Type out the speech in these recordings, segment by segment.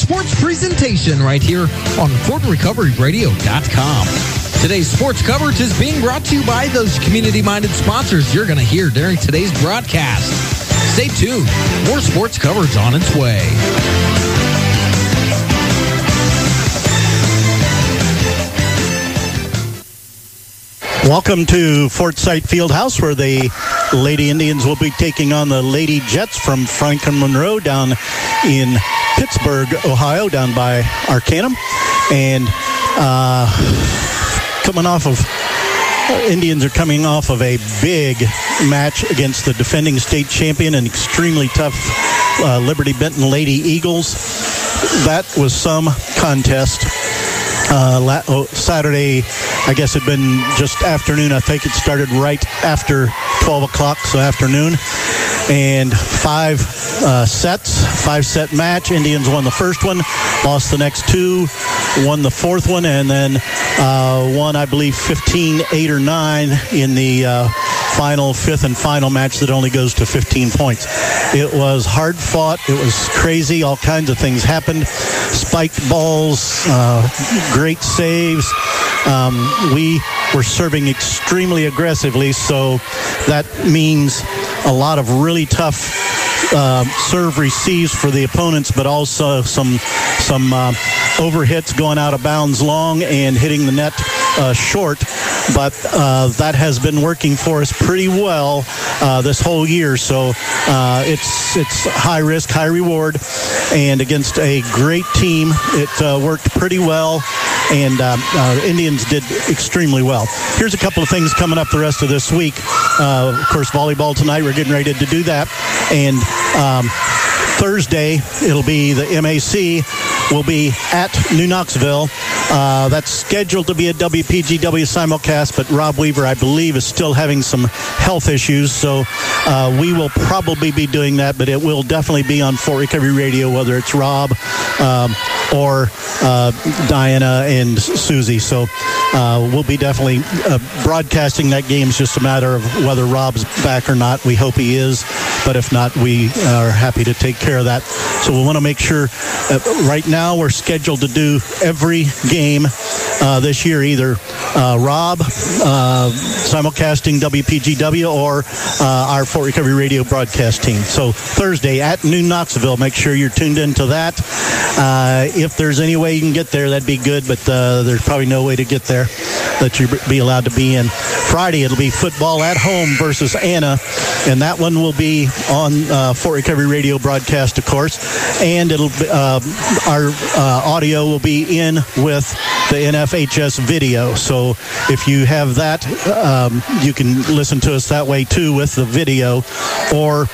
sports presentation right here on FortRecoveryRadio.com. Today's sports coverage is being brought to you by those community-minded sponsors you're going to hear during today's broadcast. Stay tuned. More sports coverage on its way. Welcome to Fort Sight Fieldhouse, where the Lady Indians will be taking on the Lady Jets from Franklin Monroe down in Pittsburgh, Ohio, down by Arcanum. And Indians are coming off of a big match against the defending state champion and extremely tough Liberty Benton Lady Eagles. That was some contest. Saturday, I guess it had been just afternoon. I think it started right after 12 o'clock, so afternoon. And five-set match. Indians won the first one, lost the next two, won the fourth one, and then won, I believe, 15-8 or 9 in the fifth and final match that only goes to 15 points. It was hard fought. It was crazy. All kinds of things happened. Spiked balls, great saves. We were serving extremely aggressively, so that means a lot of really tough serve receives for the opponents, but also some overhits going out of bounds long and hitting the net short. But that has been working for us pretty well this whole year. So it's high risk, high reward, and against a great team, it worked pretty well. And Indians did extremely well. Here's a couple of things coming up the rest of this week. Of course, volleyball tonight. We're getting ready to do that. And Thursday, it'll be the MAC will be at New Knoxville. That's scheduled to be a WPGW simulcast, but Rob Weaver, I believe, is still having some health issues, so we will probably be doing that, but it will definitely be on Fort Recovery Radio, whether it's Rob or Diana and Susie. So we'll be definitely broadcasting that game. It's just a matter of whether Rob's back or not. We hope he is, but if not, we are happy to take care of that. So we want to make sure right now we're scheduled to do every game this year, either Rob simulcasting WPGW or our Fort Recovery Radio broadcast team. So Thursday at New Knoxville, make sure you're tuned into that. If there's any way you can get there, that'd be good, but there's probably no way to get there that you'd be allowed to be in. Friday, it'll be football at home versus Anna, and that one will be on Fort Recovery Radio broadcast, of course, and it'll our audio will be in with the NFHS video. So if you have that, you can listen to us that way too with the video, or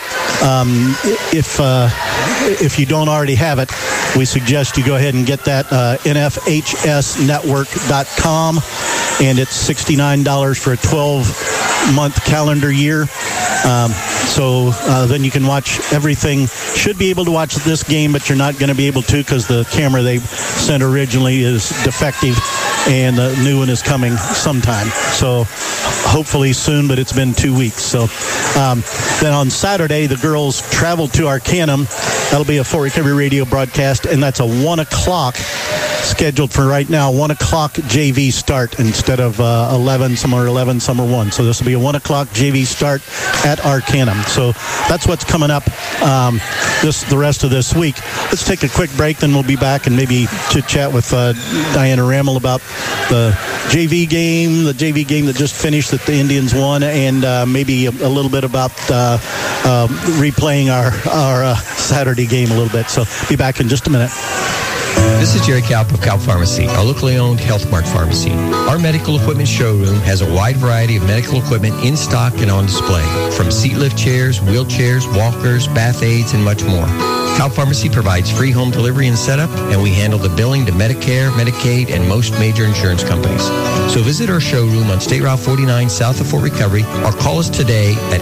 if you don't already have it, we suggest you go ahead and get that NFHSnetwork.com, and it's $69 for a 12-month calendar year. So then you can watch everything. Should be able to watch this game, but you're not going to be able to because the camera they sent originally is defective, and the new one is coming sometime. So hopefully soon, but it's been 2 weeks. So then on Saturday, the girls travel to Arcanum. That'll be a Fort Recovery Radio broadcast, and that's a 1 o'clock scheduled for right now, 1 o'clock JV start instead of 11. Some are 11, some are 1. So this will be a 1 o'clock JV start at Arcanum. So that's what's coming up the rest of this week. Let's take a quick break, then we'll be back and maybe chit-chat with Diana Rammel about the JV game that just finished that the Indians won, and maybe a little bit about replaying our Saturday game a little bit. So be back in just a minute. This is Jerry Kalp of Kalp Pharmacy, a locally owned Health Mart pharmacy. Our medical equipment showroom has a wide variety of medical equipment in stock and on display, from seat lift chairs, wheelchairs, walkers, bath aids, and much more. Kalp Pharmacy provides free home delivery and setup, and we handle the billing to Medicare, Medicaid, and most major insurance companies. So visit our showroom on State Route 49 south of Fort Recovery, or call us today at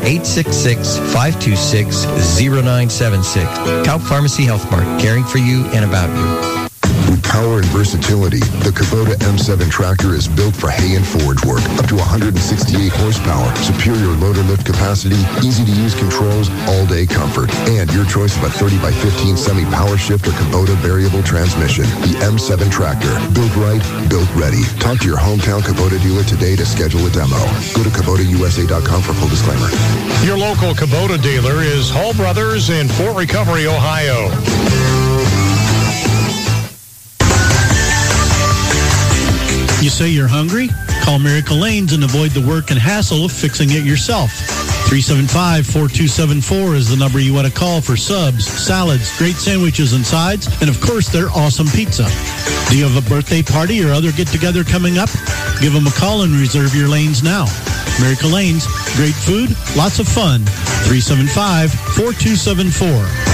866-526-0976. Kalp Pharmacy Health Mart, caring for you and about you. With power and versatility, the Kubota M7 tractor is built for hay and forage work. Up to 168 horsepower, superior loader lift capacity, easy-to-use controls all day all-day comfort, and your choice of a 30x15 semi-power shift or Kubota variable transmission. The M7 tractor. Built right, built ready. Talk to your hometown Kubota dealer today to schedule a demo. Go to KubotaUSA.com for full disclaimer. Your local Kubota dealer is Hall Brothers in Fort Recovery, Ohio. You say you're hungry? Call Miracle Lanes and avoid the work and hassle of fixing it yourself. 375-4274 is the number you want to call for subs, salads, great sandwiches and sides, and of course their awesome pizza. Do you have a birthday party or other get-together coming up? Give them a call and reserve your lanes now. Miracle Lanes, great food, lots of fun. 375-4274.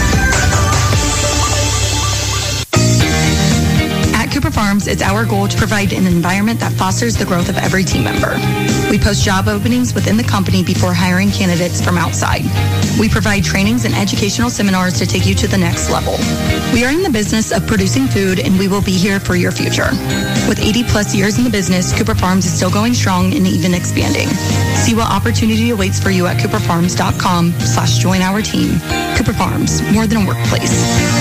Cooper Farms, it's our goal to provide an environment that fosters the growth of every team member. We post job openings within the company before hiring candidates from outside. We provide trainings and educational seminars to take you to the next level. We are in the business of producing food, and we will be here for your future. With 80 plus years in the business, Cooper Farms is still going strong and even expanding. See what opportunity awaits for you at cooperfarms.com/join our team. Cooper Farms, more than a workplace.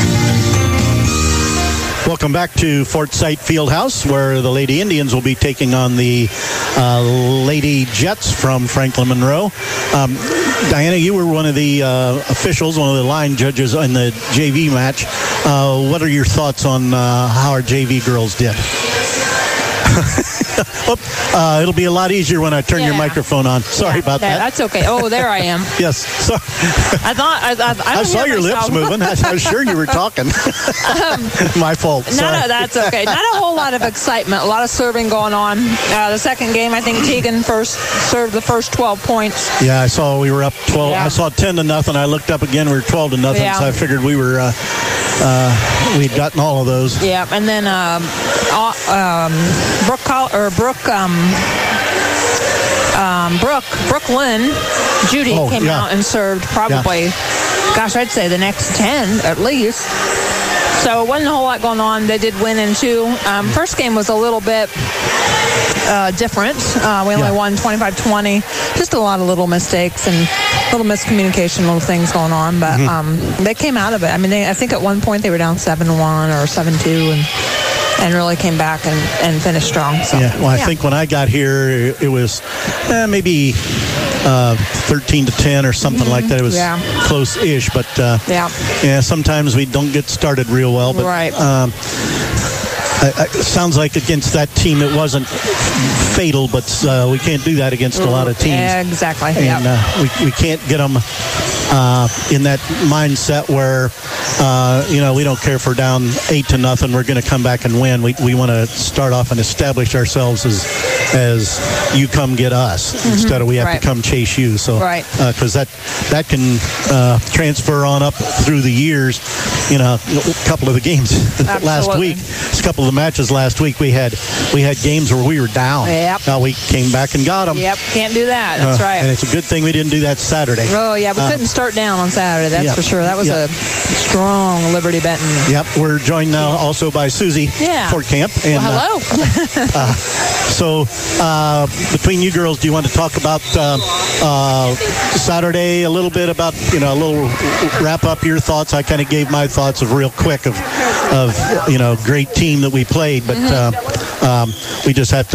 Welcome back to Fort Sight Fieldhouse, where the Lady Indians will be taking on the Lady Jets from Franklin Monroe. Diana, you were one of the officials, one of the line judges in the JV match. What are your thoughts on how our JV girls did? It'll be a lot easier when I turn your microphone on. Sorry about that. That's okay. Oh, there I am. Yes. So, I saw your lips moving. I was sure you were talking. My fault. No, that's okay. Not a whole lot of excitement. A lot of serving going on. The second game, I think Tegan first served the first 12 points. Yeah, I saw we were up 12. Yeah. I saw 10-0. I looked up again. We were 12-0. Yeah. So I figured we were. We'd gotten all of those. Yeah, and then Brooklyn, Judy came out and served probably, I'd say the next 10 at least. So it wasn't a whole lot going on. They did win in two. First game was a little bit different. We only won 25-20. Just a lot of little mistakes and little miscommunication, little things going on. But they came out of it. I mean, I think at one point they were down 7-1 or 7-2 and really came back and finished strong. So, I think when I got here, it was maybe 13-10 or something like that. It was close-ish, but sometimes we don't get started real well. But, right. It sounds like against that team it wasn't fatal, but we can't do that against a lot of teams. Exactly. And we can't get them in that mindset where we don't care if we're down 8-0. We're going to come back and win. We want to start off and establish ourselves as you come get us instead of we have to come chase you. So because that can transfer on up through the years. A couple of the games last week, a couple of the matches last week, we had games where we were down. Now we came back and got them. Can't do that. That's right. And it's a good thing we didn't do that Saturday. Oh yeah, we couldn't start down on Saturday. That's for sure. That was a strong Liberty Benton. We're joined now also by Susie Fort Camp. And, hello. So between you girls, do you want to talk about Saturday a little bit about a little wrap up your thoughts? I kind of gave my thoughts of real quick of great team that we played, but we just have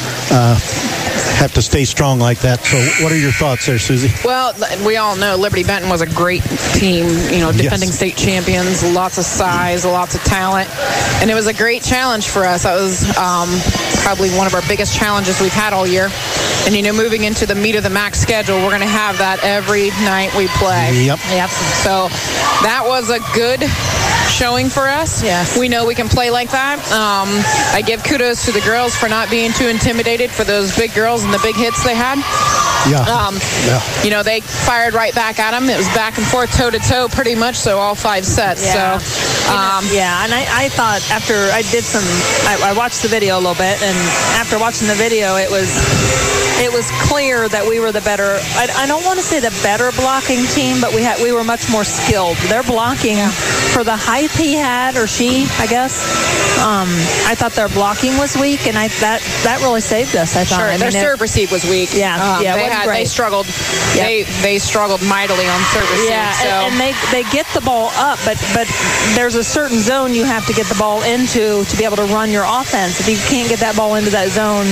to stay strong like that. So what are your thoughts there, Susie? Well, we all know Liberty Benton was a great team, defending state champions, lots of size, lots of talent, and it was a great challenge for us. That was probably one of our biggest challenges we've had all year. And, moving into the meat of the MAC schedule, we're going to have that every night we play. Yep. So that was a good showing for us. Yes. We know we can play like that. I give kudos to the girls for not being too intimidated for those big girls and the big hits they had. They fired right back at them. It was back and forth, toe-to-toe pretty much, so all 5 sets. Yeah. So, and I thought after I did I watched the video a little bit, and after watching the video, it was clear that we were the better, I don't want to say the better blocking team, but we were much more skilled. Their blocking for the height he had, or she, I guess, I thought their blocking was weak, and that really saved us, I thought. Sure, their serve receive was weak. They they struggled. Yep. They struggled mightily on service. Yeah, and they get the ball up, but there's a certain zone you have to get the ball into to be able to run your offense. If you can't get that ball into that zone,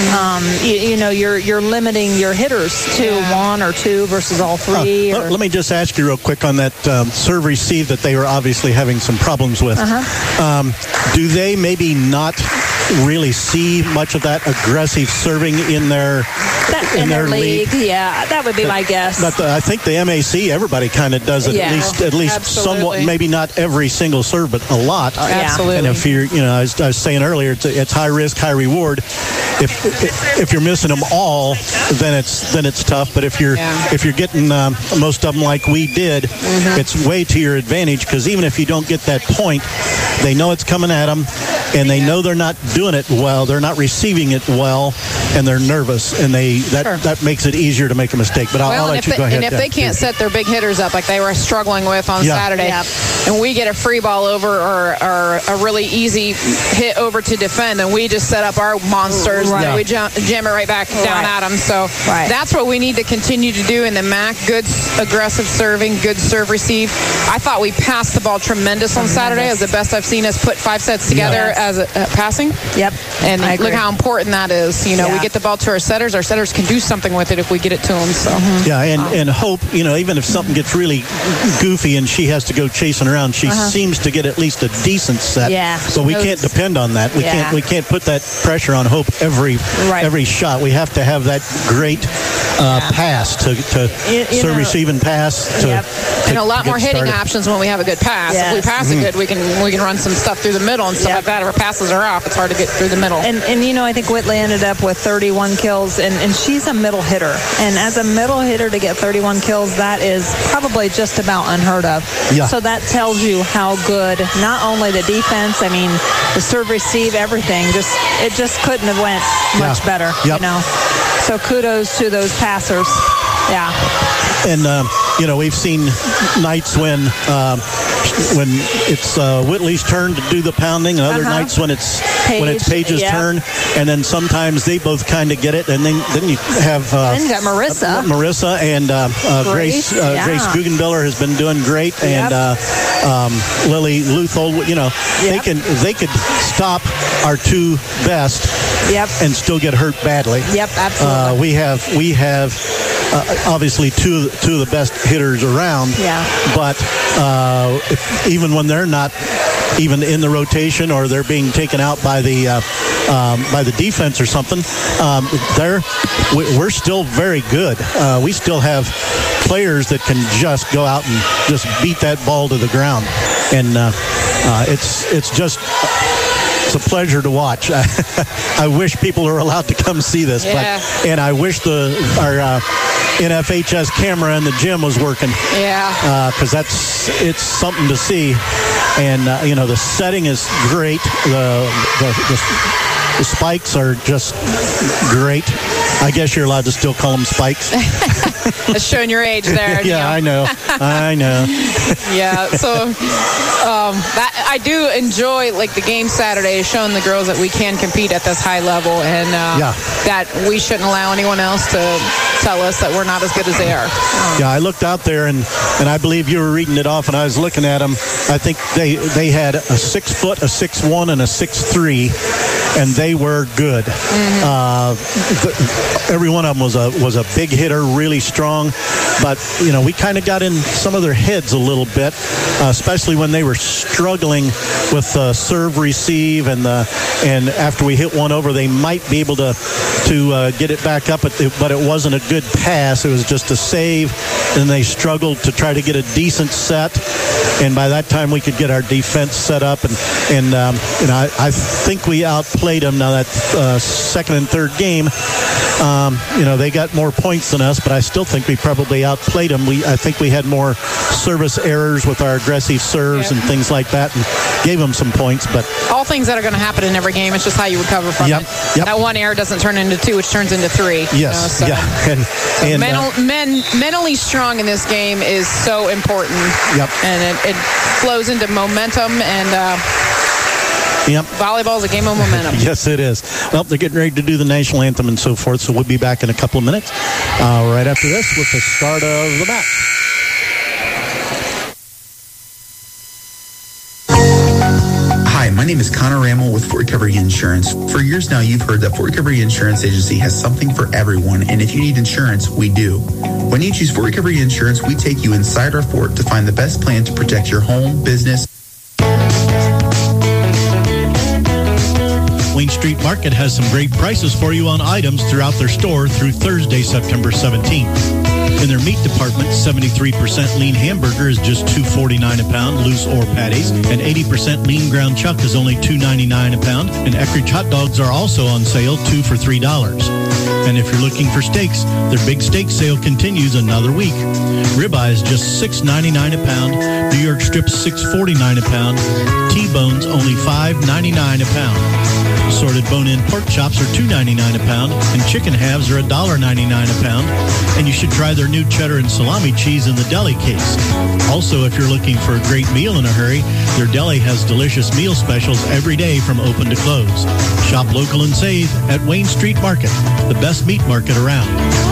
you're limiting your hitters to one or two versus all three. Let me just ask you real quick on that serve receive that they were obviously having some problems with. Do they maybe not really see much of that aggressive serving in their league? Yeah, that would be my guess. But I think the MAC, everybody kind of does it at least somewhat. Maybe not every single serve, but a lot. Absolutely. And if you're, as I was saying earlier, it's high risk, high reward. If you're missing them all, then it's tough. But if you're getting most of them like we did, it's way to your advantage, because even if you don't get that point, they know it's coming at them, and they know they're not doing it well. They're not receiving it well, and they're nervous, and that makes it easier to make a mistake. But I'll let you go ahead. And if they can't set their big hitters up like they were struggling with on Saturday, and we get a free ball over or a really easy hit over to defend, and we just set up our monsters, and we jam it right back down at them. So that's what we need to continue to do in the MAC. Good aggressive serving, good serve receive. I thought we passed the ball tremendous on Saturday. It was the best I've seen us put 5 sets together as a passing. Yep. And look how important that is. We get the ball to our setters. Our setters can do something with it if we get it to them. So and Hope, even if something gets really goofy and she has to go chasing around, she seems to get at least a decent set. Yeah. So we can't depend on that. We can't put that pressure on Hope every shot. We have to have that great pass to serve, receive, and pass. And a lot more hitting options when we have a good pass. If we pass it good, we can run some stuff through the middle and stuff like that. If our passes are off, it's hard to get through the middle. And I think Whitley ended up with 31 kills, and she's a middle hitter. And as a middle hitter to get 31 kills, that is probably just about unheard of. Yeah. So that tells you how good not only the defense, the serve, receive, everything. It just couldn't have went much better. So kudos to those passers. Yeah. And we've seen nights when it's Whitley's turn to do the pounding, and other nights when it's Paige's turn, and then sometimes they both kind of get it, and then you have then you got Marissa and Grace Guggenbiller has been doing great, and Lily Luthold. They could stop our two best and still get hurt badly. Yep, absolutely. We have obviously two of the best hitters around. Yeah. But even when they're not even in the rotation or they're being taken out by the defense or something, we're still very good. We still have players that can just go out and just beat that ball to the ground, and it's a pleasure to watch. I wish people were allowed to come see this, and I wish our NFHS camera in the gym was working. Yeah. Because it's something to see, and the setting is great. The spikes are just great. I guess you're allowed to still call them spikes. That's showing your age there. Yeah, I know. Yeah, so I do enjoy the game Saturday, showing the girls that we can compete at this high level, and that we shouldn't allow anyone else to tell us that we're not as good as they are. Yeah, I looked out there, and I believe you were reading it off, and I was looking at them. I think they had a 6 foot, a 6'1", and a 6'3", and they were good. Every one of them was a big hitter, really strong. But we kind of got in some of their heads a little bit, especially when they were struggling with serve, receive, and after we hit one over, they might be able to get it back up, but it wasn't a good pass. It was just a save, and they struggled to try to get a decent set. And by that time, we could get our defense set up, and I think we outplayed them. Now that second and third game, they got more points than us, but I still think we probably outplayed them. I think we had more service errors with our aggressive serves and things like that, and gave them some points. But all things that are going to happen in every game. It's just how you recover from it. Yep. That one error doesn't turn into two, which turns into three. Yes. Mentally strong in this game is so important. Yep. And it flows into momentum, and Yep. Volleyball is a game of momentum. Yes, it is. Well, they're getting ready to do the national anthem and so forth, so we'll be back in a couple of minutes right after this with the start of the match. Hi, my name is Connor Rammel with Fort Recovery Insurance. For years now, you've heard that Fort Recovery Insurance Agency has something for everyone, and if you need insurance, we do. When you choose Fort Recovery Insurance, we take you inside our fort to find the best plan to protect your home, business. Wayne Street Market has some great prices for you on items throughout their store through Thursday, September 17th. In their meat department, 73% lean hamburger is just $2.49 a pound, loose or patties, and 80% lean ground chuck is only $2.99 a pound, and Eckrich hot dogs are also on sale, 2 for $3. And if you're looking for steaks, their big steak sale continues another week. Ribeye is just $6.99 a pound, New York strips $6.49 a pound, T-bones only $5.99 a pound. Assorted bone-in pork chops are $2.99 a pound, and chicken halves are $1.99 a pound. And you should try their new cheddar and salami cheese in the deli case. Also, if you're looking for a great meal in a hurry, their deli has delicious meal specials every day from open to close. Shop local and save at Wayne Street Market, the best meat market around.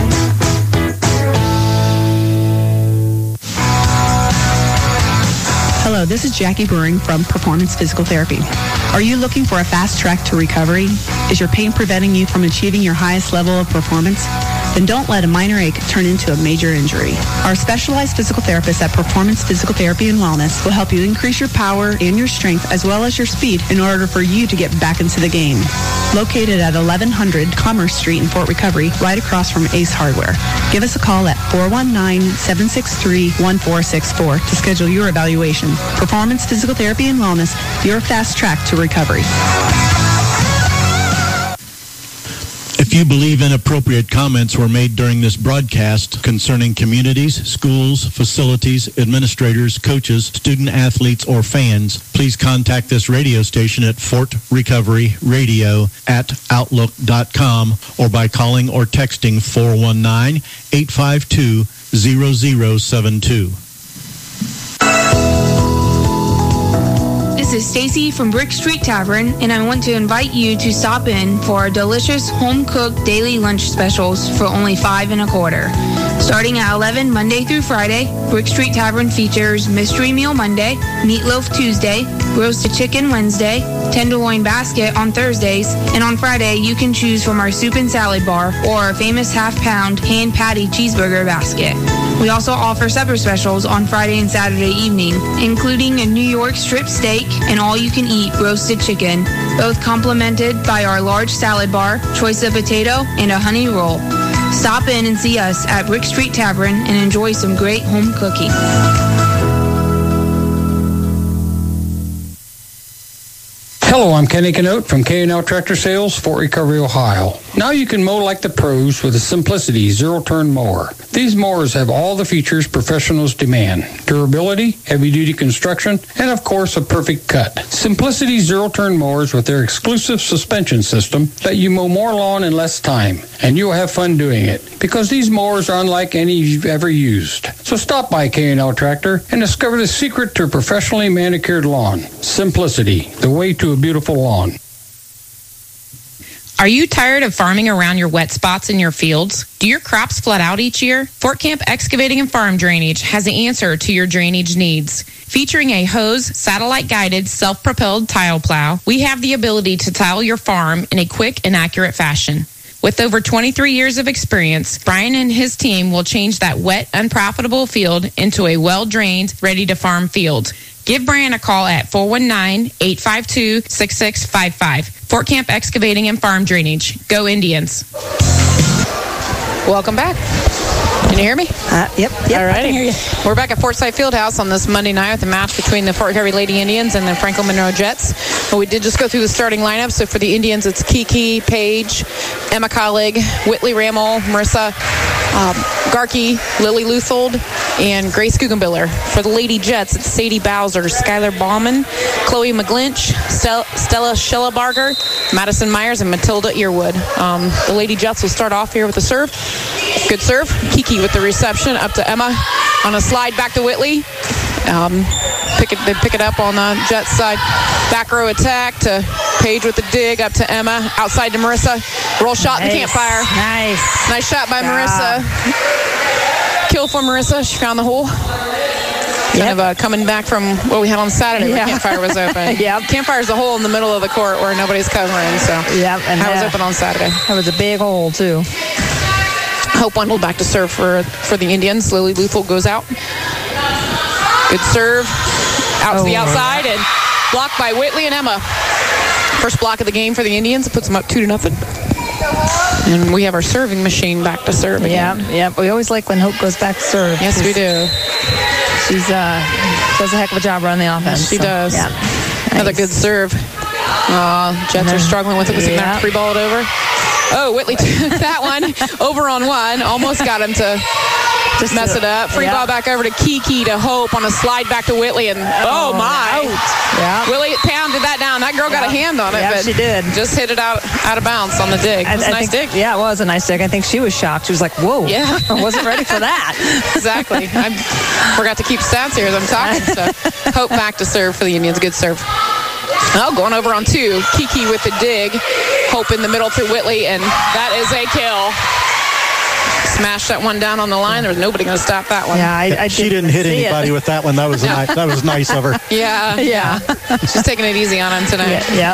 Hello, this is Jackie Brewing from Performance Physical Therapy. Are you looking for a fast track to recovery? Is your pain preventing you from achieving your highest level of performance? Then don't let a minor ache turn into a major injury. Our specialized physical therapists at Performance Physical Therapy and Wellness will help you increase your power and your strength as well as your speed in order for you to get back into the game. Located at 1100 Commerce Street in Fort Recovery, right across from Ace Hardware. Give us a call at 419-763-1464 to schedule your evaluation. Performance Physical Therapy and Wellness, your fast track to recovery. If you believe inappropriate comments were made during this broadcast concerning communities, schools, facilities, administrators, coaches, student-athletes, or fans, please contact this radio station at fortrecoveryradio@outlook.com or by calling or texting 419-852-0072. This is Stacy from Brick Street Tavern, and I want to invite you to stop in for our delicious home-cooked daily lunch specials for only $5 1/4. Starting at 11 Monday through Friday, Brick Street Tavern features Mystery Meal Monday, Meatloaf Tuesday, Roasted Chicken Wednesday, Tenderloin Basket on Thursdays, and on Friday you can choose from our Soup and Salad Bar or our famous half-pound hand patty cheeseburger basket. We also offer supper specials on Friday and Saturday evening, including a New York strip steak and all-you-can-eat roasted chicken, both complemented by our large salad bar, choice of potato, and a honey roll. Stop in and see us at Brick Street Tavern and enjoy some great home cooking. Hello, I'm Kenny Canote from K&L Tractor Sales, Fort Recovery, Ohio. Now you can mow like the pros with a Simplicity zero-turn mower. These mowers have all the features professionals demand: durability, heavy-duty construction, and of course a perfect cut. Simplicity zero-turn mowers with their exclusive suspension system let you mow more lawn in less time, and you'll have fun doing it because these mowers are unlike any you've ever used. So stop by K&L Tractor and discover the secret to a professionally manicured lawn. Simplicity, the way to a beautiful lawn. Are you tired of farming around your wet spots in your fields? Do your crops flood out each year? Fort Camp Excavating and Farm Drainage has the answer to your drainage needs. Featuring a hose, satellite-guided, self-propelled tile plow, we have the ability to tile your farm in a quick and accurate fashion. With over 23 years of experience, Brian and his team will change that wet, unprofitable field into a well-drained, ready-to-farm field. Give Brian a call at 419-852-6655. Fort Camp Excavating and Farm Drainage. Go Indians. Welcome back. Can you hear me? Yep. All right. I can hear you. We're back at Forsyth Fieldhouse on this Monday night with a match between the Fort Recovery Lady Indians and the Franklin Monroe Jets. But we did just go through the starting lineup. So for the Indians, it's Kiki, Paige, Emma Collig, Whitley Rammel, Marissa Garkey, Lily Luthold, and Grace Guggenbiller. For the Lady Jets, it's Sadie Bowser, Skylar Bauman, Chloe McGlinch, Stella Schellabarger, Madison Myers, and Matilda Earwood. The Lady Jets will start off here with a serve. Good serve. Kiki with the reception up to Emma on a slide back to Whitley. They pick it up on the Jets side. Back row attack to Paige with the dig up to Emma. Outside to Marissa. Roll shot and can't fire. Nice shot by Marissa. Kill for Marissa. She found the hole. Kind of coming back from what we had on Saturday where Campfire was open. Campfire's the hole in the middle of the court where nobody's covering. So and that was open on Saturday. That was a big hole too. Hope Wendell back to serve for the Indians. Lily Luthel goes out. Good serve. Out to the outside and blocked by Whitley and Emma. First block of the game for the Indians. It puts them up 2-0. And we have our serving machine back to serve again. Yeah. We always like when Hope goes back to serve. Yes, we do. She's does a heck of a job running the offense. She does. Yeah. Another good serve. Jets are struggling with it. Looks like they're free ball it over. Oh, Whitley took that one over on one. Almost got him to just mess it up. Free ball back over to Kiki to Hope on a slide back to Whitley. And oh my. Whitley pounded that down. That girl got a hand on it. Yeah, but she did. Just hit it out of bounds on the dig. It was a nice dig. Yeah, it was a nice dig. I think she was shocked. She was like, whoa. Yeah. I wasn't ready for that. Exactly. I forgot to keep stats here as I'm talking. So Hope back to serve for the Indians. Good serve. Oh, going over on two. Kiki with the dig. Hope in the middle to Whitley, and that is a kill. Smash that one down on the line. There was nobody going to stop that one. Yeah, she didn't hit anybody with that one. That was that was nice of her. Yeah. She's taking it easy on him tonight. Yep.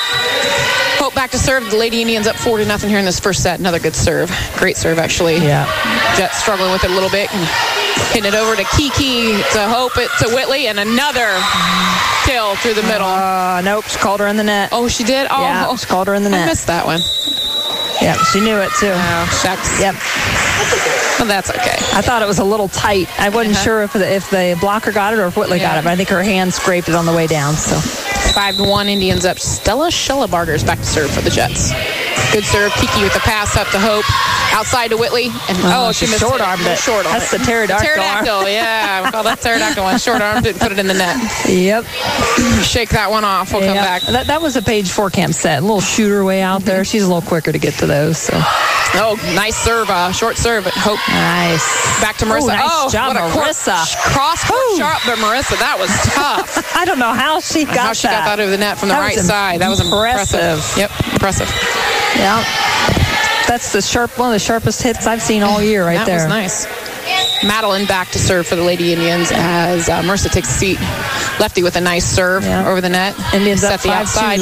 Hope back to serve. The Lady Indians up 4-0 here in this first set. Another good serve. Great serve, actually. Yeah. Jets struggling with it a little bit. And hitting it over to Kiki, to Hope, it to Whitley, and another kill through the middle. Nope, she called her in the net. Oh, she did? Oh, yeah, she called her in the net. I missed that one. Yeah, she knew it too. Oh, shucks. Yep. Well, that's okay. I thought it was a little tight. I wasn't sure if the blocker got it or if Whitley got it, but I think her hand scraped it on the way down. So 5-1 Indians up. Stella Schellabarger's back to serve for the Jets. Good serve. Kiki with the pass up to Hope. Outside to Whitley. And she missed short-armed it. That's the pterodactyl. Pterodactyl, yeah. We call that pterodactyl one. Short-armed it and put it in the net. Yep. Shake that one off. We'll come back. That was a Paige Forecamp set. A little shooter way out there. She's a little quicker to get to those. So. Oh, nice serve. Short serve at Hope. Nice. Back to Marissa. Nice job, what a Marissa. Cross-court shot by Marissa. That was tough. I don't know how she got that. She got that over the net from the right side. That was impressive. Yep, impressive. Yeah. That's one of the sharpest hits I've seen all year there. That was nice. Madeline back to serve for the Lady Indians as Marissa takes a seat. Lefty with a nice serve over the net. Indians set up the outside.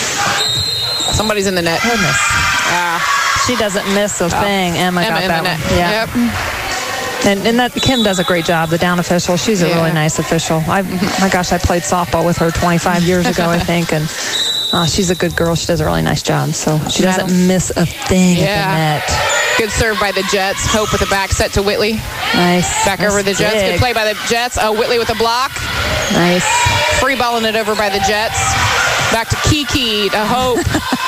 Somebody's in the net. Goodness. She doesn't miss a thing. Emma got that one. Yeah. Yep. And that Kim does a great job, the down official. She's a really nice official. My gosh, I played softball with her 25 years ago, I think, and she's a good girl. She does a really nice job, so she doesn't miss a thing at the net. Good serve by the Jets. Hope with a back set to Whitley. Nice. Back over the Jets. Good play by the Jets. Whitley with a block. Nice. Free balling it over by the Jets. Back to Kiki, to Hope.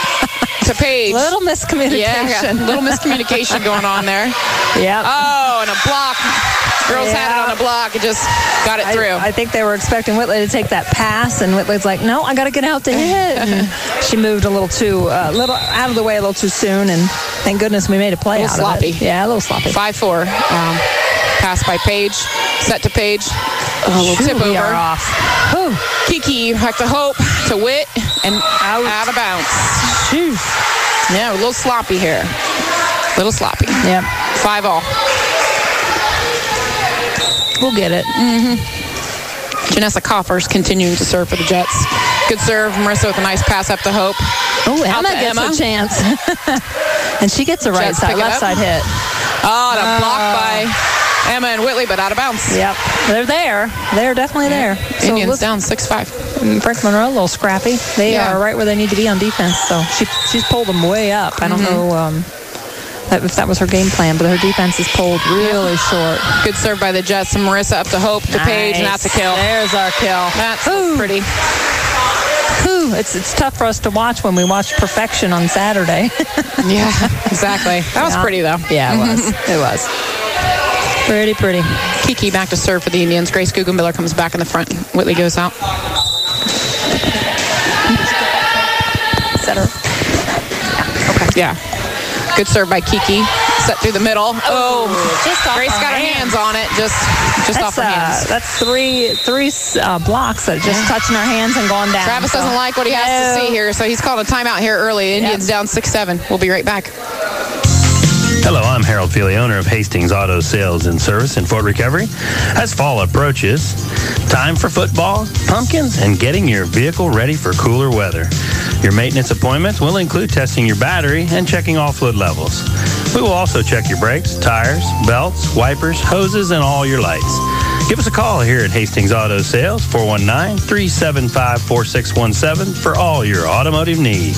To Paige. Little miscommunication. Yeah, little miscommunication going on there. Yeah. Oh, and a block. Girls had it on a block. It just got it through. I think they were expecting Whitley to take that pass, and Whitley's like, no, I got to get out to hit. And she moved a little out of the way a little too soon, and thank goodness we made a play out sloppy. of it. Yeah, a little sloppy. 5-4. Pass by Paige. Set to Paige. A little tip over. We are off. Ooh. Kiki back to Hope, to Whit, and out of bounds. Jeez. Yeah, a little sloppy here. A little sloppy. Yep. 5-all. We'll get it. Janessa Coffers continuing to serve for the Jets. Good serve. Marissa with a nice pass up to Hope. Oh, Emma gets a chance. And she gets a left side hit. Oh, and a block by Emma and Whitley, but out of bounds. Yep. They're there. They're definitely there. Indians down 6-5. Frank Monroe, a little scrappy. They are right where they need to be on defense. So she's pulled them way up. I don't know if that was her game plan, but her defense is pulled really short. Good serve by the Jets. Marissa up to Hope, to Paige, and that's a kill. There's our kill. That's pretty. It's tough for us to watch when we watch Perfection on Saturday. Yeah, exactly. That was pretty, though. Yeah, it was. It was. Pretty. Kiki back to serve for the Indians. Grace Guggenbiller comes back in the front. Whitley goes out. Center. Okay. Yeah. Good serve by Kiki. Set through the middle. Grace got her hands on it. Just off her hands. That's three blocks that just touching her hands and going down. Travis doesn't like what he has to see here, so he's called a timeout here early. Indians down 6-7. We'll be right back. Hello, I'm Harold Feely, owner of Hastings Auto Sales and Service in Fort Recovery. As fall approaches, time for football, pumpkins, and getting your vehicle ready for cooler weather. Your maintenance appointments will include testing your battery and checking all fluid levels. We will also check your brakes, tires, belts, wipers, hoses, and all your lights. Give us a call here at Hastings Auto Sales, 419-375-4617 for all your automotive needs.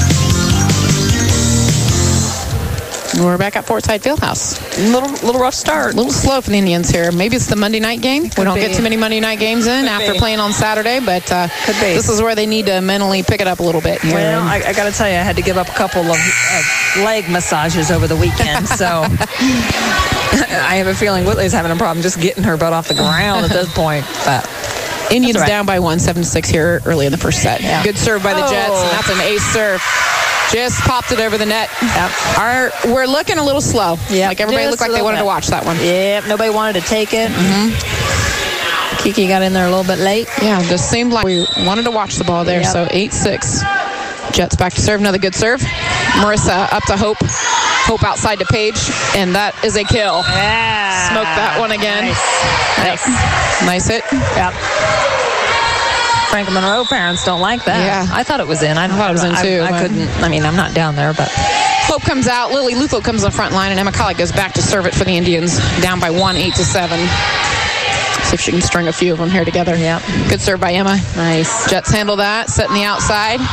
We're back at Portside Fieldhouse. Little rough start. A little slow for the Indians here. Maybe it's the Monday night game. We don't get too many Monday night games in after playing on Saturday, but this is where they need to mentally pick it up a little bit here. Well, I got to tell you, I had to give up a couple of leg massages over the weekend, so I have a feeling Whitley's having a problem just getting her butt off the ground at this point. But Indians down by 1, 7-6 here early in the first set. Yeah. Good serve by the Jets, and that's an ace serve. Just popped it over the net. Yep. We're looking a little slow. Yeah, like everybody looked like they wanted to watch that one. Yep, nobody wanted to take it. Mm-hmm. Kiki got in there a little bit late. Yeah, just seemed like we wanted to watch the ball there. Yep. So 8-6. Jets back to serve. Another good serve. Marissa up to Hope. Hope outside to Paige, and that is a kill. Yeah. Smoked that one again. Nice hit. Yep. Franklin Monroe parents don't like that. Yeah. I thought it was in. I thought it was in too. I couldn't. I mean, I'm not down there, but. Hope comes out. Lily Lufo comes on the front line, and Emma Colley goes back to serve it for the Indians. Down by 1, 8-7. See if she can string a few of them here together. Yeah. Good serve by Emma. Nice. Jets handle that. Setting the outside.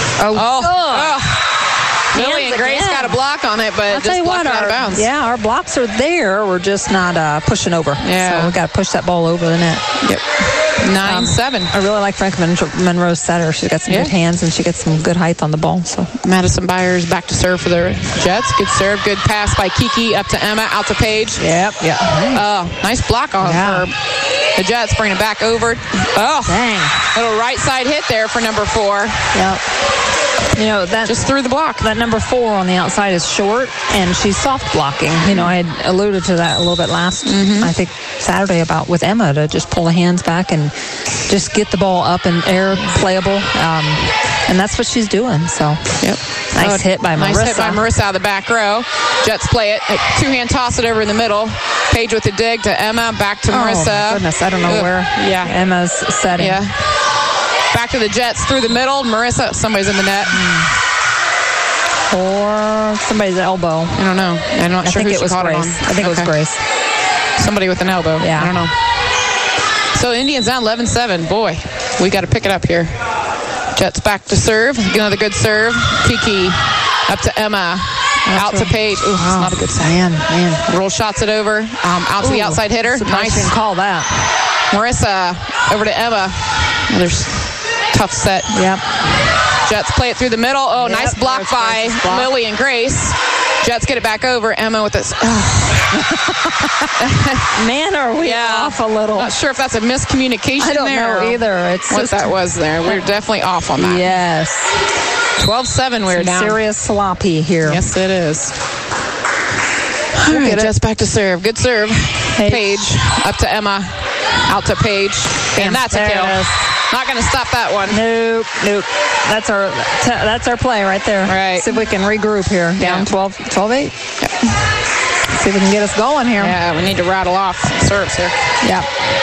Lily and Grace got a block on it, but just blocked it out of bounds. Yeah, our blocks are there. We're just not pushing over. Yeah. So we got to push that ball over the net. Yep. 9-7. I really like Franklin Monroe's setter. She's got some good hands, and she gets some good height on the ball. So Madison Byers back to serve for the Jets. Good serve. Good pass by Kiki up to Emma, out to Paige. Yep. Yeah. Nice block on her. The Jets bring it back over. Dang. Little right side hit there for number 4. Yep. You know, that just through the block. That number 4 on the outside is short, and she's soft blocking. You know, I had alluded to that a little bit last, I think, Saturday about with Emma to just pull the hands back and just get the ball up in air, playable. And that's what she's doing. So, nice hit by Marissa. Nice hit by Marissa out of the back row. Jets play it. Two-hand toss it over in the middle. Paige with the dig to Emma. Back to Marissa. Oh, my goodness. I don't know where Emma's setting. Yeah. Back to the Jets through the middle. Marissa, somebody's in the net. Or somebody's elbow. I don't know. I'm not sure who she caught it on. I think it was Grace. Somebody with an elbow. Yeah. I don't know. So Indians down 11-7. Boy, we got to pick it up here. Jets back to serve. Another good serve. Kiki up to Emma. Out to Paige. Ooh, it's not a good set. Man. Roll shots it over. Out to the outside hitter. Nice. Didn't call that. Marissa over to Emma. Another tough set. Yep. Jets play it through the middle. Nice block by Lily and Grace. Jets get it back over. Emma with this. Man, are we off a little. Not sure if that's a miscommunication there. I don't know either. It's what that was there. We're definitely off on that. Yes. 12-7 we're down. Serious sloppy here. Yes, it is. All right, Jets back to serve. Good serve. Paige up to Emma. Out to Paige. And that's a kill. Not going to stop that one. Nope. That's our play right there. Right. See if we can regroup here. Down 12-8. Yep. See if we can get us going here. Yeah, we need to rattle off some serves here. Yep.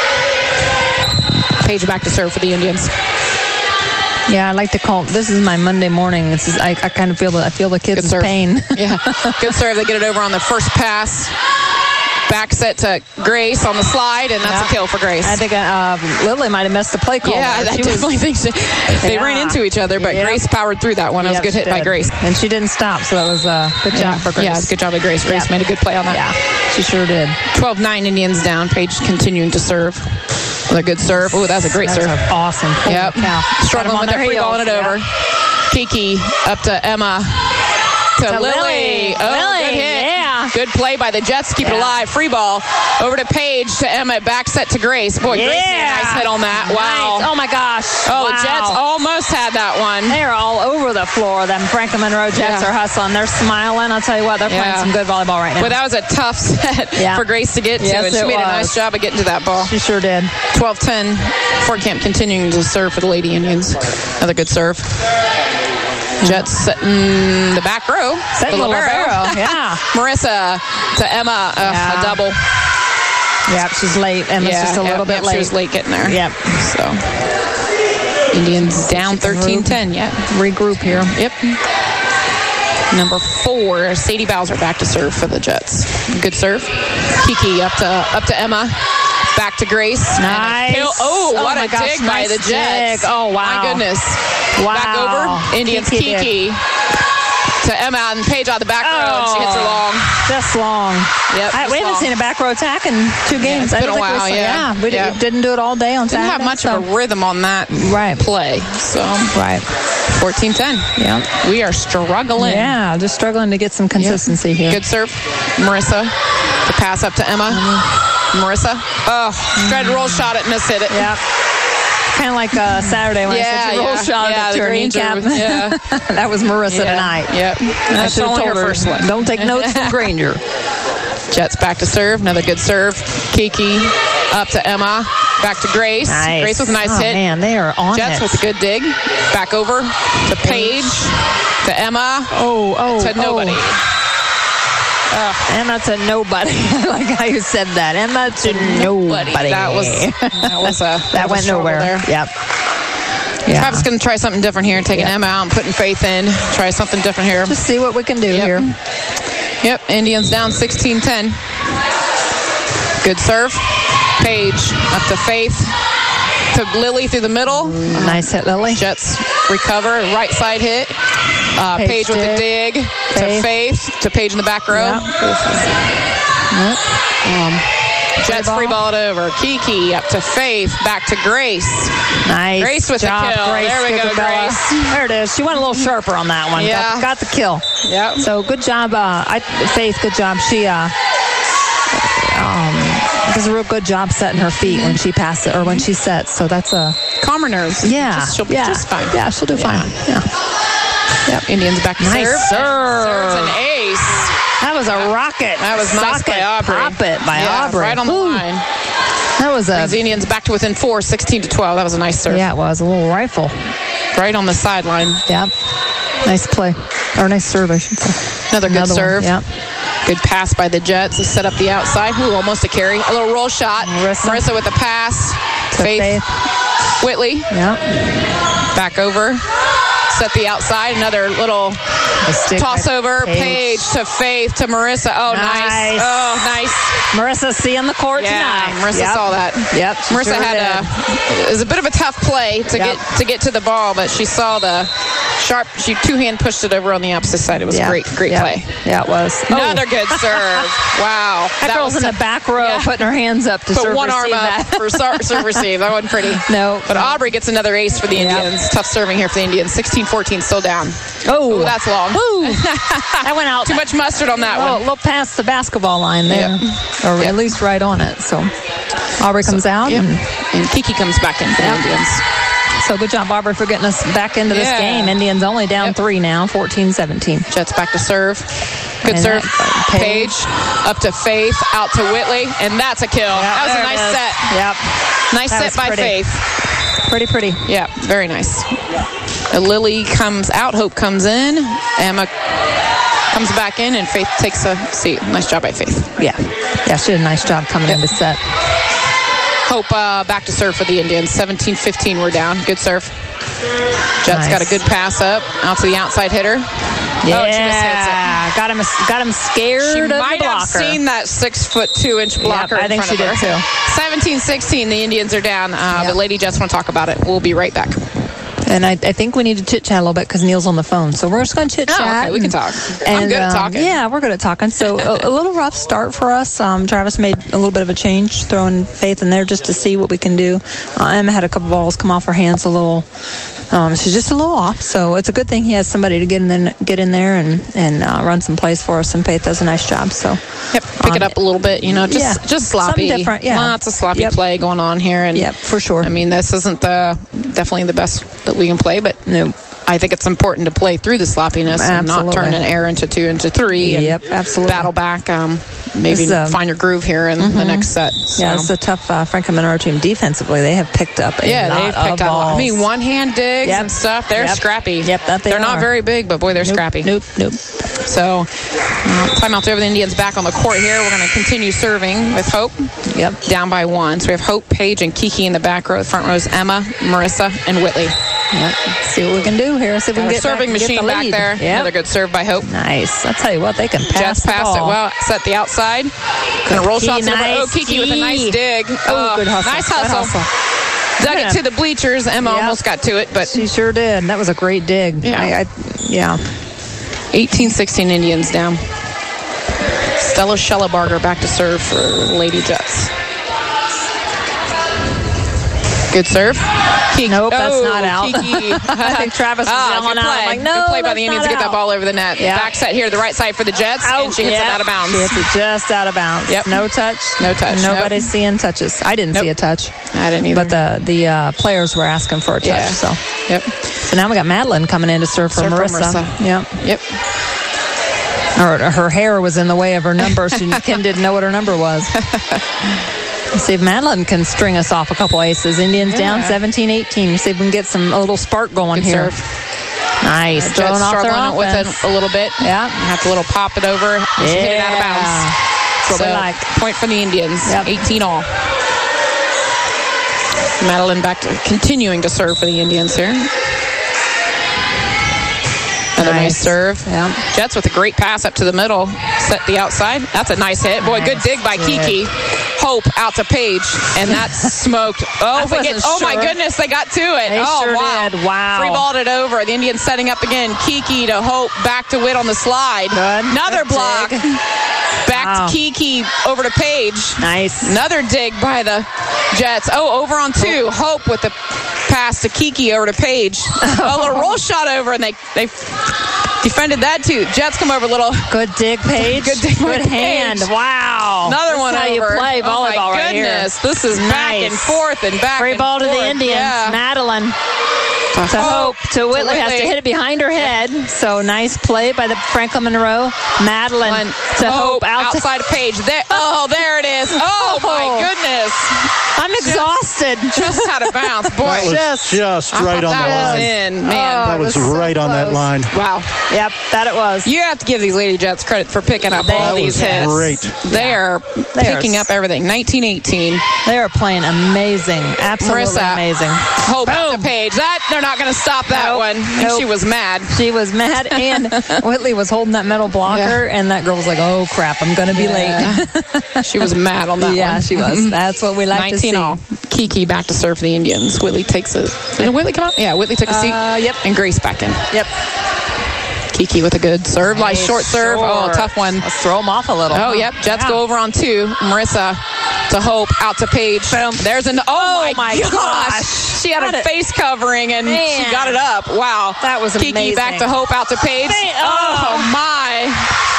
Paige back to serve for the Indians. Yeah, I like to call. This is my Monday morning. This is I kind of feel the kids' pain. Yeah, good serve. They get it over on the first pass. Back set to Grace on the slide, and that's a kill for Grace. I think Lily might have missed the play call. Yeah, I definitely think they ran into each other, but Grace powered through that one. It was a good hit by Grace. And she didn't stop, so that was a good job for Grace. Yeah, good job by Grace. Grace made a good play on that. Yeah, she sure did. 12-9 Indians down. Paige continuing to serve. With a good serve. Oh, that's a great serve. Awesome. Yep. Struggling with it, free balling it over. Kiki up to Emma. To Lily. Oh, Lily. Good hit. Yeah. Good play by the Jets. Keep it alive. Free ball over to Paige, to Emma. Back set to Grace. Boy, Grace made a nice hit on that. Wow. Nice. Oh, my gosh. Oh, wow. Jets almost had that one. They're all over the floor. Them Franklin Monroe Jets are hustling. They're smiling. I'll tell you what, they're playing some good volleyball right now. But that was a tough set for Grace to get to, and she made a nice job of getting to that ball. She sure did. 12-10. Fort Camp continuing to serve for the Lady Indians. Another good serve. Jets setting the back row. Setting the libero. Yeah. Marissa to Emma. A double. Yep, she's late. Emma's just a little bit late. She was late getting there. Yep. So Indians down 13-10. Yeah. Regroup here. Yep. Number 4, Sadie Bowser back to serve for the Jets. Good serve. Kiki up to Emma. Back to Grace. Nice. What a dig by the Jets. Dig. Oh, wow. My goodness. Wow. Back over. Indians Kiki. To Emma and Paige on the back row. She hits her long. Just long. Yep. We haven't seen a back row attack in 2 games. It's been a while, we didn't do it all day on Saturday. Didn't have much of a rhythm on that play. So 14-10. Yeah. We are struggling. Yeah, just struggling to get some consistency here. Good serve. Marissa. The pass up to Emma. Marissa. Tried to roll shot it, missed it. Yeah. Kind of like Saturday when I said roll shot at her kneecap. Yeah. That was Marissa tonight. Yep. That's only her first one. Don't take notes from Granger. Jets back to serve. Another good serve. Kiki up to Emma. Back to Grace. Nice. Grace with a nice hit. Man, they are on Jets it. with a good dig. Back over to Paige. To Emma. To nobody. Emma to nobody. I like how you said that. Emma to nobody. That went nowhere. There. Yep. Travis going to try something different here, taking Emma out and putting Faith in. Try something different here. Just see what we can do here. Yep. Indians down 16-10. Good serve. Paige up to Faith. To Lily through the middle. Nice hit, Lily. Jets recover. Right side hit. Paige with the dig. To Faith. To Paige in the back row. Jets free ball it over. Kiki up to Faith. Back to Grace. Nice. Grace with job, the kill. Grace. There we go, Grace. There it is. She went a little sharper on that one. Yeah. Got the kill. Yep. So good job, Faith. Good job. She does a real good job setting her feet when she passes it or when she sets. So that's a calmer nerves. Yeah. She'll be just fine. Yeah, she'll do fine. Yeah. Yep. Indians back to nice serve. Serve. An ace. That was a rocket. That was nice by Aubrey. Pop it by Aubrey. Right on the line. That was brings the Indians back to within 4, 16-12. That was a nice serve. Yeah, it was a little rifle. Right on the sideline. Yep. Nice play. Or nice serve, I should say. Another good serve. Yep. Good pass by the Jets to set up the outside. Ooh, almost a carry. A little roll shot. Marissa with the pass. Faith. Whitley. Yep. Back over. Set the outside. Another little toss over. Paige to Faith to Marissa. Oh, nice. Oh, nice. Marissa seeing the court tonight. Marissa saw that. Yep. Marissa it was a bit of a tough play to get to the ball, but she saw the sharp. She two-hand pushed it over on the opposite side. It was a great play. Yeah, it was. Another good serve. Wow. That girl's in the back row putting her hands up to serve put one arm that. up for serve receive. That wasn't pretty. No. But Aubrey gets another ace for the Indians. Tough serving here for the Indians. 16-14, still down. Oh, that's long. Ooh. That went out. Too much mustard on that one. A little past the basketball line there. Or at least right on it. So Aubrey comes out. And Kiki comes back in for the Indians. So good job, Aubrey, for getting us back into this game. Indians only down 3 now, 14-17. Jets back to serve. Good serve. Paige up to Faith, out to Whitley, and that's a kill. That was a nice set. Yep. Nice set by Faith. Pretty. Yeah, very nice. Lily comes out. Hope comes in. Emma comes back in, and Faith takes a seat. Nice job by Faith. Yeah, she did a nice job coming into set. Hope back to serve for the Indians. 17-15, we're down. Good serve. Jets got a good pass up. Out to the outside hitter. Yeah, she mishits it. Got him scared. She of the might have blocker. seen that 6'2" blocker. I think she did too. 17-16, the Indians are down. The Lady Jets want to talk about it. We'll be right back. And I think we need to chit-chat a little bit because Neil's on the phone. So we're just going to chit-chat. Oh, okay, we can talk. I'm good at talking. Yeah, we're good at talking. So a little rough start for us. Travis made a little bit of a change, throwing Faith in there just to see what we can do. Emma had a couple balls come off her hands a little. She's just a little off. So it's a good thing he has somebody to get in there and run some plays for us. And Faith does a nice job. So pick it up a little bit. Just sloppy. Something different. Yeah, lots of sloppy play going on here. And for sure. I mean, this isn't definitely the best that we can play, but no. I think it's important to play through the sloppiness and not turn an error into 2 into 3. Yep, absolutely. Battle back. Maybe find your groove here in the next set. So. Yeah, it's a tough Franklin Monroe team defensively. They have picked up a lot of balls. I mean, one-hand digs and stuff. They're scrappy. Yep, they're not very big, but boy, they're scrappy. Nope. So, timeout over the Indians back on the court here. We're going to continue serving with Hope. Yep. Down by 1. So we have Hope, Paige, and Kiki in the back row. The front row is Emma, Marissa, and Whitley. Yep. See what we can do here. See if we can get serving machine back there. Yep. Another good serve by Hope. Nice. I'll tell you what, they can pass Jets passed it well. Set the outside. Gonna roll shots over. Oh, Kiki with a nice dig. Oh, good hustle. Nice hustle. Dug it to the bleachers. Emma almost got to it, but she sure did. That was a great dig. Yeah. 18-16 Indians down. Stella Schellebarger back to serve for Lady Jets. Good serve. Nope, that's not out. Kiki. I think Travis was yelling out. I'm like, no, good play by the Indians to get that ball over the net. Yeah. Back set here to the right side for the Jets, and she hits it out of bounds. She hits it just out of bounds. Yep. No touch. Nobody's seeing touches. I didn't see a touch. I didn't either. But the players were asking for a touch. Yeah. So. Yep. So now we got Madeline coming in to serve for Marissa. Yep. Her hair was in the way of her number. Kim didn't know what her number was. Let's see if Madeline can string us off a couple aces. Indians down 17-18. See if we can get a little spark going Good here. Serve. Nice. Jets Throwing off struggling with it a little bit. Yeah. Have to little pop it over. Hit it out of bounds. That's what we like. Point for the Indians. Yep. 18-all. Madeline back to continuing to serve for the Indians here. Another nice serve. Yeah. Jets with a great pass up to the middle. Set the outside. That's a nice hit. Boy, good dig by Kiki. Hope out to Paige, and that's smoked. Oh my goodness, they got to it. They sure wow. did. Wow. Free-balled it over. The Indians setting up again. Kiki to Hope, back to Witt on the slide. Good. Another good block. Dig. Back to Kiki, over to Paige. Nice. Another dig by the Jets. Oh, over on 2. Hope with the pass to Kiki over to Paige. A little roll shot over, and they defended that too. Jets come over a little. Good dig, Paige. Good hand. Wow. Another one how over. You play volleyball my right goodness. here. This is back and forth and back Free and ball forth. to the Indians. Yeah. Madeline. To Hope. To Whitley. Has to hit it behind her head. So nice play by the Franklin Monroe. Madeline to Hope. Outside of Paige. There it is. Oh, my goodness. I'm exhausted. Just out of bounds. Boy. That was just right on the line. Man, that was right on that line. Wow. Yep, that it was. You have to give these Lady Jets credit for picking up all these hits. Great. They are picking up everything. 19-18. They are playing amazing. Absolutely amazing. Hope out to Paige. They're not going to stop that one. And she was mad. She was mad, and Whitley was holding that metal blocker, and that girl was like, oh, crap, I'm going to be late. She was mad on that one. Yeah, she was. That's what we like to see. 19-all. Kiki back to serve for the Indians. Whitley takes it. Did Whitley come up? Yeah, Whitley took a seat. Yep. And Grace back in. Yep. Kiki with a good serve. Nice short serve. Oh, tough one. Let's throw them off a little. Oh, yep. Jets go over on 2. Marissa to Hope, out to Paige. Boom. There's an... Oh, my gosh. She had a face covering, and she got it up. Wow. That was amazing. Kiki back to Hope, out to Paige. Oh my.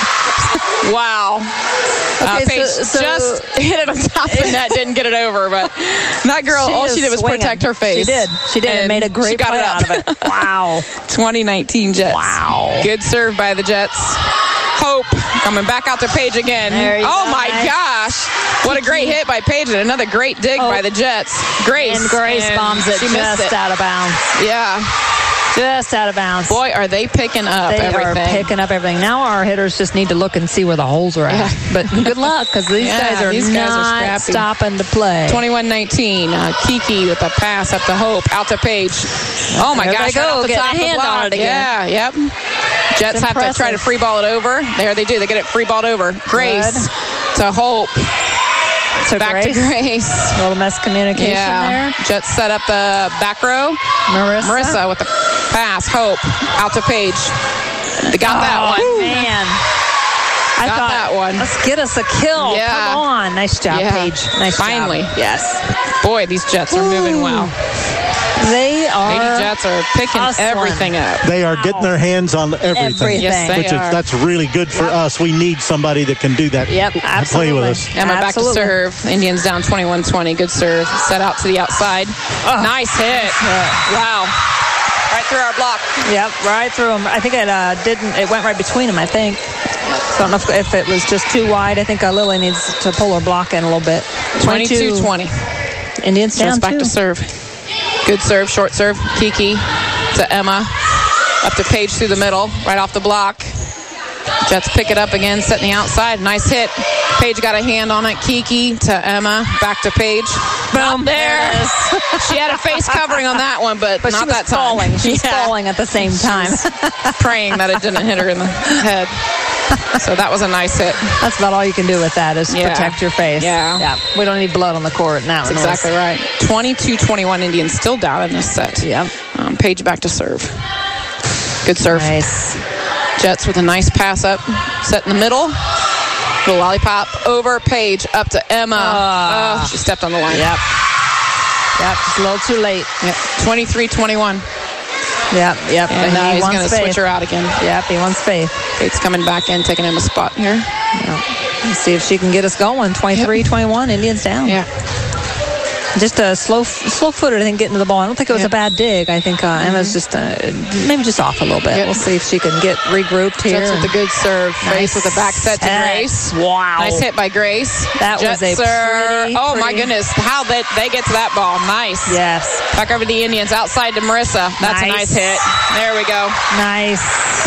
Wow. Okay, Paige just hit it on top of the net, didn't get it over, but that girl, all she did was protect her face. She did. And made a great play out of it. Wow. 2019 Jets. Wow. Good serve by the Jets. Hope coming back out to Paige again. Oh my gosh. What a great hit by Paige, and another great dig by the Jets. Grace. And Grace bombs it just out of bounds. Yeah. Just out of bounds. Boy, are they picking up everything. They are picking up everything. Now our hitters just need to look and see where the holes are at. Yeah. But good luck, because these guys are not stopping to play. 21-19. Kiki with a pass up to Hope, out to Paige. Oh, my gosh. They go. Get a hand on it again. Yeah, yep. Jets have to try to free ball it over. There they do. They get it free balled over. Grace to Hope. Back to Grace. A little miscommunication there. Jets set up the back row. Marissa with the pass. Hope out to Paige. They got that one. Man. I thought that one. Let's get us a kill. Yeah. Come on. Nice job, Paige. Nice Finally. job. Yes. Boy, these Jets are moving well. They are. Lady Jets are picking everything up. They are getting their hands on everything. Yes, they are. That's really good for us. We need somebody that can do that. Yep, absolutely. Play with us. Emma back to serve. Indians down 21-20. Good serve. Set out to the outside. Nice hit. Wow. Right through our block. Yep, right through them. I think it it went right between them, I think. So I don't know if it was just too wide. I think Lily needs to pull her block in a little bit. 22-20. Indians down back to serve. Good serve, short serve. Kiki to Emma. Up to Paige through the middle, right off the block. Jets pick it up again, setting the outside. Nice hit. Paige got a hand on it. Kiki to Emma. Back to Paige. Boom. There. She had a face covering on that one, but not that time. Falling. She was falling at the same time. Praying that it didn't hit her in the head. So that was a nice hit. That's about all you can do with that is protect your face. Yeah. We don't need blood on the court now. That's exactly right. 22-21 Indians still down in this set. Yeah. Paige back to serve. Good serve. Nice. Jets with a nice pass up. Set in the middle. Little lollipop over Paige up to Emma. She stepped on the line. Yep. Just a little too late. Yep. 23-21. Yep. And he's going to switch her out again. Yep, he wants faith. Faith's coming back in, taking Emma's spot here. Yep. Let's see if she can get us going. 23-21, Indians down. Yeah. Just a slow-footed, I think, getting to the ball. I don't think it was a bad dig. I think Emma's just maybe just off a little bit. We'll see if she can get regrouped here. Jets with a good serve. Grace with a back set to Grace. Wow. Nice hit by Grace. That Jets was a pretty. Oh, my goodness. How they get to that ball. Nice. Yes. Back over to the Indians. Outside to Marissa. That's a nice hit. There we go. Nice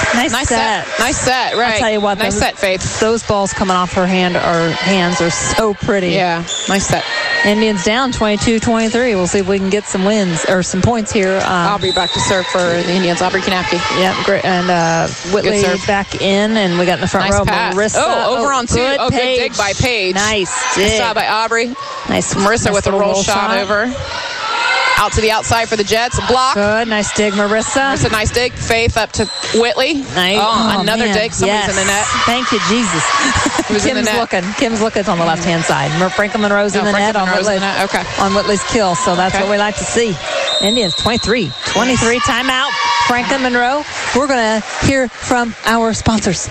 set. Nice set, right. I'll tell you what. Nice set, Faith. Those balls coming off her hands are so pretty. Yeah. Nice set. Indians down 22-23. We'll see if we can get some wins or some points here. Aubrey back to serve for the Indians. Aubrey Kanapke. Yep, great. And Whitley back in, and we got in the front row. Pass. Marissa. Over on two. Good dig by Paige. Nice dig. Nice job by Aubrey. Nice. Marissa with a roll shot over. Out to the outside for the Jets. Block. Good. Nice dig, Marissa. That's a nice dig. Faith up to Whitley. Nice. Another dig. Somebody's in the net. Thank you, Jesus. Kim's looking on the left-hand side. Franklin Monroe's in the net on Whitley. Okay. On Whitley's kill. So that's what we like to see. Indians 23. Timeout. Franklin Monroe. We're going to hear from our sponsors.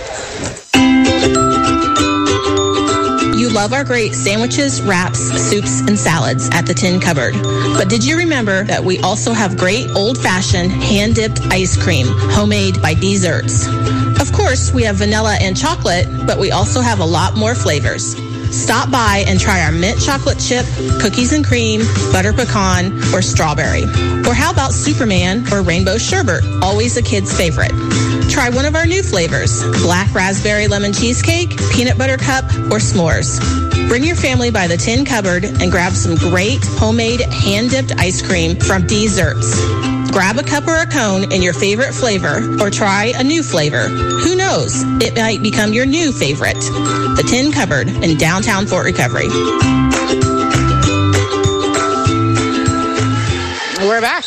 You love our great sandwiches, wraps, soups, and salads at the Tin Cupboard. But did you remember that we also have great old-fashioned hand-dipped ice cream, homemade by Desserts? Of course, we have vanilla and chocolate, but we also have a lot more flavors. Stop by and try our mint chocolate chip, cookies and cream, butter pecan, or strawberry. Or how about Superman or rainbow sherbet, always a kid's favorite. Try one of our new flavors, black raspberry lemon cheesecake, peanut butter cup, or s'mores. Bring your family by the Tin Cupboard and grab some great homemade hand-dipped ice cream from Desserts. Grab a cup or a cone in your favorite flavor or try a new flavor. Who knows? It might become your new favorite. The Tin Cupboard in downtown Fort Recovery. We're back.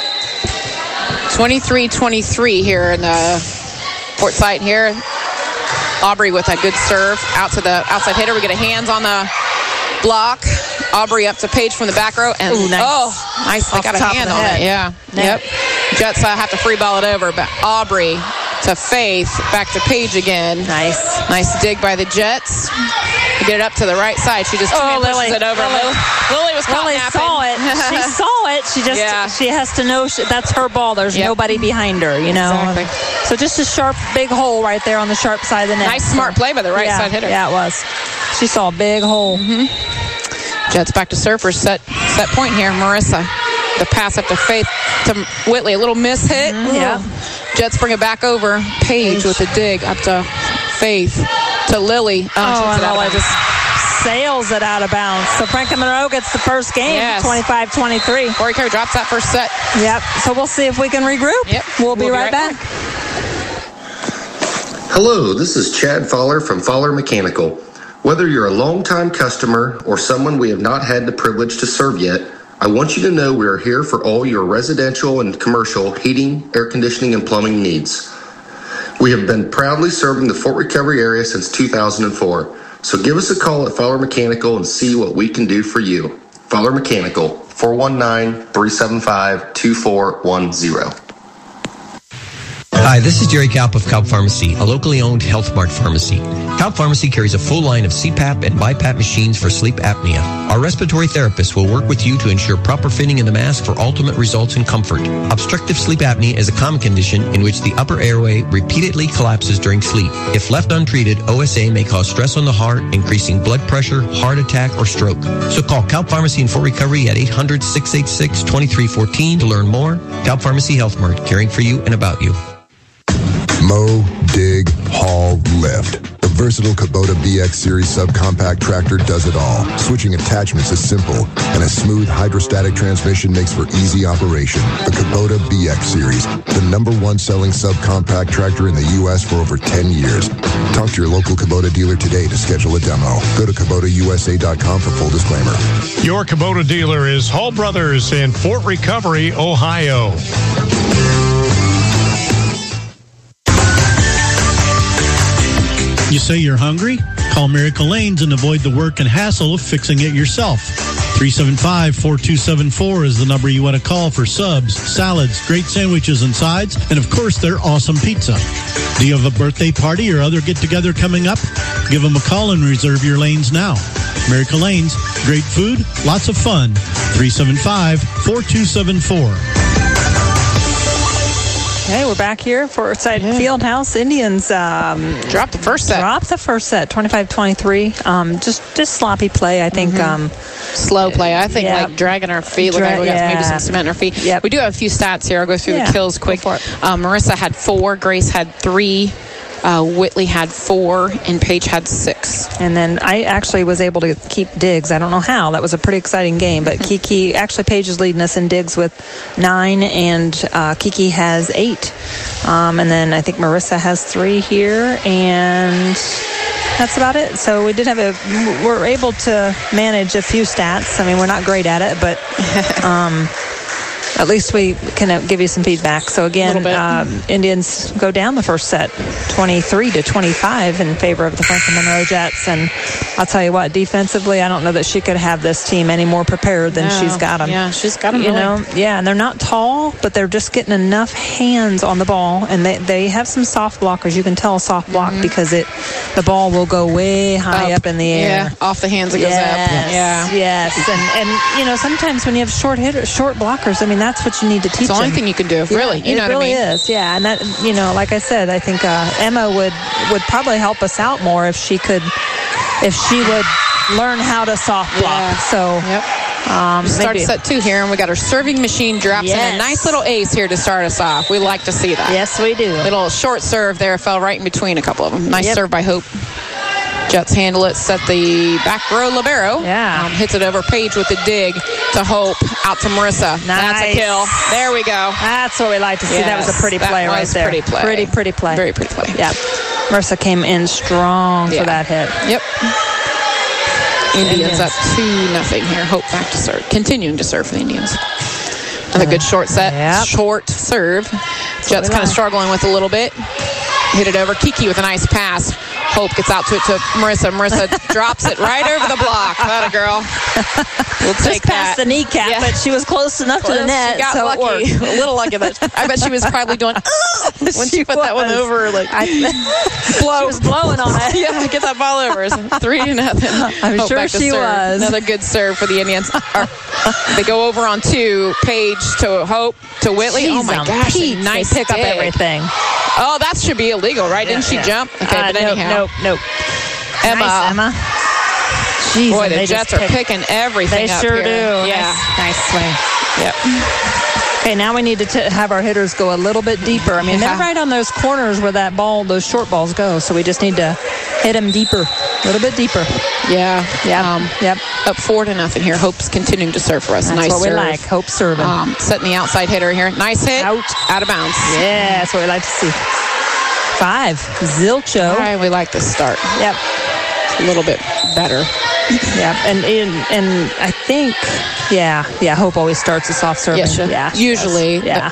23-23 here in the Fort site here. Aubrey with a good serve out to the outside hitter. We get a hands on the block. Aubrey up to Paige from the back row. And nice. They got a hand on it. Yeah. Yep. Jets have to free ball it over. But Aubrey to Faith. Back to Paige again. Nice dig by the Jets. To get it up to the right side. She just pushes it over. Lily was caught napping. Saw it. She saw it. She has to know that's her ball. There's nobody behind her, you know. Exactly. So just a sharp, big hole right there on the sharp side of the net. Nice, smart play by the right side hitter. Yeah, it was. She saw a big hole. Jets back to Surfers. Set point here. Marissa. The pass up to Faith to Whitley. A little miss hit. Yeah. Jets bring it back over. Paige with a dig up to Faith to Lily. And Lily just sails it out of bounds. So Franklin Monroe gets the first game. 25-23. Fort Recovery drops that first set. Yep. So we'll see if we can regroup. Yep. We'll be right back. Hello, this is Chad Fowler from Fowler Mechanical. Whether you're a longtime customer or someone we have not had the privilege to serve yet, I want you to know we are here for all your residential and commercial heating, air conditioning, and plumbing needs. We have been proudly serving the Fort Recovery area since 2004, so give us a call at Fowler Mechanical and see what we can do for you. Fowler Mechanical, 419-375-2410. Hi, this is Jerry Kalp of Kalp Pharmacy, a locally owned Health Mart pharmacy. Kalp Pharmacy carries a full line of CPAP and BiPAP machines for sleep apnea. Our respiratory therapists will work with you to ensure proper fitting in the mask for ultimate results in comfort. Obstructive sleep apnea is a common condition in which the upper airway repeatedly collapses during sleep. If left untreated, OSA may cause stress on the heart, increasing blood pressure, heart attack, or stroke. So call Kalp Pharmacy in Fort Recovery at 800-686-2314 to learn more. Kalp Pharmacy Health Mart, caring for you and about you. Mow, dig, haul, lift. The versatile Kubota BX Series subcompact tractor does it all. Switching attachments is simple, and a smooth hydrostatic transmission makes for easy operation. The Kubota BX Series, the #1 selling subcompact tractor in the U.S. for over 10 years. Talk to your local Kubota dealer today to schedule a demo. Go to KubotaUSA.com for full disclaimer. Your Kubota dealer is Hall Brothers in Fort Recovery, Ohio. You say you're hungry? Call Miracle Lanes and avoid the work and hassle of fixing it yourself. 375-4274 is the number you want to call for subs, salads, great sandwiches and sides, and of course their awesome pizza. Do you have a birthday party or other get-together coming up? Give them a call and reserve your lanes now. Miracle Lanes, great food, lots of fun. 375-4274. Okay, we're back here for Forsyth Fieldhouse. Indians dropped the first set. 25-23. Just sloppy play, I think. Slow play. I think like dragging our feet. Look like we got maybe some cement in our feet. Yep. We do have a few stats here. I'll go through the kills quick. Marissa had 4. Grace had 3. Whitley had 4 and Paige had 6. And then I actually was able to keep Diggs. I don't know how. That was a pretty exciting game. But Kiki, actually Paige is leading us in Diggs with 9 and Kiki has 8. And then I think Marissa has 3 here. And that's about it. So we did have we're able to manage a few stats. I mean, we're not great at it, but at least we can give you some feedback. So again, Indians go down the first set, 23-25 in favor of the Franklin Monroe Jets. And I'll tell you what, defensively, I don't know that she could have this team any more prepared than she's got them. Yeah, she's got them. You know, and they're not tall, but they're just getting enough hands on the ball, and they have some soft blockers. You can tell a soft block because the ball will go way high up in the air. Yeah, off the hands it goes up. Yes. And you know, sometimes when you have short blockers, I mean, that's what you need to teach them. It's the only thing you can do, really. You know what I mean? It really is, yeah. And that, you know, like I said, I think Emma would probably help us out more if she would learn how to soft block. So, start set 2 here, and we got our serving machine drops in a nice little ace here to start us off. We like to see that. Yes, we do. Little short serve there, fell right in between a couple of them. Nice serve by Hope. Jets handle it, set the back row libero. Yeah. Hits it over Paige with a dig to Hope, out to Marissa. Nice. That's a kill. There we go. That's what we like to see. Yes, that was a pretty play right there. Pretty play. Pretty play. Very pretty play. Yeah. Marissa came in strong for that hit. Yep. Indians up 2-0 here. Hope back to serve. Continuing to serve for the Indians. Another good short set. Yep. Short serve. Jets kind of struggling with a little bit. Hit it over. Kiki with a nice pass. Hope gets out to it to Marissa. Marissa drops it right over the block. That a girl. We'll take just past the kneecap, but she was close enough to the net, she got so lucky. It worked. A little lucky. I bet she was probably doing when she put that one over. Like she was blowing on it. Yeah, get that ball over. 3-0. I'm Hope sure she was. Another good serve for the Indians. They go over on 2. Paige to Hope to Whitley. Jeez, oh my gosh, nice pick up everything. Oh, that should be illegal, right? Didn't she jump? Okay, but anyhow. Nope. Emma. Nice, Emma. Jeez, boy, the Jets are picking everything up here. They sure do. Yeah. Nice swing. Yep. Okay, now we need to have our hitters go a little bit deeper. I mean, they're right on those corners where those short balls go, so we just need to hit them deeper, a little bit deeper. Yeah. Yep. Up 4-0 here. Hope's continuing to serve for us. That's nice what serve. we like. Hope serving. Setting the outside hitter here. Nice hit. Out of bounds. Yeah, that's what we like to see. 5. Zilcho. All right, we like this start. Yep. a little bit better. Yeah, and I think, Hope always starts a soft serve. Usually. Yeah.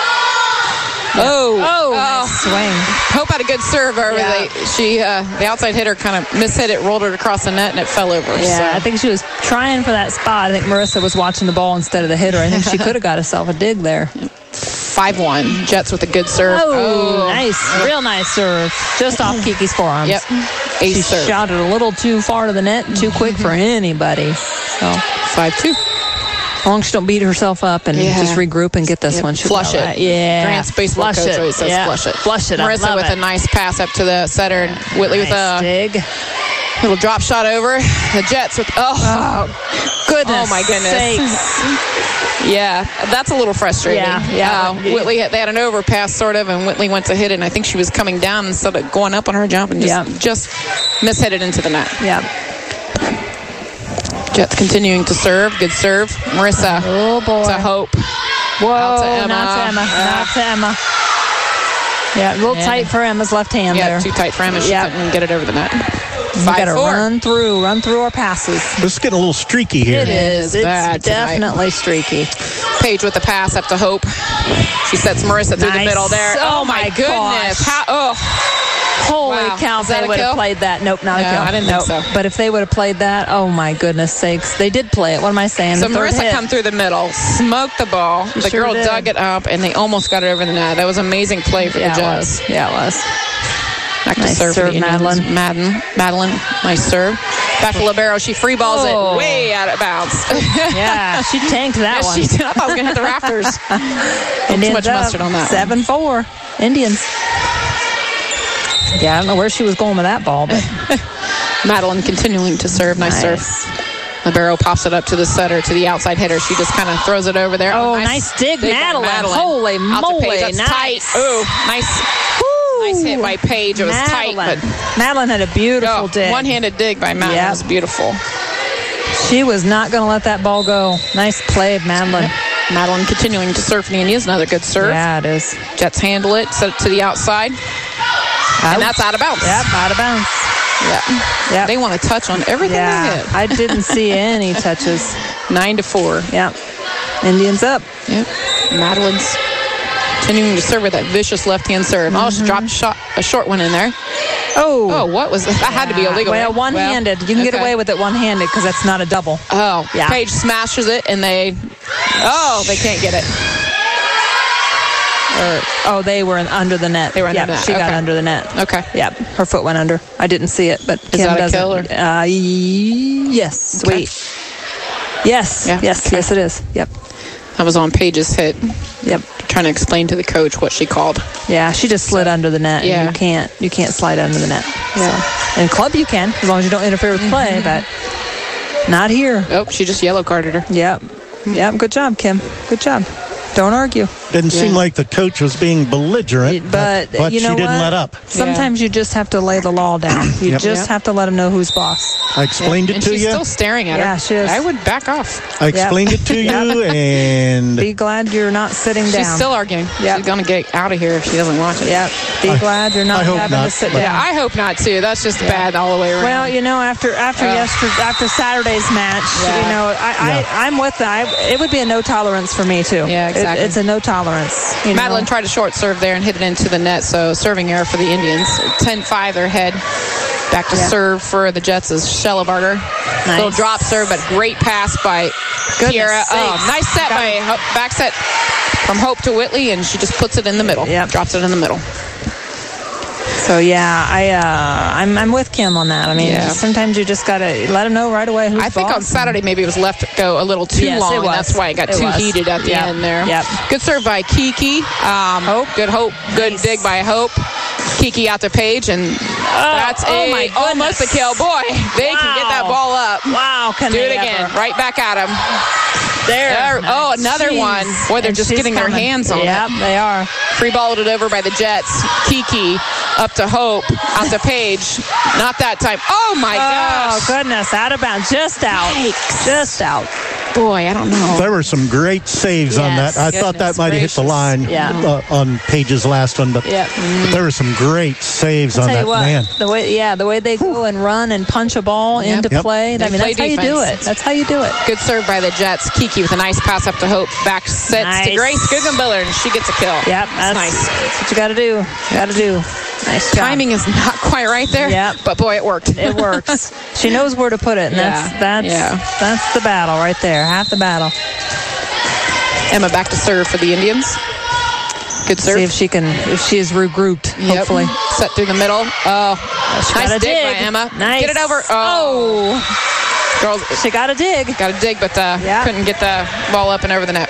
Nice swing. Hope had a good serve over. The outside hitter kind of mishit it, rolled it across the net, and it fell over. Yeah, I think she was trying for that spot. I think Marissa was watching the ball instead of the hitter. I think she could have got herself a dig there. 5-1. Jets with a good serve. Nice. Real nice serve. Just off Kiki's forearms. Yep. She shot it a little too far to the net, too quick for anybody. So 5-2. As long as she don't beat herself up and just regroup and get this one. Flush it. Right. Yeah. Grant's baseball coach always says flush it. Flush it. Marissa with a nice pass up to the setter. And Whitley with a dig. Little drop shot over. The Jets with, goodness. Oh, my goodness. Sakes. Yeah, that's a little frustrating. Whitley, they had an overpass sort of, and Whitley went to hit it, and I think she was coming down instead of going up on her jump and just mishit it into the net. Yeah. Jets continuing to serve. Good serve. Marissa to Hope. Whoa, out to Emma. Not to Emma. Yeah, a little tight for Emma's left hand there. Yeah, too tight for Emma. She couldn't get it over the net. We got to run through our passes. This is getting a little streaky here. It is. It's definitely streaky. Paige with the pass up to Hope. She sets Marissa through the middle there. Oh my goodness. Holy cow, if they would have played that. Nope, not a kill. I didn't think so. But if they would have played that, oh my goodness sakes. They did play it. What am I saying? So Marissa come through the middle, smoked the ball. The girl dug it up, and they almost got it over the net. That was amazing play for the Jets. Yeah, it was. Back nice to serve, Madeline. Madeline, nice serve. Back to Libero. She free balls it way out of bounds. Yeah, she tanked that one. She did. I thought I was going to hit the rafters. Too much mustard on that 7-4. Indians. Yeah, I don't know where she was going with that ball, but Madeline continuing to serve. Nice serve. Libero pops it up to the setter, to the outside hitter. She just kind of throws it over there. Oh, nice dig, Madeline. Holy moly. That's nice. tight. Oh, nice. Nice hit by Paige. It was tight, but Madeline had a beautiful dig. One-handed dig by Madeline. It was beautiful. She was not going to let that ball go. Nice play, Madeline. Madeline continuing to serve for the Indians. Another good serve. Yeah, it is. Jets handle it, set it to the outside. And that's out of bounds. Yep, out of bounds. Yep. They want to touch on everything they hit. I didn't see any touches. 9-4. Yep. Indians up. Yep. Madeline's continuing to serve with that vicious left-hand serve. Oh, she dropped a short one in there. Oh, what was that? That had to be illegal. Well, one-handed. You can get away with it one-handed because that's not a double. Oh, yeah. Paige smashes it, and they can't get it. They were under the net. They were under the net. She got under the net. Okay. Yep, her foot went under. I didn't see it, but Kim that doesn't. A kill or? Yes. Okay. Wait. Yes. Yeah. Yes. Okay. Yes, it is. Yep. That was on Paige's hit. Yep. Trying to explain to the coach what she called. Yeah, she just slid under the net. Yeah. And you can't slide under the net. Yeah. So. In club you can, as long as you don't interfere with play, but not here. Oh, she just yellow carded her. Yep. Yep. Good job, Kim. Good job. Don't argue. Didn't seem like the coach was being belligerent, but you know she didn't let up. Sometimes you just have to lay the law down. You just have to let them know who's boss. I explained it to you. She's still staring at her. Yeah, she is. I would back off. I explained it to you, and be glad you're not sitting down. She's still arguing. Yep. She's going to get out of here if she doesn't watch it. Yep. Be glad you're not having to sit down. Yeah, I hope not too. That's just bad all the way around. Well, you know, after Saturday's match, you know, I'm with that. It would be a no tolerance for me too. Yeah, exactly. It's a no tolerance. Madeline tried a short serve there and hit it into the net, so serving error for the Indians. 10-5 their head. Back to serve for the Jets is Schellebarger. Nice. Little drop serve, but great pass by Kiera. Oh, nice set back set from Hope to Whitley, and she just puts it in the middle. Yep. Drops it in the middle. So I'm with Kim on that. I mean, sometimes you just gotta let them know right away who's I think boss. on Saturday maybe it was left go a little too long. And that's why it got too heated at the end there. Yep. Good serve by Kiki. Good dig by Hope. Kiki out to Paige, and that's almost a kill. Boy, they can get that ball up. Wow, do it again. Right back at him. There. Oh, another one. Boy, they're just getting their hands on it. Yep, they are. Free balled it over by the Jets. Kiki up to Hope, out to Paige. Not that time. Oh, my gosh. Oh, goodness. Out of bounds. Just out. Just out. Boy, I don't know. There were some great saves on that. I thought that might have hit the line on Paige's last one, but there were some great saves on that, man. The way they go and run and punch a ball into play. I mean, that's how you do it. That's how you do it. Good serve by the Jets. Kiki with a nice pass up to Hope. Back sets to Grace Guggenbiller, and she gets a kill. Yep, that's nice. That's what you got to do. Nice job. Timing is not quite right there, but boy, it worked. It works. She knows where to put it, and that's the battle right there. Half the battle. Emma back to serve for the Indians. Good serve. See if she is regrouped, hopefully. Set through the middle. Oh, nice dig by Emma. Nice. Get it over. Oh. Girls, she got to dig. Got to dig, but couldn't get the ball up and over the net.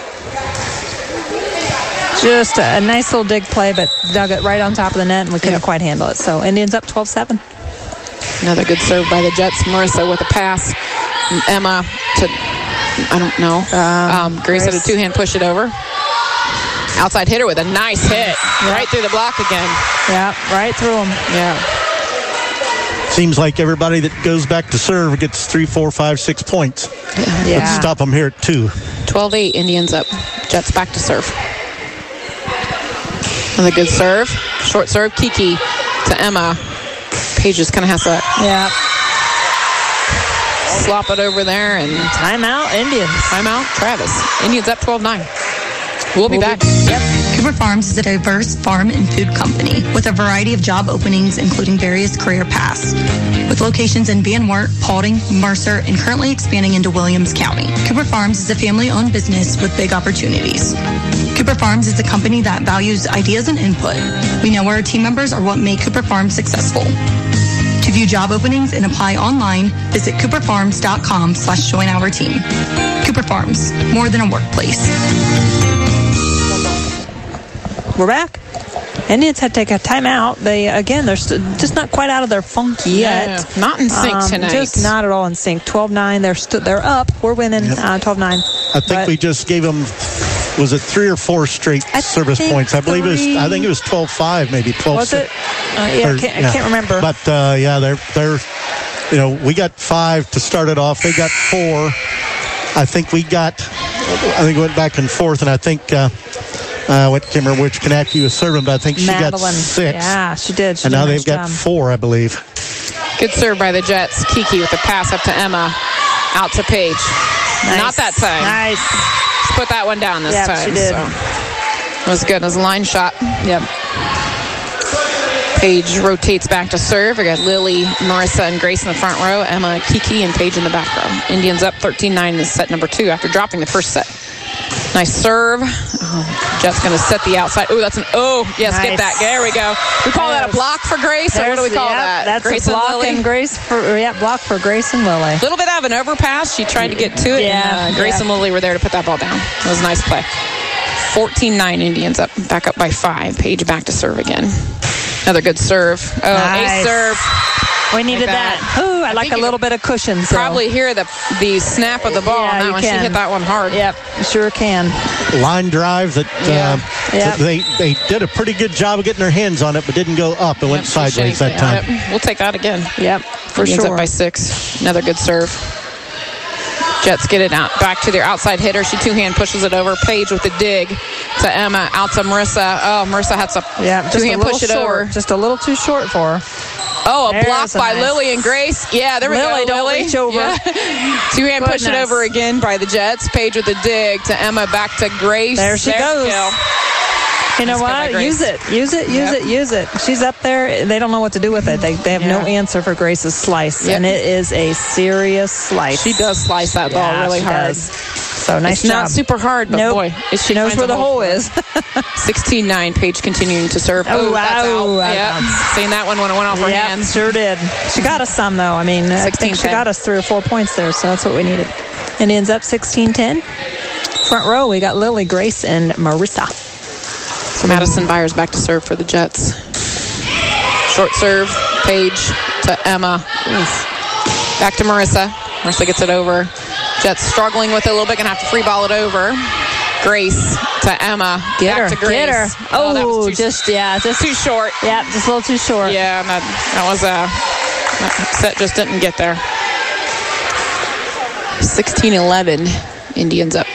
Just a nice little dig play, but dug it right on top of the net, and we couldn't quite handle it. So Indians up 12-7. Another good serve by the Jets. Marissa with a pass. Emma to, I don't know. Grace had a two-hand push it over. Outside hitter with a nice hit. Right through the block again. Yeah, right through them. Yeah. Seems like everybody that goes back to serve gets 3, 4, 5, 6 points. Yeah. Let's stop them here at 2. 12-8, Indians up. Jets back to serve. Another good serve. Short serve. Kiki to Emma. Paige just kind of has to slop it over there. And timeout, Indians. Timeout, Travis. Indians up 12-9. We'll be back. Cooper Farms is a diverse farm and food company with a variety of job openings, including various career paths. With locations in Van Wert, Paulding, Mercer, and currently expanding into Williams County. Cooper Farms is a family-owned business with big opportunities. Cooper Farms is a company that values ideas and input. We know our team members are what make Cooper Farms successful. To view job openings and apply online, visit cooperfarms.com/join our team. Cooper Farms, more than a workplace. We're back. Indians had to take a timeout. They're just not quite out of their funk yet. Not in sync tonight. Just not at all in sync. 12-9. They're up. We're winning 12-9. I think we just gave them, was it 3 or 4 straight service points? I believe I think it was 12-5, maybe 12. Was it? I can't remember. But they're we got 5 to start it off. They got 4. I think we went back and forth, and I think I can't remember which Kanaki was serving, but I think she got 6. Yeah, she did. And now they've got 4, I believe. Good serve by the Jets. Kiki with the pass up to Emma. Out to Paige. Nice. Not that time. Nice. Just put that one down this time. She did. So. It was good. It was a line shot. Yep. Paige rotates back to serve. We got Lily, Marissa, and Grace in the front row. Emma, Kiki, and Paige in the back row. Indians up 13-9 in set number 2 after dropping the first set. Nice serve. Jets going to set the outside. Oh, that's yes, nice. Get that. There we go. We call that a block for Grace, or what do we call that? That's Grace a block and Grace block for Grace and Lily. A little bit of an overpass. She tried to get to it, and Grace and Lily were there to put that ball down. It was a nice play. 14-9 Indians up, back up by 5. Paige back to serve again. Another good serve. Oh, nice. Ace serve. We needed that. Ooh, I like a little bit of cushion. So. Probably hear the snap of the ball on that one. She hit that one hard. Yep, sure can. Line drive that they did a pretty good job of getting their hands on it, but didn't go up. It went sideways that time. Yep. We'll take that again. Yep, for Indians sure. Up by 6. Another good serve. Jets get it out back to their outside hitter. She two-hand pushes it over. Paige with the dig to Emma. Out to Marissa. Oh, Marissa had some two-hand push it over. Just a little too short for her. Oh, a block by Lily and Grace. Yeah, there we go. Don't reach over. Yeah. Two-hand push it over again by the Jets. Paige with the dig to Emma. Back to Grace. There she goes. You know what? Use it. She's up there. They don't know what to do with it. They have no answer for Grace's slice, and it is a serious slice. She does slice that ball really hard. So nice job. Not super hard, but boy, she knows where the hole is. 16-9. Paige continuing to serve. Oh, wow. That's out. Seen that one when it went off her hands. Sure did. She got us some, though. I mean, I think she got us 3 or 4 points there, so that's what we needed. And ends up 16-10. Front row, we got Lily, Grace, and Marissa. So Madison Byers back to serve for the Jets. Short serve, Paige to Emma. Back to Marissa. Marissa gets it over. Jets struggling with it a little bit. Going to have to free ball it over. Grace to Emma. Back to Grace. Get her. Oh, that was just too short. Yeah, just a little too short. Yeah, that was that set just didn't get there. 16-11, Indians up.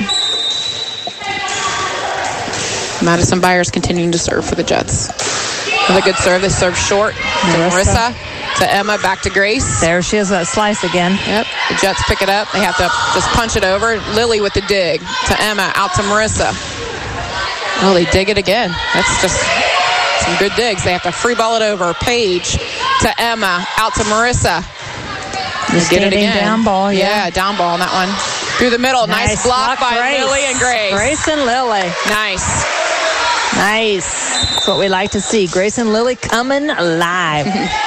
Madison Byers continuing to serve for the Jets. Another good serve. They serve short to Marissa, to Emma, back to Grace. There she is, that slice again. Yep, the Jets pick it up. They have to just punch it over. Lily with the dig to Emma, out to Marissa. Oh, they dig it again. That's just some good digs. They have to free ball it over. Paige to Emma, out to Marissa. Get it again. Down ball, yeah, down ball on that one. Through the middle. Nice block by Lily and Grace. Grace and Lily. Nice. That's what we like to see. Grace and Lily coming alive.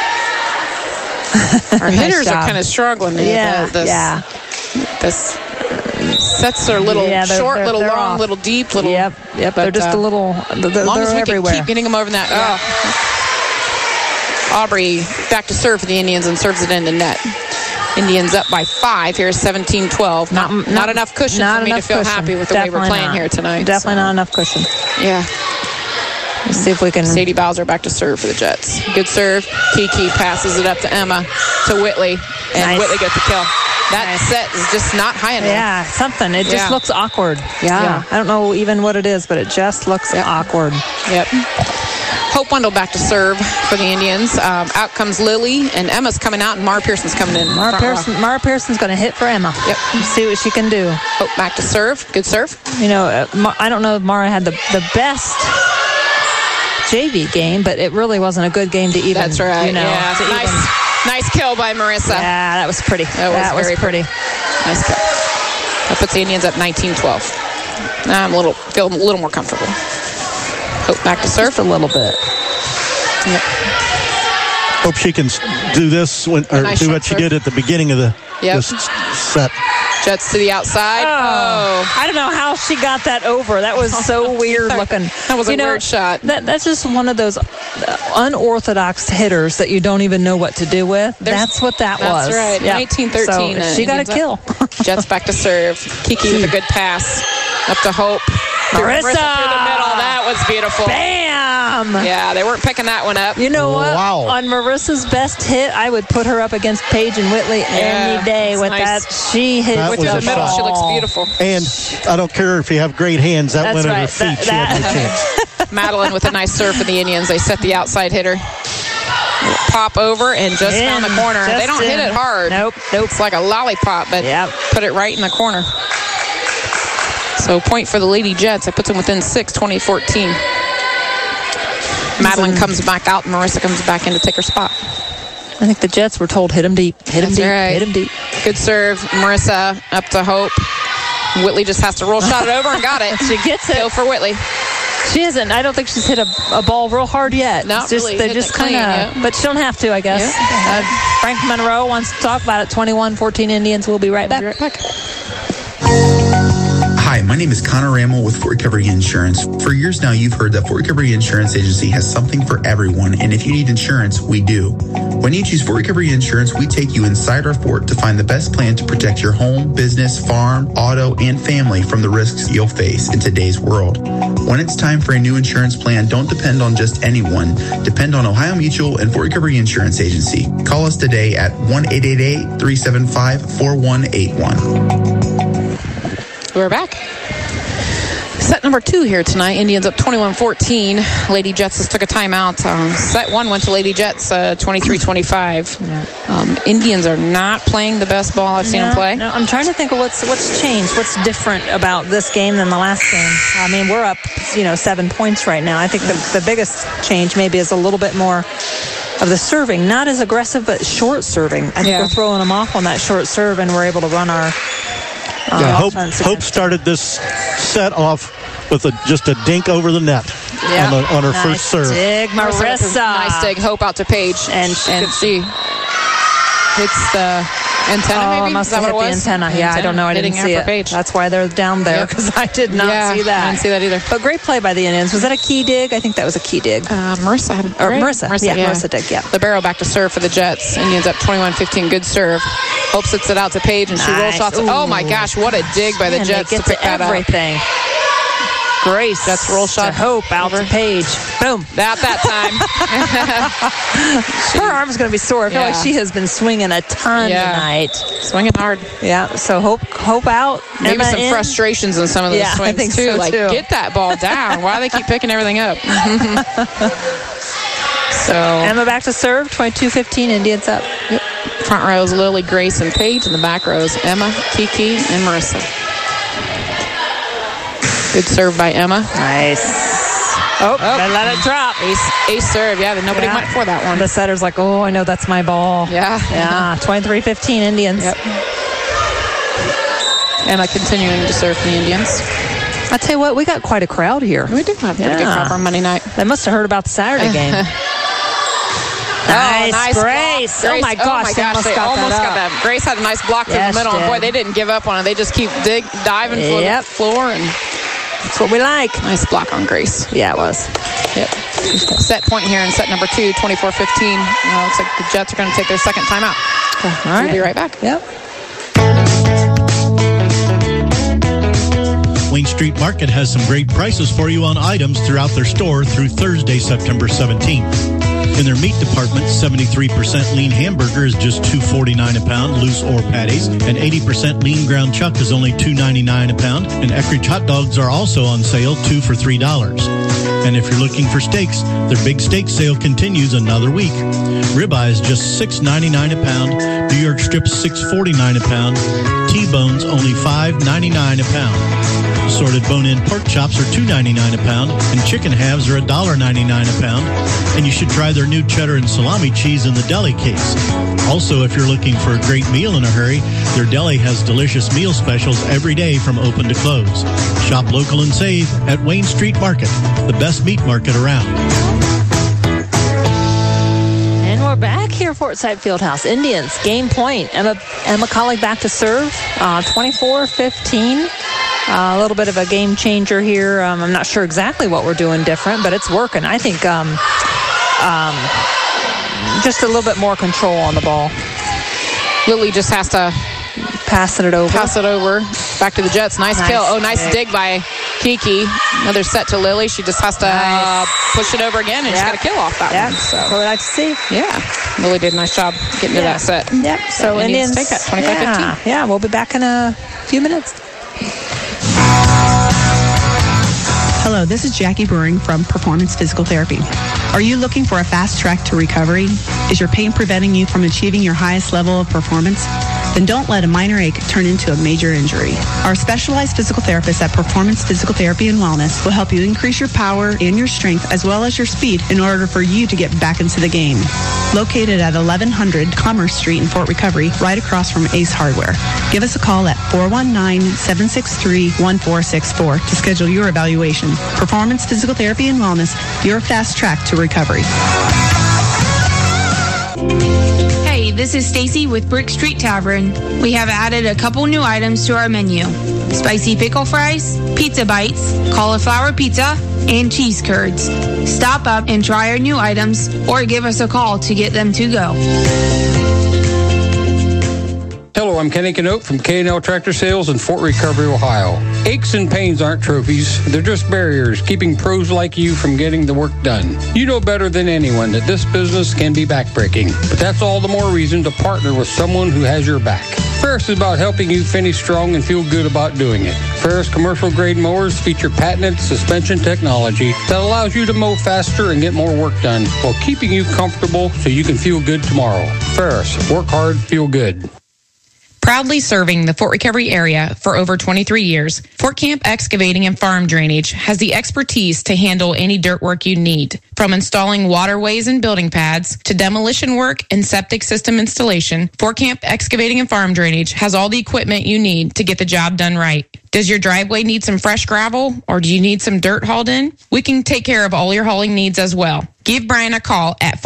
Our hitters are kind of struggling. Yeah, This sets are little short, little long, off. Little deep, little. Yep. But they're just a little. As long as we everywhere. can keep getting them over that. Yeah. Aubrey back to serve for the Indians and serves it into net. Indians up by 5 here, 17-12. Not enough cushion for me to feel happy with the way we're playing here tonight. Definitely not enough cushion. Yeah. Let's see if we can. Sadie Bowser back to serve for the Jets. Good serve. Kiki passes it up to Emma, to Whitley, and Whitley gets the kill. That set is just not high enough. Yeah, something. It just looks awkward. Yeah. I don't know even what it is, but it just looks awkward. Yep. Hope Wendell back to serve for the Indians. Out comes Lily, and Emma's coming out, and Mara Pearson's coming in. Mara Pearson's going to hit for Emma. Yep. See what she can do. Hope back to serve. Good serve. You know, I don't know if Mara had the best JV game, but it really wasn't a good game to even. That's right. You know, nice kill by Marissa. Yeah, that was pretty. That was very pretty. Nice kill. That puts the Indians up 19-12. Now I'm feel a little more comfortable. Hope back to serve. Just a little bit. Yep. Hope she can do this do what she did at the beginning of the set. Jets to the outside. Oh. I don't know how she got that over. That was so weird looking. That was a weird shot. That's just one of those unorthodox hitters that you don't even know what to do with. That's what that was. That's right. Yep. 19-13. So she got a kill. Jets back to serve. Kiki with a good pass. Up to Hope. Marissa through the middle. That was beautiful. Bam! Yeah, they weren't picking that one up. You know what? Wow. On Marissa's best hit, I would put her up against Paige and Whitley any day with nice. that. She hit with the middle. She looks beautiful. And I don't care if you have great hands. That went at her feet. She had no chance. Madeline with a nice serve for the Indians. They set the outside hitter. Pop over and just found the corner. They don't hit it hard. Nope. It's like a lollipop, but put it right in the corner. So point for the Lady Jets. That puts them within 6, 20-14. Madeline comes back out. Marissa comes back in to take her spot. I think the Jets were told hit them deep. Hit them deep. Right. Hit them deep. Good serve. Marissa up to Hope. Whitley just has to roll shot it over and got it. She gets it. Kill for Whitley. She hasn't. I don't think she's hit a ball real hard yet. Not just, really. They just kind of, but she don't have to, I guess. Yeah. Frank Monroe wants to talk about it. 21-14 Indians. We'll be right back. Hi, my name is Connor Rammel with Fort Recovery Insurance. For years now, you've heard that Fort Recovery Insurance Agency has something for everyone, and if you need insurance, we do. When you choose Fort Recovery Insurance, we take you inside our fort to find the best plan to protect your home, business, farm, auto, and family from the risks you'll face in today's world. When it's time for a new insurance plan, don't depend on just anyone. Depend on Ohio Mutual and Fort Recovery Insurance Agency. Call us today at 1-888-375-4181. We're back. Set number 2 here tonight. Indians up 21-14. Lady Jets just took a timeout. Set 1 went to Lady Jets 23-25. Indians are not playing the best ball I've seen them play. No, I'm trying to think of what's changed. What's different about this game than the last game? I mean, we're up 7 points right now. I think the biggest change maybe is a little bit more of the serving. Not as aggressive, but short serving. I think we're throwing them off on that short serve, and we're able to run our Hope started this set off with just a dink over the net on her first serve. Dig, Marissa. Nice dig. Hope out to Paige. And she hits the antenna, maybe? Must have hit the antenna. Yeah, I don't know. I didn't see it. Paige. That's why they're down there, because I did not see that. I didn't see that either. But great play by the Indians. Was that a key dig? I think that was a key dig. Marissa had it. Marissa dig, Libero back to serve for the Jets. Indians up 21-15. Good serve. Hope sits it out to Paige, and she rolls shots. Oh, my gosh. What a dig by the Jets to pick that up. Everything. Grace. That's roll shot. To Hope. Out to Paige. Boom. Not that time. Her arm's going to be sore. I feel like she has been swinging a ton tonight. Swinging hard. Yeah. So Hope out. Maybe Emma some in. frustrations in some of those swings, I think too. so, like, too. get that ball down. Why do they keep picking everything up? So Emma back to serve. 22-15. Indians up. Yep. Front row is Lily, Grace, and Paige. And the back row is Emma, Kiki, and Marissa. Good serve by Emma. Nice. Oh, let it drop. Ace serve. Yeah, nobody went for that one. The setter's like, oh, I know that's my ball. Yeah. 23-15 Indians. Yep. Emma continuing to serve the Indians. I tell you what, we got quite a crowd here. We do have a pretty good crowd on Monday night. They must have heard about the Saturday game. Nice, Grace. Oh, my gosh. They almost got that. Grace had a nice block through the middle. And boy, they didn't give up on it. They just keep diving for the floor. And that's what we like. Nice block on Grace. Yeah, it was. Yep. Set point here in set number 2, 24-15. Looks like the Jets are going to take their second timeout. All right. We'll be right back. Yep. Wayne Street Market has some great prices for you on items throughout their store through Thursday, September 17th. In their meat department, 73% lean hamburger is just $2.49 a pound, loose or patties, and 80% lean ground chuck is only $2.99 a pound, and Eckrich hot dogs are also on sale, 2 for $3. And if you're looking for steaks, their big steak sale continues another week. Ribeye is just $6.99 a pound, New York strips $6.49 a pound, T-bones only $5.99 a pound. Assorted bone-in pork chops are $2.99 a pound, and chicken halves are $1.99 a pound. And you should try their new cheddar and salami cheese in the deli case. Also, if you're looking for a great meal in a hurry, their deli has delicious meal specials every day from open to close. Shop local and save at Wayne Street Market, the best meat market around. And we're back here at Forsyth Fieldhouse. Indians, game point. Emma Colleague back to serve, 24-15. A little bit of a game changer here. I'm not sure exactly what we're doing different, but it's working. I think just a little bit more control on the ball. Lily just has to pass it over. Back to the Jets. Nice kill. Oh, nice dig by Kiki. Another set to Lily. She just has to push it over again, and she's got a kill off that one. So what we'd like to see. Yeah. Lily did a nice job getting to that set. Yep. So Indians take that 25-15. Yeah, we'll be back in a few minutes. Hello, this is Jackie Brewing from Performance Physical Therapy. Are you looking for a fast track to recovery? Is your pain preventing you from achieving your highest level of performance? Then don't let a minor ache turn into a major injury. Our specialized physical therapists at Performance Physical Therapy and Wellness will help you increase your power and your strength as well as your speed in order for you to get back into the game. Located at 1100 Commerce Street in Fort Recovery, right across from Ace Hardware. Give us a call at 419-763-1464 to schedule your evaluation. Performance Physical Therapy and Wellness, your fast track to recovery. Hey, this is Stacy with Brick Street Tavern. We have added a couple new items to our menu. Spicy pickle fries, pizza bites, cauliflower pizza, and cheese curds. Stop up and try our new items or give us a call to get them to go. Hello, I'm Kenny Canote from K&L Tractor Sales in Fort Recovery, Ohio. Aches and pains aren't trophies. They're just barriers keeping pros like you from getting the work done. You know better than anyone that this business can be backbreaking, but that's all the more reason to partner with someone who has your back. Ferris is about helping you finish strong and feel good about doing it. Ferris commercial grade mowers feature patented suspension technology that allows you to mow faster and get more work done while keeping you comfortable so you can feel good tomorrow. Ferris, work hard, feel good. Proudly serving the Fort Recovery area for over 23 years, Fort Camp Excavating and Farm Drainage has the expertise to handle any dirt work you need. From installing waterways and building pads to demolition work and septic system installation, Fort Camp Excavating and Farm Drainage has all the equipment you need to get the job done right. Does your driveway need some fresh gravel or do you need some dirt hauled in? We can take care of all your hauling needs as well. Give Brian a call at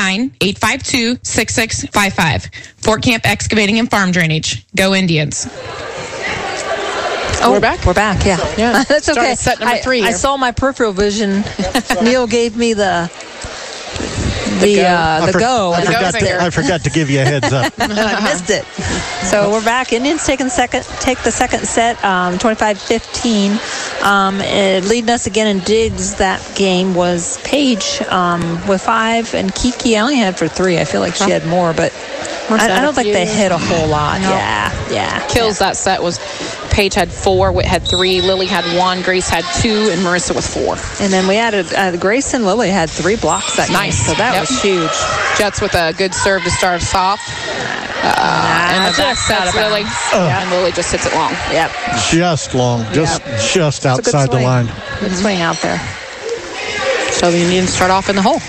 419-852-6655. Fort Camp Excavating and Farm Drainage. Go Indians. Oh, we're back? We're back, yeah. That's okay. Set number 3 I saw my peripheral vision. Neil gave me the go. I forgot to give you a heads up. I missed it. So we're back. Indians take the second set, 25-15. Leading us again in digs that game was Paige with 5, and Kiki I only had for 3. I feel like she had more, but I don't think they hit a whole lot. No. Yeah. Kills that set was Paige had 4, Whit had 3, Lily had 1, Grace had 2, and Marissa with 4. And then we added Grace and Lily had 3 blocks that game. So that was huge. Jets with a good serve to start us off. And the back set's Lily. And Lily just hits it long. Yep. Just long. Just outside the line. Good swing out there. So the Indians start off in the hole.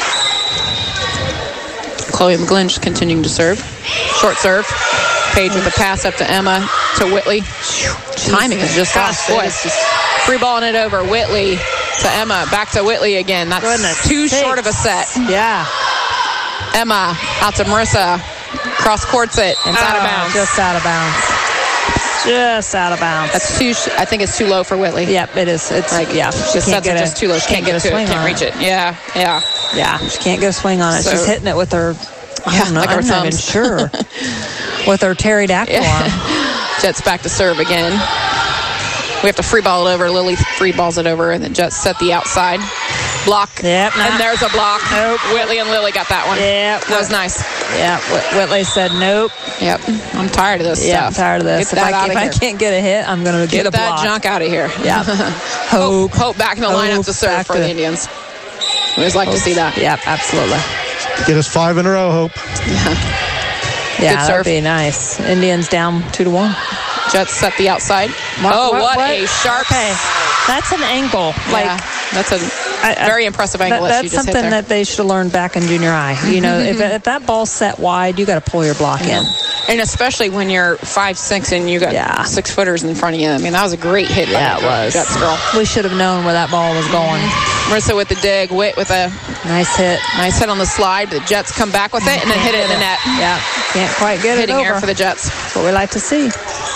Chloe McGlynn just continuing to serve. Short serve. Paige with a pass up to Emma to Whitley. Timing is just off. Boy, it's just free balling it over. Whitley to Emma. Back to Whitley again. That's too short of a set. Yeah. Emma out to Marissa. Cross courts it. It's out of bounds. Just out of bounds. Just out of bounds. That's too. I think it's too low for Whitley. Yep, it is. It's like She sets are just too low. She can't get to it. Can't reach it. Yeah. She can't get a swing on it. So, she's hitting it with her. I don't know. Like I'm not even sure. With her pterodactyl arm. Jets back to serve again. We have to free ball it over. Lily free balls it over, and the Jets set the outside block. Yep. And there's a block. Nope. Whitley and Lily got that one. Yep. That was nice. Yeah. Whitley said nope. Yep. I'm tired of this stuff. I'm tired of this. If I can't get a hit, I'm going to get a block. Get that junk out of here. Yeah. Hope back in the lineup to serve for the Indians. We always like to see that. Yep, absolutely. Get us 5 in a row, Hope. Yeah, that would be nice. Indians down 2-1. Jets set the outside. What a sharp. Okay. That's an angle. That's a very impressive angle. That's something that they should have learned back in junior high. You know, if that ball's set wide, you got to pull your block in. And especially when you're 5'6" and you got 6-footers in front of you. I mean, that was a great hit. Yeah, it was. Jets girl. We should have known where that ball was going. Marissa with the dig. Whit with a nice hit. Nice hit on the slide. The Jets come back with it and then hit it in the net. Yeah, can't quite get it over. Hitting air for the Jets. That's what we like to see.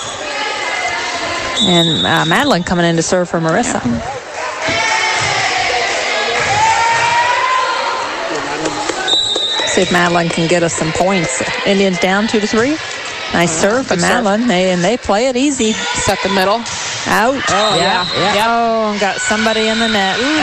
And Madeline coming in to serve for Marissa. Yeah. See if Madeline can get us some points. Indians down 2-3. Nice serve for Madeline. They play it easy. Set the middle. Out. Oh, yeah. Oh, and got somebody in the net. Ooh. I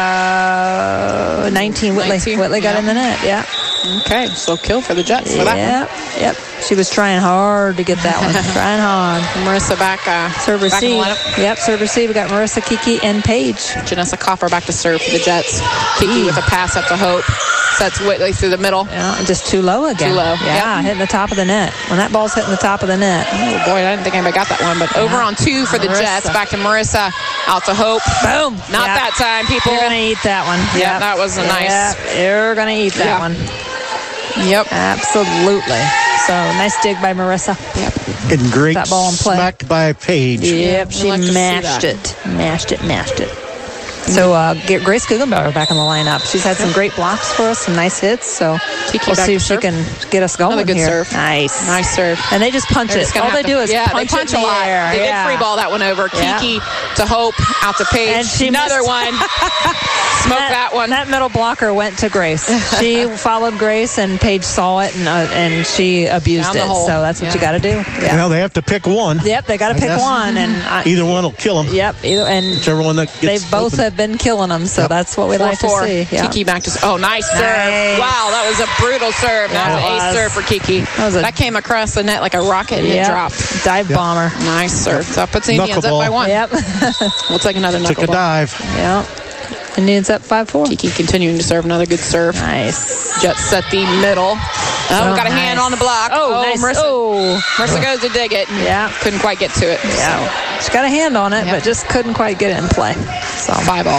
think 19 Whitley got in the net. Yeah. Okay, so kill for the Jets for that one. Yep. She was trying hard to get that one. Trying hard. Marissa back. Serve receive. Yep, serve receive. We got Marissa, Kiki, and Paige. Janessa Coffer back to serve for the Jets. Kiki with a pass up to Hope. Sets Whitley through the middle. Yeah, just too low again. Too low. Yeah, hitting the top of the net. When that ball's hitting the top of the net. Oh, boy, I didn't think anybody got that one. But over on 2 for the Jets. Back to Marissa. Out to Hope. Boom. Not that time, people. You're going to eat that one. Yeah, that was a nice. You're going to eat that one. Yep. Absolutely. So, nice dig by Marissa. Yep. And great that ball in play. Smack by Paige. Yep, she mashed it. Mashed it. So Grace Guggenbauer back in the lineup. She's had some great blocks for us, some nice hits. So we'll see if she can get us going. Another good here. Serve. Nice serve. And they just punch it. All they do is punch it a lot. Air. They did free ball that one over. Kiki to Hope, out to Paige. And she another one. Smoked that one. That middle blocker went to Grace. She followed Grace, and Paige saw it, and she abused it. So that's what you got to do. Yeah. Well, they have to pick one. Yep, they got to pick one, and either one will kill them. Yep, whichever one that gets. They both have been killing them. So that's what we like to see. Yeah. Kiki back to nice serve. Wow, that was a brutal serve. That was an ace serve for Kiki. That came across the net like a rocket and it dropped. Dive bomber. Nice serve. So that puts the Indians up by 1. Yep. We'll take another knuckleball. Took a dive. Yep. Indians up 5-4. Kiki continuing to serve. Another good serve. Nice. Jets set the middle. Got a hand on the block. Nice. Marissa goes to dig it. Yeah. Couldn't quite get to it. Yeah. She got a hand on it, but just couldn't quite get it in play. So 5-ball.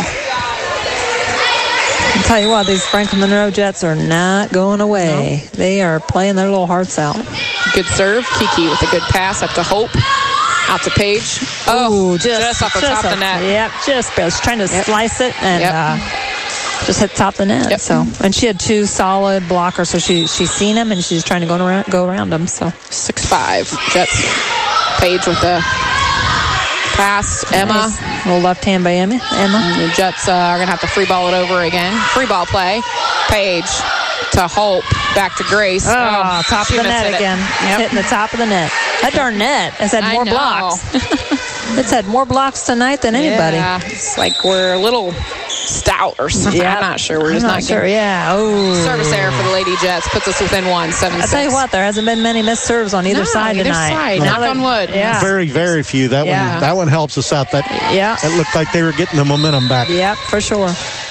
I'll tell you what, these Franklin Monroe Jets are not going away. No. They are playing their little hearts out. Good serve. Kiki with a good pass up to Hope. Out to Paige. Just off the top of the net. Yep, just trying to slice it and just hit the top of the net. Yep. So, and she had 2 solid blockers, so she's seen them and she's trying to go around them. So 6-5 Jets. Paige with the pass. Emma. Nice. Little left hand by Emma. And the Jets are going to have to free ball it over again. Free ball play. Paige to Hope. Back to Grace. Oh, top of the net again. Yep. Hitting the top of the net. That darn net has had more blocks. It's had more blocks tonight than anybody. Yeah, it's like we're a little stout or something. Yep. I'm not sure. We're just not sure. Yeah. Oh. Service error for the Lady Jets puts us within 1-7-6. I tell you what, there hasn't been many missed serves on either side tonight. Knock on wood. Yeah. Very, very few. That one helps us out. It looked like they were getting the momentum back. Yep, for sure.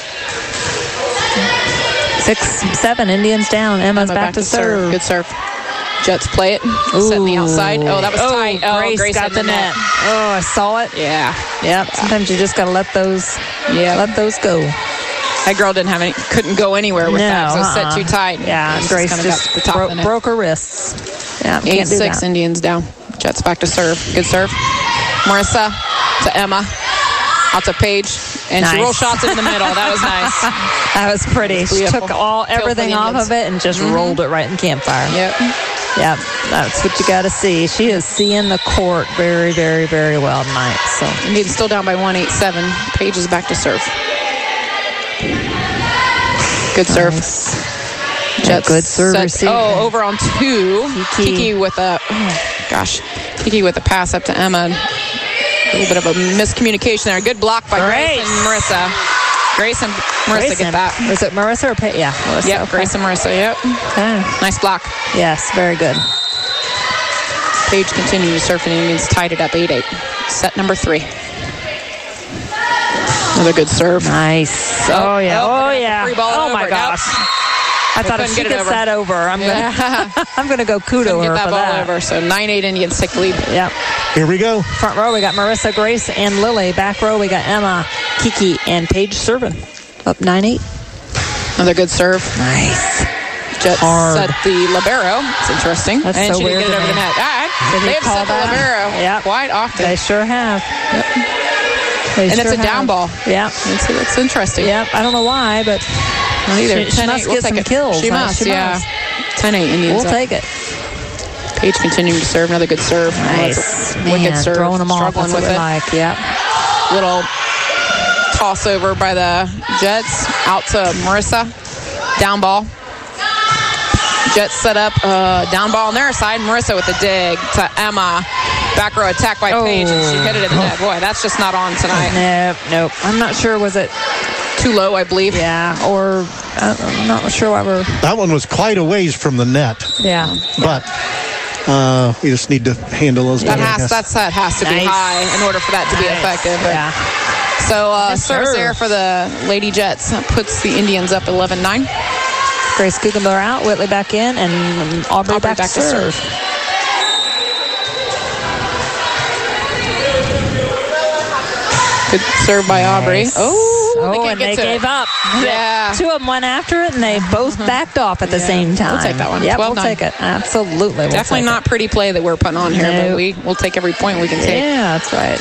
6-7 Indians down. Emma's back to serve. Good serve. Jets play it. Setting the outside. Oh, that was tight. Oh, Grace got the net. Oh, I saw it. Yeah. Yep. Sometimes you just got to let those go. That girl couldn't go anywhere with that, so it set too tight. Yeah, Grace just broke her wrists. Yeah, 8-6 Indians down. Jets back to serve. Good serve. Marissa to Emma. Out to Paige. And she rolled shots in the middle. That was nice. That was pretty. She took everything off of it and just rolled it right in campfire. Yep. That's what you got to see. She is seeing the court very, very, very well tonight. So Indians still down by 1-8-7. Paige is back to serve. Good serve. Nice. Jets good service. Over on 2. Kiki with a pass up to Emma. A little bit of a miscommunication there. Good block by Grace and Marissa. Grace and Marissa get that. Was it Marissa or Paige? Yeah, Marissa. Yep, Grace and Marissa. Yep. Okay. Nice block. Yes, very good. Paige continues to serve for the Indians. Tied it up 8-8. Set number 3. Another good serve. Nice. Oh yeah. Free ball oh my gosh. I thought if she gets that over, I'm gonna go kudo her get that for ball that. over. So 9-8 Indians take the lead. Yep. Here we go. Front row we got Marissa, Grace, and Lily. Back row we got Emma, Kiki, and Paige serving. Up 9-8. Another good serve. Nice. Jets set the libero. It's interesting. That's and so she weird. Didn't get it over the net. They have set the libero. Yep. Quite often. They sure have. Yep. It's a down ball. Yeah. It's interesting. Yep. I don't know why, but she must get some kills. She must. 10-8 Indians. We'll take it. Paige continuing to serve. Another good serve. Nice. Wicked serve. Throwing them off. Struggling with it. Yep. Little toss over by the Jets. Out to Marissa. Down ball. Jets set up down ball on their side. Marissa with the dig to Emma. Back row attack by Paige, and she hit it in the net. Boy, that's just not on tonight. Nope. I'm not sure. Was it too low, I believe? Yeah, or I'm not sure why we're... That one was quite a ways from the net. Yeah. But we just need to handle those. That has to be high in order for that to be effective. Yeah. So service error for the Lady Jets puts the Indians up 11-9. Grace Guggenbauer out, Whitley back in, and Aubrey back to serve. Good serve by Aubrey. They gave up. Yeah. 2 of them went after it, and they both backed off at the same time. We'll take that one. Yep, we'll take it. Absolutely. Definitely not pretty play that we're putting on here, but we'll take every point we can take. Yeah, that's right.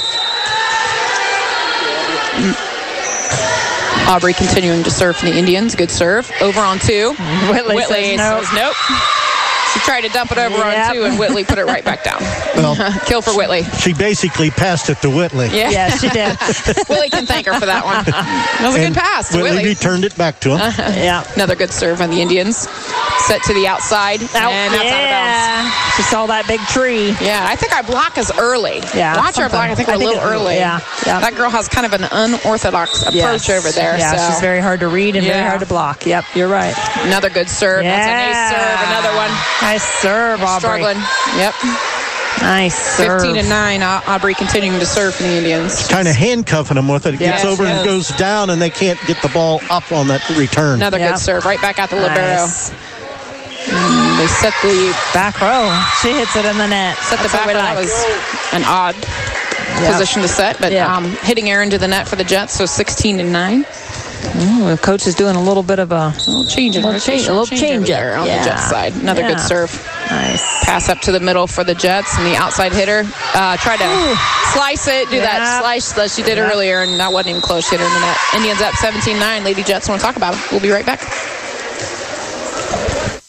Aubrey continuing to serve for the Indians. Good serve. Over on 2. Whitley says nope. She tried to dump it over on 2, and Whitley put it right back down. Well, kill for Whitley. She basically passed it to Whitley. Yeah, she did. Whitley can thank her for that one. That was a good pass to Whitley returned it back to him. Yeah. Another good serve on the Indians. Set to the outside, and that's out of bounds. She saw that big tree. Yeah, I think our block is early. Yeah. Watch our block. I think we're a little early. Yeah. That girl has kind of an unorthodox approach over there. Yeah, so. She's very hard to read and very hard to block. Yep, you're right. Another good serve. Yeah. That's a nice serve. Another one. Nice serve, Aubrey. Struggling. Yep. Nice serve. 15-9. Aubrey continuing to serve for the Indians. Kind of handcuffing them with it. It gets over and goes down, and they can't get the ball up on that return. Another good serve. Right back at the libero. Nice. They set the back row. She hits it in the net. Set the back row. That was an odd position to set, but hitting air into the net for the Jets, so 16-9. The coach is doing a little bit of a change there on the Jets side. Another good serve. Nice. Pass up to the middle for the Jets, and the outside hitter tried to slice it, do that slice that she did earlier, and that wasn't even close. She hit her in the net. Indians up 17-9. Lady Jets want to talk about it. We'll be right back.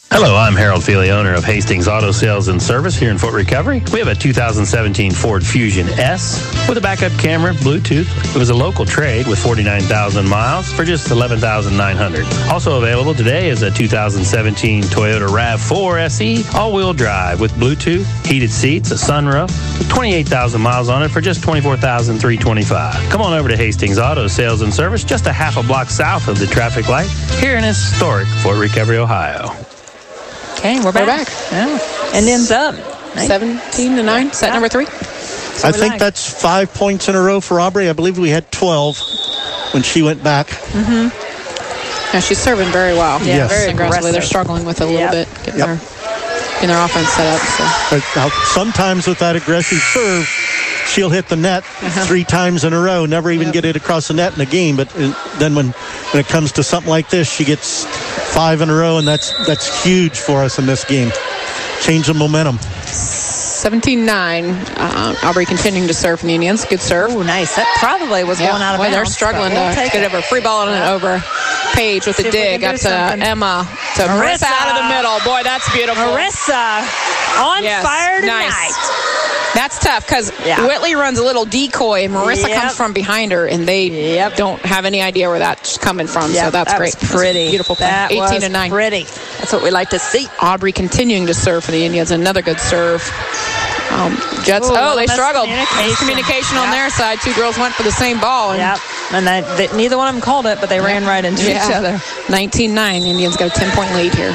Hello, I'm Harold Feely, owner of Hastings Auto Sales and Service here in Fort Recovery. We have a 2017 Ford Fusion S with a backup camera, Bluetooth. It was a local trade with 49,000 miles for just $11,900. Also available today is a 2017 Toyota RAV4 SE all-wheel drive with Bluetooth, heated seats, a sunroof, 28,000 miles on it for just $24,325. Come on over to Hastings Auto Sales and Service, just a half a block south of the traffic light here in historic Fort Recovery, Ohio. Okay, we're back. Yeah. Indians up. 17-9. Set number 3. I think that's 5 points in a row for Aubrey. I believe we had 12 when she went back. Mm-hmm. Yeah, she's serving very well. Yeah, yes. Very aggressively. They're struggling with it a little bit, getting their offense set up. So. But now, sometimes with that aggressive serve, she'll hit the net 3 times in a row, never even get it across the net in a game. But then when it comes to something like this, she gets 5 in a row, and that's huge for us in this game. Change the momentum. 17-9. Aubrey continuing to serve from the Indians. Good serve. Oh, nice. That probably was going out of bounds. They're struggling to get it over. Free ball and over. Page with the dig up to Emma. To Marissa out of the middle. Boy, that's beautiful. Marissa on fire tonight. Nice. That's tough because Whitley runs a little decoy and Marissa comes from behind her, and they don't have any idea where that's coming from. So that's great. Pretty. That's beautiful. That 18-9. Pretty. That's what we like to see. Aubrey continuing to serve for the Indians. Another good serve. Jets. They struggled. Miscommunication on their side. 2 girls went for the same ball. And and neither one of them called it, but they ran right into each other. 19-9. Indians got a 10-point lead here.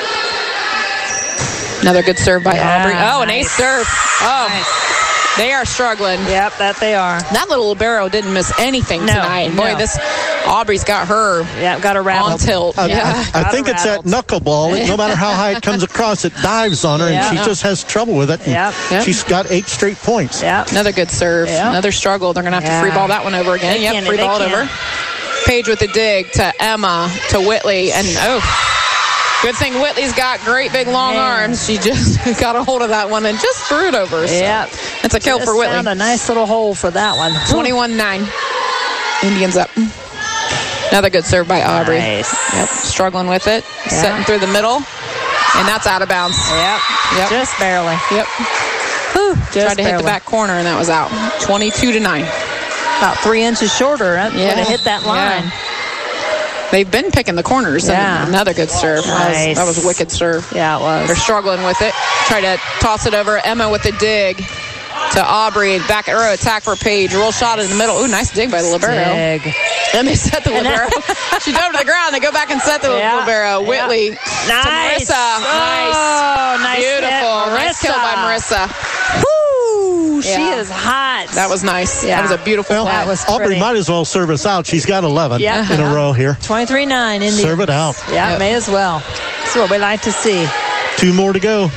Another good serve by Aubrey. Oh, an ace serve. Oh, they are struggling. Yep, that they are. That little libero didn't miss anything tonight. Boy, this Aubrey's got her got her rattled. on tilt. I think it's that knuckleball. No matter how high it comes across, it dives on her, and she just has trouble with it. She's got 8 straight points. Another good serve. Another struggle. They're going to have to free ball that one over again. Free ball it over. Page with the dig to Emma, to Whitley, and good thing Whitley's got great big long arms. She just got a hold of that one and just threw it over. So it's a kill for Whitley. Found a nice little hole for that one. 21-9. Indians up. Another good serve by Aubrey. Nice. Struggling with it. Setting through the middle. And that's out of bounds. Just barely. Tried to hit the back corner, and that was out. 22-9. About 3 inches shorter. Would have hit that line. They've been picking the corners. Another good serve. Nice. That was a wicked serve. Yeah, it was. They're struggling with it. Try to toss it over. Emma with the dig to Aubrey. Back at row. Attack for Page. Roll shot in the middle. Ooh, nice dig by the libero. And they set the libero. She dove to the ground. They go back and set the libero. Whitley to Marissa. Nice. Beautiful. Nice kill by Marissa. Woo! She is hot. That was nice. That was a beautiful play. That was Aubrey might as well serve us out. She's got 11 in a row here. 23-9. Indians. Serve it out. May as well. That's what we like to see. 2 more to go.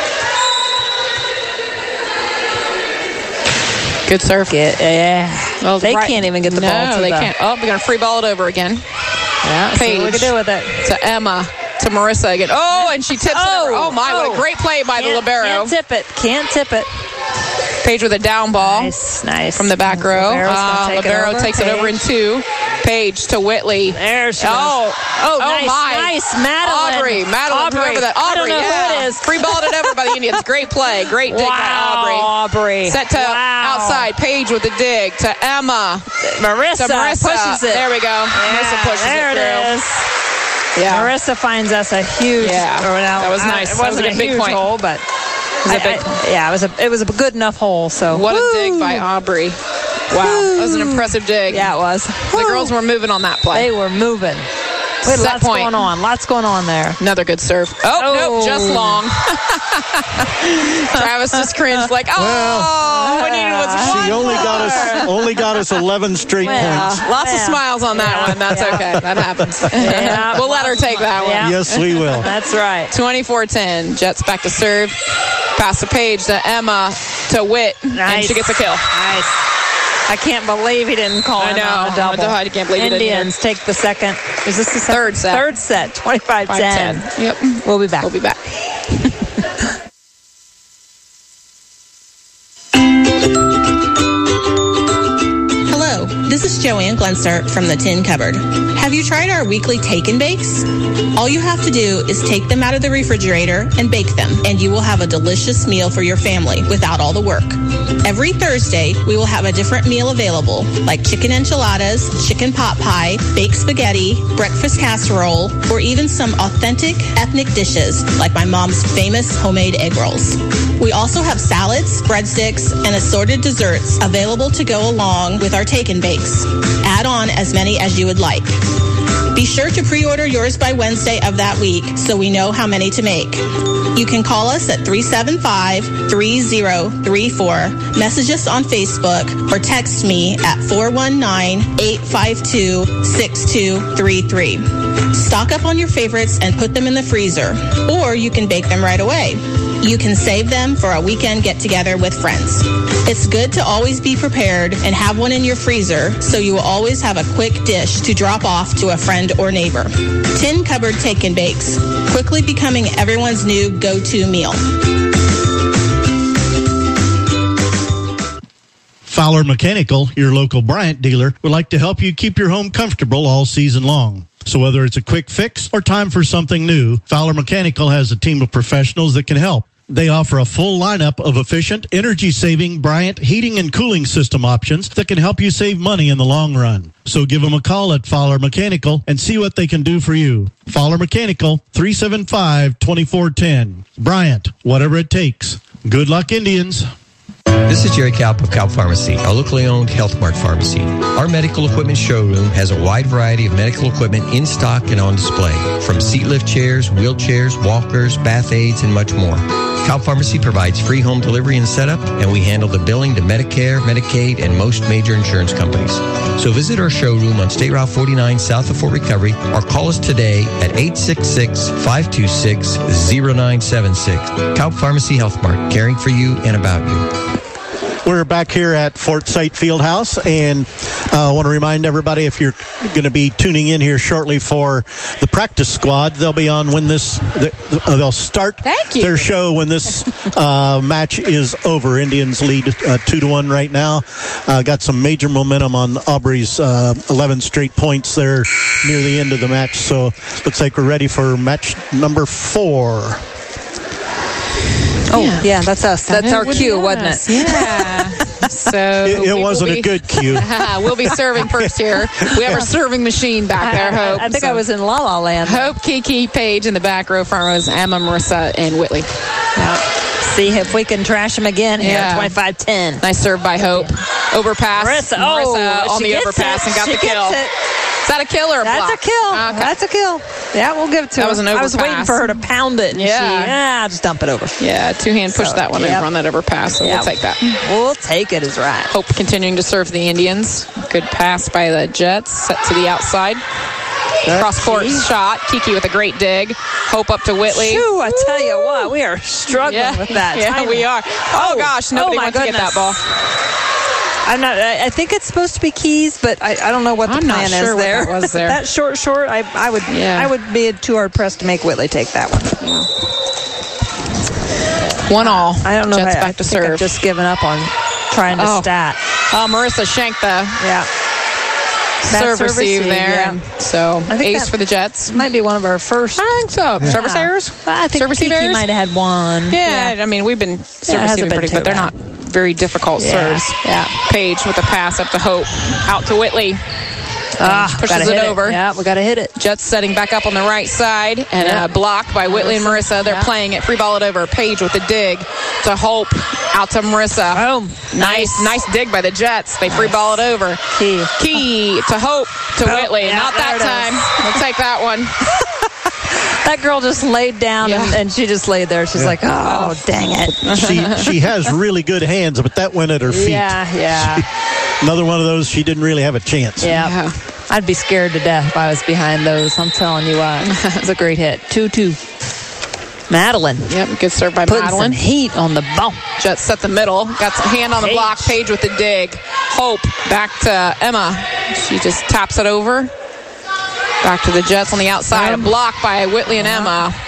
Good serve. Well, they can't even get the ball to they can't. Oh, we're going to free ball it over again. Page. See what we can do with it. To Emma. To Marissa again. Oh, and she tips it over. Oh, my. What a great play by the libero. Can't tip it. Page with a down ball. Nice. From the back row. Libero takes it over in 2. Page to Whitley. There she goes. Nice. Madeline. Whoever that. Aubrey. I don't know who it is. Free balled it over by the Indians. Great play. Great dig by Aubrey. Set to outside. Page with the dig to Emma. Marissa pushes it. There we go. Marissa pushes it through. There it is. Marissa finds us a huge. That was nice. It wasn't a big point. Hole, but it was a good enough hole. So what a dig by Aubrey. Wow, that was an impressive dig. Yeah, it was. The girls were moving on that play. They were moving. Lots going on. Lots going on there. Another good serve. Nope, just long. Travis just cringed like, we needed was one. She only got us 11 straight points. Lots of smiles on that one. That's okay. That happens. We'll let her take that one. Yes, we will. That's right. 24-10. Jets back to serve. Pass the Page to Emma to Witt, and she gets a kill. Nice. I can't believe he didn't call him on a double. I can't believe Indians take the second. Is this the third set? Third set. 25-10. Yep. We'll be back. Hello, this is Joanne Glenser from the Tin Cupboard. Have you tried our weekly take and bakes? All you have to do is take them out of the refrigerator and bake them, and you will have a delicious meal for your family without all the work. Every Thursday, we will have a different meal available, like chicken enchiladas, chicken pot pie, baked spaghetti, breakfast casserole, or even some authentic ethnic dishes like my mom's famous homemade egg rolls. We also have salads, breadsticks, and assorted desserts available to go along with our take and bakes. Add on as many as you would like. Be sure to pre-order yours by Wednesday of that week so we know how many to make. You can call us at 375-3034, message us on Facebook, or text me at 419-852-6233. Stock up on your favorites and put them in the freezer, or you can bake them right away. You can save them for a weekend get-together with friends. It's good to always be prepared and have one in your freezer so you will always have a quick dish to drop off to a friend or neighbor. Tin Cupboard Take and Bakes, quickly becoming everyone's new go-to meal. Fowler Mechanical, your local Bryant dealer, would like to help you keep your home comfortable all season long. So whether it's a quick fix or time for something new, Fowler Mechanical has a team of professionals that can help. They offer a full lineup of efficient, energy-saving Bryant heating and cooling system options that can help you save money in the long run. So give them a call at Fowler Mechanical and see what they can do for you. Fowler Mechanical, 375-2410. Bryant, whatever it takes. Good luck, Indians. This is Jerry Kalp of Kalp Pharmacy, a locally owned Health Mart pharmacy. Our medical equipment showroom has a wide variety of medical equipment in stock and on display, from seat lift chairs, wheelchairs, walkers, bath aids, and much more. Kalp Pharmacy provides free home delivery and setup, and we handle the billing to Medicare, Medicaid, and most major insurance companies. So visit our showroom on State Route 49 south of Fort Recovery, or call us today at 866-526-0976. Kalp Pharmacy Health Mart, caring for you and about you. We're back here at Fort Sight Fieldhouse, and I want to remind everybody, if you're going to be tuning in here shortly for the practice squad, they'll be on when this, they'll start their show when this match is over. Indians lead 2-1 right now. Got some major momentum on Aubrey's 11 straight points there near the end of the match, so looks like we're ready for match number 4. Oh, yeah, that's us. That's our cue, wasn't it? Yeah. So it wasn't a good cue. We'll be serving first here. We have our serving machine back there, Hope. I think I was in La La Land. Hope, Kiki, Paige in the back row, front rows, Emma, Marissa, and Whitley. Yeah. See if we can trash them again here. 25-10. Nice serve by Hope. Overpass. Marissa on the overpass and got the kill. Is that a kill or a block? That's a kill. Okay. That's a kill. Yeah, we'll give it to her. That was an overpass. I was waiting for her to pound it. And just dump it over. Yeah, two-hand push that one and run that overpass. So we'll take that. We'll take it as right. Hope continuing to serve the Indians. Good pass by the Jets. Set to the outside. Cross-court shot. Kiki with a great dig. Hope up to Whitley. Shoo, I tell you what, we are struggling with that. Yeah, we are. Oh gosh, nobody wants to get that ball. I think it's supposed to be Keys, but I don't know what the plan is there. What that was there. That short, I would be too hard pressed to make Whitley take that one. Yeah. 1-all. I don't know. Jets I back to think serve. I've just given up on trying to stat. Oh, Marissa shanked the serve receive there. Yeah. So ace for the Jets. Might be one of our first. I think so. Yeah. Service errors? I think Kiki might have had one. Yeah, I mean, we've been service pretty, but they're not very difficult serves. Yeah. Paige with a pass up to Hope. Out to Whitley. Pushes it over. Yeah, we got to hit it. Jets setting back up on the right side, and a block by Whitley and Marissa. They're playing it. Free ball it over. Paige with a dig to Hope. Out to Marissa. Boom. Nice dig by the Jets. They free ball it over. Key to Hope to Whitley. Yeah, not that time. We'll take that one. That girl just laid down and she just laid there. She's like, oh, dang it. She has really good hands, but that went at her feet. Yeah. Another one of those, she didn't really have a chance. Yeah. I'd be scared to death if I was behind those. I'm telling you what. It was a great hit. 2-2. Madeline. Yep, good serve by Putting Madeline. Some heat on the ball. Jets set the middle. Got some hand on the block. Paige with the dig. Hope back to Emma. She just taps it over. Back to the Jets on the outside. A block by Whitley and Emma.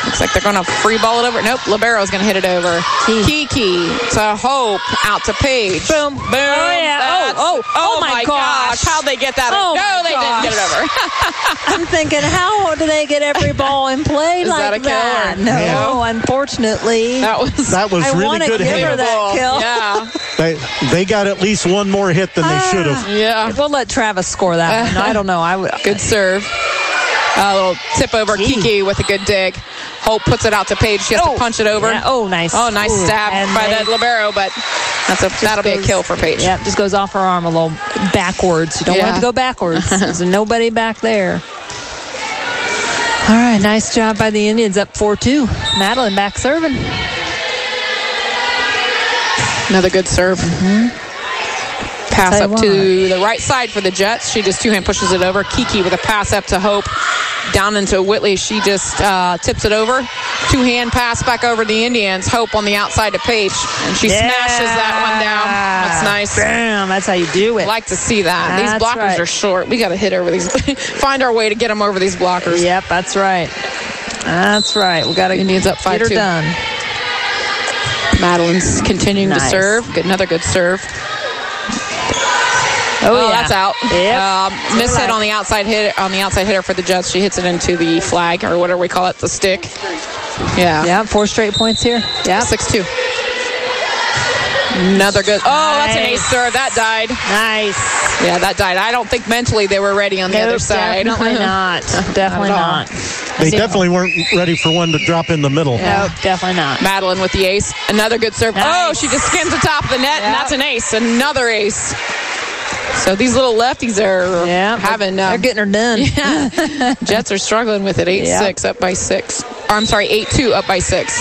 Looks like they're going to free ball it over. Nope, Libero's going to hit it over. Kiki to Hope, out to Paige. Boom. Boom. Oh, yeah. Oh, my gosh. How'd they get that? Oh, no, they gosh. didn't get it over. I'm thinking, how do they get every ball in play Is like that a kill that? or- No, Yeah. Unfortunately. That was I really want to good give her handle. that kill. Yeah. They got at least one more hit than they should have. Yeah. We'll let Travis score that one. I don't know. Good serve. A little tip over. Kiki with a good dig. Hope puts it out to Paige. She has to punch it over. Yeah. Oh, nice. Oh, nice stab by that Libero, but that'll be a kill for Paige. Yeah, just goes off her arm a little backwards. You don't want it to go backwards. There's nobody back there. All right, nice job by the Indians, up 4-2. Madeline back serving. Another good serve. Pass up to the right side for the Jets. She just two-hand pushes it over. Kiki with a pass up to Hope. Down into Whitley. She just tips it over. Two-hand pass back over to the Indians. Hope on the outside to Paige. And she smashes that one down. That's nice. Bam, that's how you do it. Like to see that. These blockers are short. We got to hit over these. Find our way to get them over these blockers. Yep, that's right. That's right. We got to Indians up 5-2. Get her done. Madeline's continuing to serve. Get another good serve. Oh, that's out. Yep. Miss hit on the outside hitter for the Jets. She hits it into the flag, or whatever we call it, the stick. Yeah. Yeah, 4 straight points here. Yeah. 6-2. Another good. Oh, that's an ace serve. That died. Nice. Yeah, that died. I don't think mentally they were ready on the other side. Definitely not. Definitely not. They definitely weren't ready for one to drop in the middle. Nope, definitely not. Madeline with the ace. Another good serve. Nice. Oh, she just skims the top of the net, and that's an ace. Another ace. So these little lefties are having... they're getting her done. Yeah. Jets are struggling with it. 8-6 up by 6. Or, I'm sorry, 8-2 up by 6.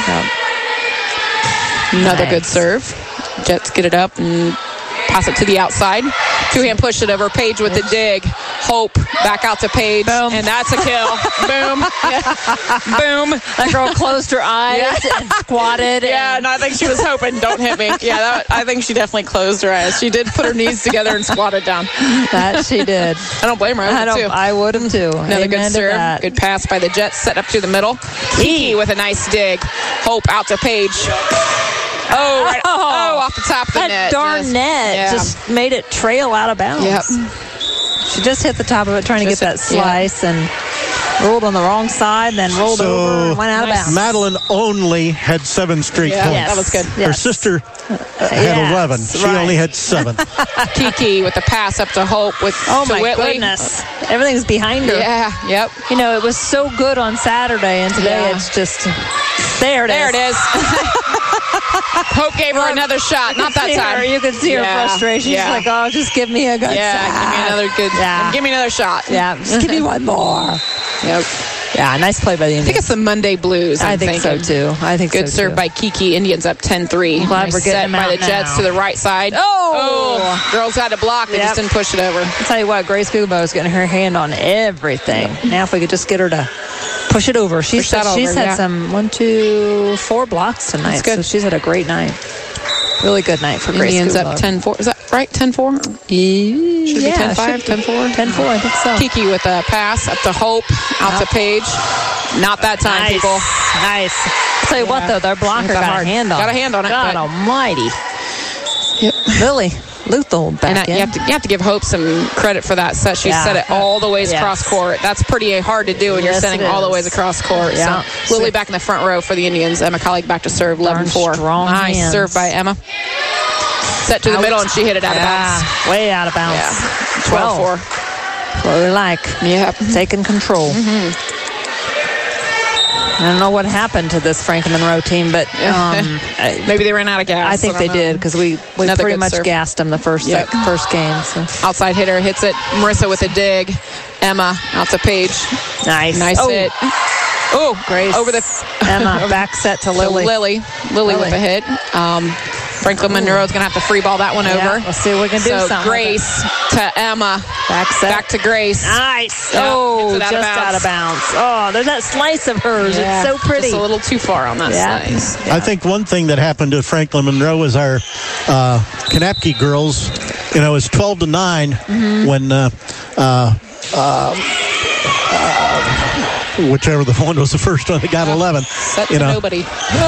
Another good serve. Jets get it up and pass it to the outside. Two-hand push it over. Paige with the dig. Hope back out to Paige. Boom. And that's a kill. Boom. Yeah. Boom. That girl closed her eyes and squatted. Yeah, and I think she was hoping, don't hit me. Yeah, I think she definitely closed her eyes. She did put her knees together and squatted down. That she did. I don't blame her. I would have too. Another good serve. Good pass by the Jets. Set up to the middle. Kiki with a nice dig. Hope out to Paige. Oh, right. Oh, off the top of the net. That darn net just made it trail out of bounds. Yep. She just hit the top of it trying to get that slice and rolled on the wrong side, then rolled over and went out of bounds. Madeline only had 7 straight points. That was good. Her sister had 11. She only had 7. Kiki with the pass up to Hope with to my Whitley. Goodness. Everything's behind her. Yeah, yep. You know, it was so good on Saturday, and today it's just... There it is. Hope gave her another shot. Not that time. You could see her frustration. She's like, oh, just give me a good shot. Give me another good. Yeah. Give me another shot. Yeah, just give me one more. Yep. Yeah, nice play by the Indians. I think it's the Monday Blues. I think so too. Good serve by Kiki. Indians up 10-3. Glad we're getting by the Jets to the right side. Oh, girls had to block. They just didn't push it over. I'll tell you what, Grace Kubo is getting her hand on everything. Now if we could just get her to push it over. She's had some 1, 2, 4 blocks tonight. So she's had a great night. Really good night for Grace Indians Kubo. up 10-4. Is that right? 10-4? Should it be 10-5? 10-4? 10-4, I think so. Kiki with a pass up to Hope, out to Paige. Not that time, people. Nice. I'll tell you what, though, their blocker got a hand on it. Got a hand on it. God almighty. Yep. Really? Lethal back in. You have to give Hope some credit for that set. She set it all the ways across court. That's pretty hard to do when you're setting all the ways across court. Yeah. So Lily back in the front row for the Indians. Emma Colleague back to serve, 11-4. Nice hands. serve by Emma. Set to the middle, and she hit it out of bounds. Way out of bounds. Yeah. 12-4. What we like. Yeah. Taking control. Mm-hmm. I don't know what happened to this Franklin Monroe team, but maybe they ran out of gas. I think they did because we pretty much gassed them the first game. So. Outside hitter hits it. Marissa with a dig. Emma out to Paige. Nice hit. Oh, Grace. Over the Emma back set to Lily. Lily with a hit. Franklin Monroe is going to have to free ball that one over. Let's see what we can do. So Grace to Emma. Back to Grace. Nice. Yeah, out of bounds. Oh, there's that slice of hers. Yeah. It's so pretty. Just a little too far on that slice. Yeah. I think one thing that happened to Franklin Monroe was our Kanapke girls. You know, it was 12-9 when whichever the one was the first one that got 11. Set to nobody.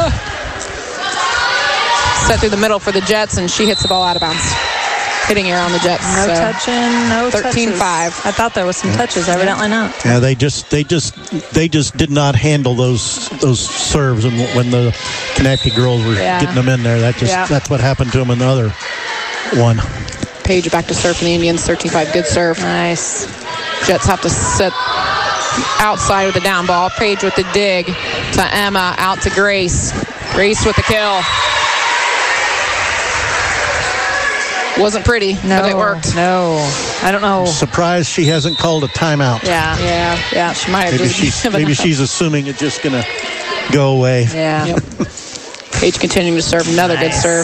Set through the middle for the Jets, and she hits the ball out of bounds. Hitting here on the Jets. No touching, no 13-5. I thought there was some touches. Evidently not. Yeah, they just did not handle those serves, and when the Kanapke girls were getting them in there, that's what happened to them in the other one. Page back to serve for the Indians. 13-5. Good serve. Nice. Jets have to sit outside with the down ball. Page with the dig to Emma. Out to Grace. Grace with the kill. Wasn't pretty, but it worked. No, I don't know. Surprised she hasn't called a timeout. Yeah. She might have. Maybe she's assuming it's just going to go away. Yeah. Yep. Page continuing to serve. Another good serve.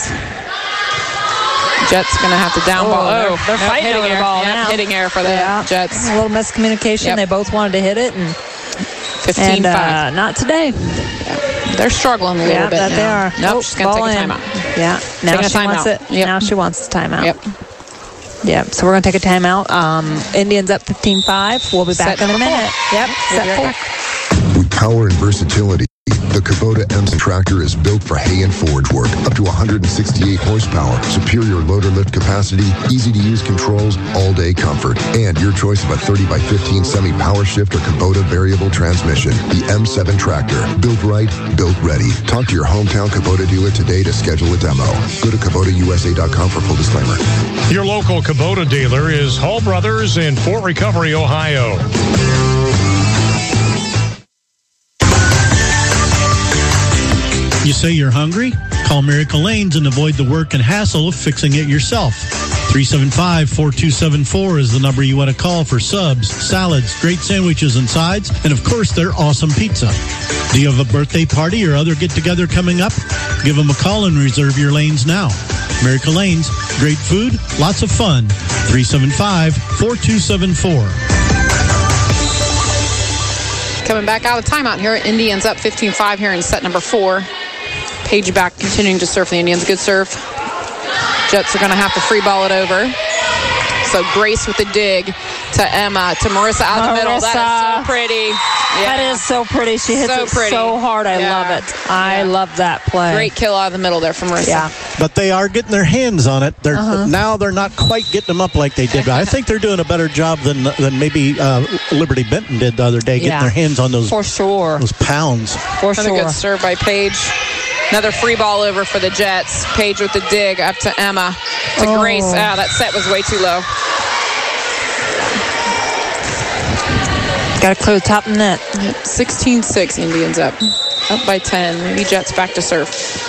Jets going to have to down ball. They're fighting over the ball now. Hitting air for the Jets. A little miscommunication. Yep. They both wanted to hit it. 15-5. Not today. They're struggling a little bit now. They are. Nope, she's going to take a timeout. Yeah. Now she wants it. Yep. Now she wants the timeout. Yep. Yeah. So we're going to take a timeout. Indians up 15-5. We'll be back in a minute. Yep. Set back. With power and versatility, the Kubota M7 tractor is built for hay and forage work. Up to 168 horsepower, superior loader lift capacity, easy-to-use controls, all-day comfort, and your choice of a 30x15 semi-power shift or Kubota variable transmission. The M7 tractor, built right, built ready. Talk to your hometown Kubota dealer today to schedule a demo. Go to KubotaUSA.com for full disclaimer. Your local Kubota dealer is Hall Brothers in Fort Recovery, Ohio. You say you're hungry? Call Miracle Lanes and avoid the work and hassle of fixing it yourself. 375-4274 is the number you want to call for subs, salads, great sandwiches and sides, and of course their awesome pizza. Do you have a birthday party or other get-together coming up? Give them a call and reserve your lanes now. Miracle Lanes, great food, lots of fun. 375-4274. Coming back out of timeout here. Indians up 15-5 here in set number 4. Page back continuing to serve for the Indians. Good serve. Jets are going to have to free ball it over. So Grace with the dig to Emma, to Marissa out the middle. That is so pretty. That is so pretty. She hits it so hard. I love it. I love that play. Great kill out of the middle there from Marissa. Yeah. But they are getting their hands on it. Now they're not quite getting them up like they did. I think they're doing a better job than maybe Liberty Benton did the other day, getting their hands on those, for sure, those pounds. Another good serve by Page. Another free ball over for the Jets. Page with the dig up to Emma, to Grace. That set was way too low. Got to clear the top of the net. 16-6, Indians up by 10. Maybe Jets back to serve.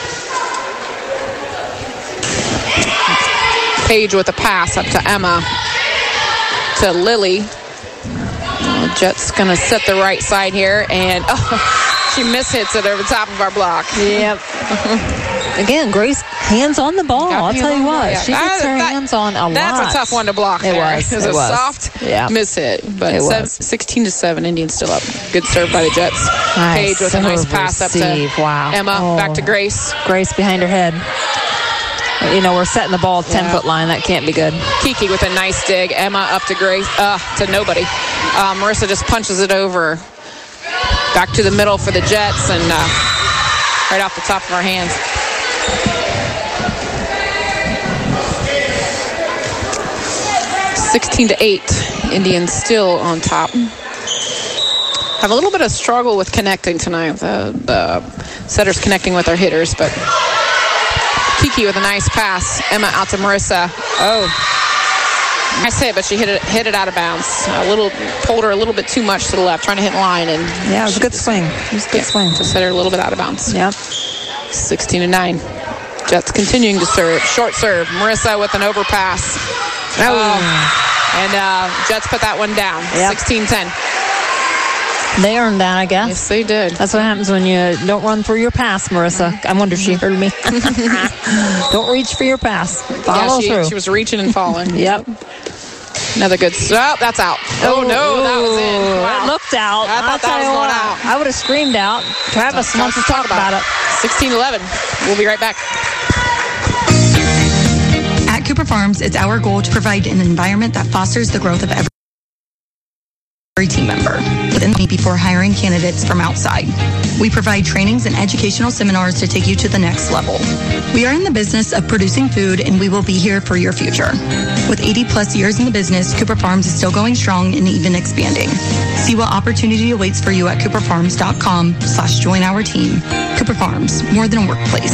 Page with a pass up to Emma, to Lily. Jets going to set the right side here, and she mishits it over the top of our block. Yep. Again, Grace, hands on the ball. I'll tell you what. She gets her hands on a lot. That's a tough one to block. It was. It was a soft mishit. But 16-7, Indians still up. Good serve by the Jets. Nice. Page with a nice pass up to Emma. Back to Grace. Grace behind her head. You know, we're setting the ball at 10-foot line. That can't be good. Kiki with a nice dig. Emma up to Grace. To nobody. Marissa just punches it over. Back to the middle for the Jets, and right off the top of our hands. (16-8). Indians still on top. Have a little bit of struggle with connecting tonight. The setters connecting with our hitters, but Kiki with a nice pass. Emma out to Marissa. Nice hit, but she hit it out of bounds. Pulled her a little bit too much to the left, trying to hit line, and it was a good swing. It was a good swing. Just hit her a little bit out of bounds. Yep. 16-9. Jets continuing to serve. Short serve. Marissa with an overpass. And Jets put that one down. 16-10. They earned that, I guess. Yes, they did. That's what happens when you don't run for your pass, Marissa. I wonder if she heard me. Don't reach for your pass. Follow through. She was reaching and falling. Yep. Another good. That's out. No, that was in. Wow. It looked out. I thought that was going out. I would have screamed out. Travis wants to talk about it. 16-11. We'll be right back. At Cooper Farms, it's our goal to provide an environment that fosters the growth of every team member. within me before hiring candidates from outside. We provide trainings and educational seminars to take you to the next level. We are in the business of producing food, and we will be here for your future. With 80 plus years in the business, Cooper Farms is still going strong and even expanding. See what opportunity awaits for you at cooperfarms.com/join our team. Cooper Farms, more than a workplace.